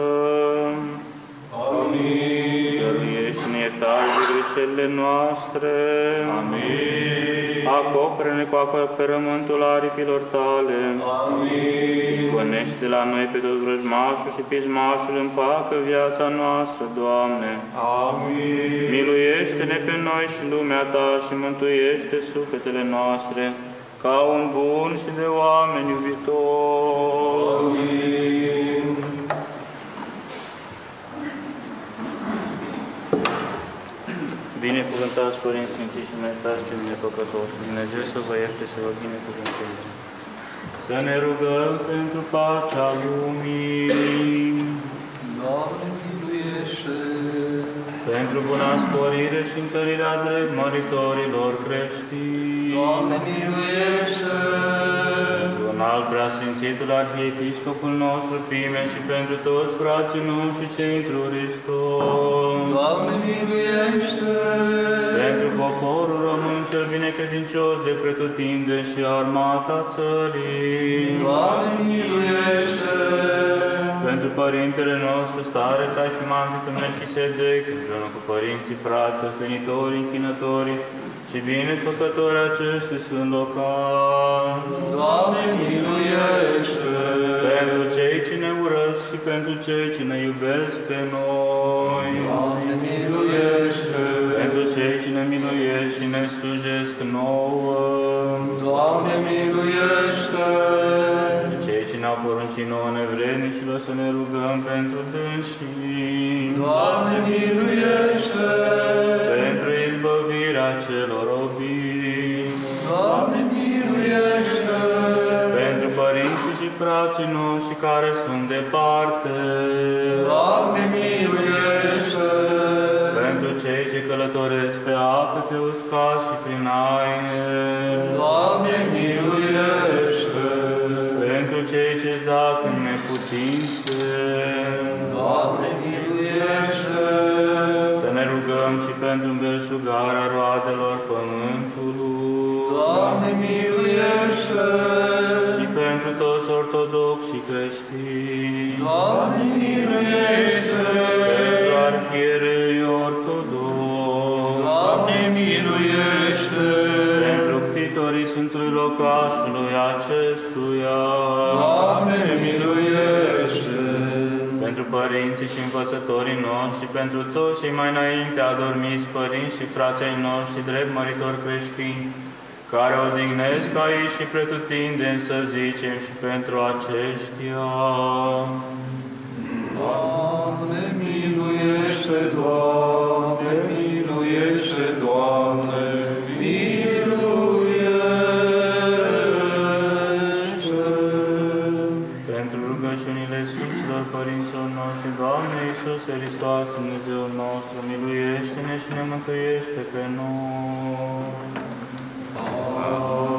Amin. Dăruiește-ne iertare de greșelile noastre. Amin. Acopere-ne cu acoperământul aripilor Tale. Amin. Izbănește de la noi pe toți vrăjmașul și pismașul, împacă viața noastră, Doamne. Amin. Miluiește-ne pe noi și lumea Ta și mântuiește sufletele noastre, ca un bun și de oameni iubitor. Amin. Binecuvântați, Părinți Sfinții și Măritați pe mine păcătoși, Dumnezeu să vă ierte, să vă binecuvânteze. Să ne rugăm pentru pacea lumii. Doamne, miluiește! Pentru buna sporire și întărirea drept măritorilor creștini. Doamne, miluiește! Pentru un alt preasfințitul Arhiepiscopul nostru Pimen și pentru toți frații noștri cei întru Hristos. Doamne, miluiește! Pentru poporul român cel binecredincios de pretutindeni și armata țării. Doamne, miluiește! Pentru Părintele nostru, stareț Arhimanditul Melchisedec, împreună cu părinții, frații, ostenitorii, închinătorii și binefăcătorii acestui sfânt local. Doamne, miluiește! Pentru cei ce ne urăsc și pentru cei ce ne iubesc pe noi. Doamne, miluiește! Pentru cei ce ne miluiesc și ne slujesc nouă. Doamne, miluiește! Pentru cei ce ne-au poruncit nouă nevrednicilor să ne rugăm pentru dânsii. Doamne, miluiește! Pentru izbăvirea celor robiți. Doamne, miluiește! Pentru părinții și frații noștri care sunt departe. Doamne, miluiește! Pentru cei ce călătoresc pe apă, pe uscat și prin aine. Doamne, miluiește! Pentru cei ce zac în neputințe. Doamne, miluiește! Să ne rugăm și pentru îmbelșugarea roadelor pământului. Doamne, miluiește! Și pentru toți ortodoxi și creștini. Doamne, miluiește! Pentru arhierei ortodoxi. Doamne, miluiește! Pentru ctitorii Sfântului locașului acestuia. Doamne, miluiește! Pentru părinții și învățătorii noștri, pentru toți cei mai înainte adormiți părinți și frații ai noștri, drept măritori creștini, care odihnesc aici și pretutindeni, să zicem, și pentru aceștia. Doamne, miluiește, Doamne, miluiește, Doamne, miluiește! Pentru rugăciunile Sfinților Părinților noștri, Doamne Iisuse Hristos, Dumnezeul nostru, miluiește-ne și ne mântuiește pe noi. Amin.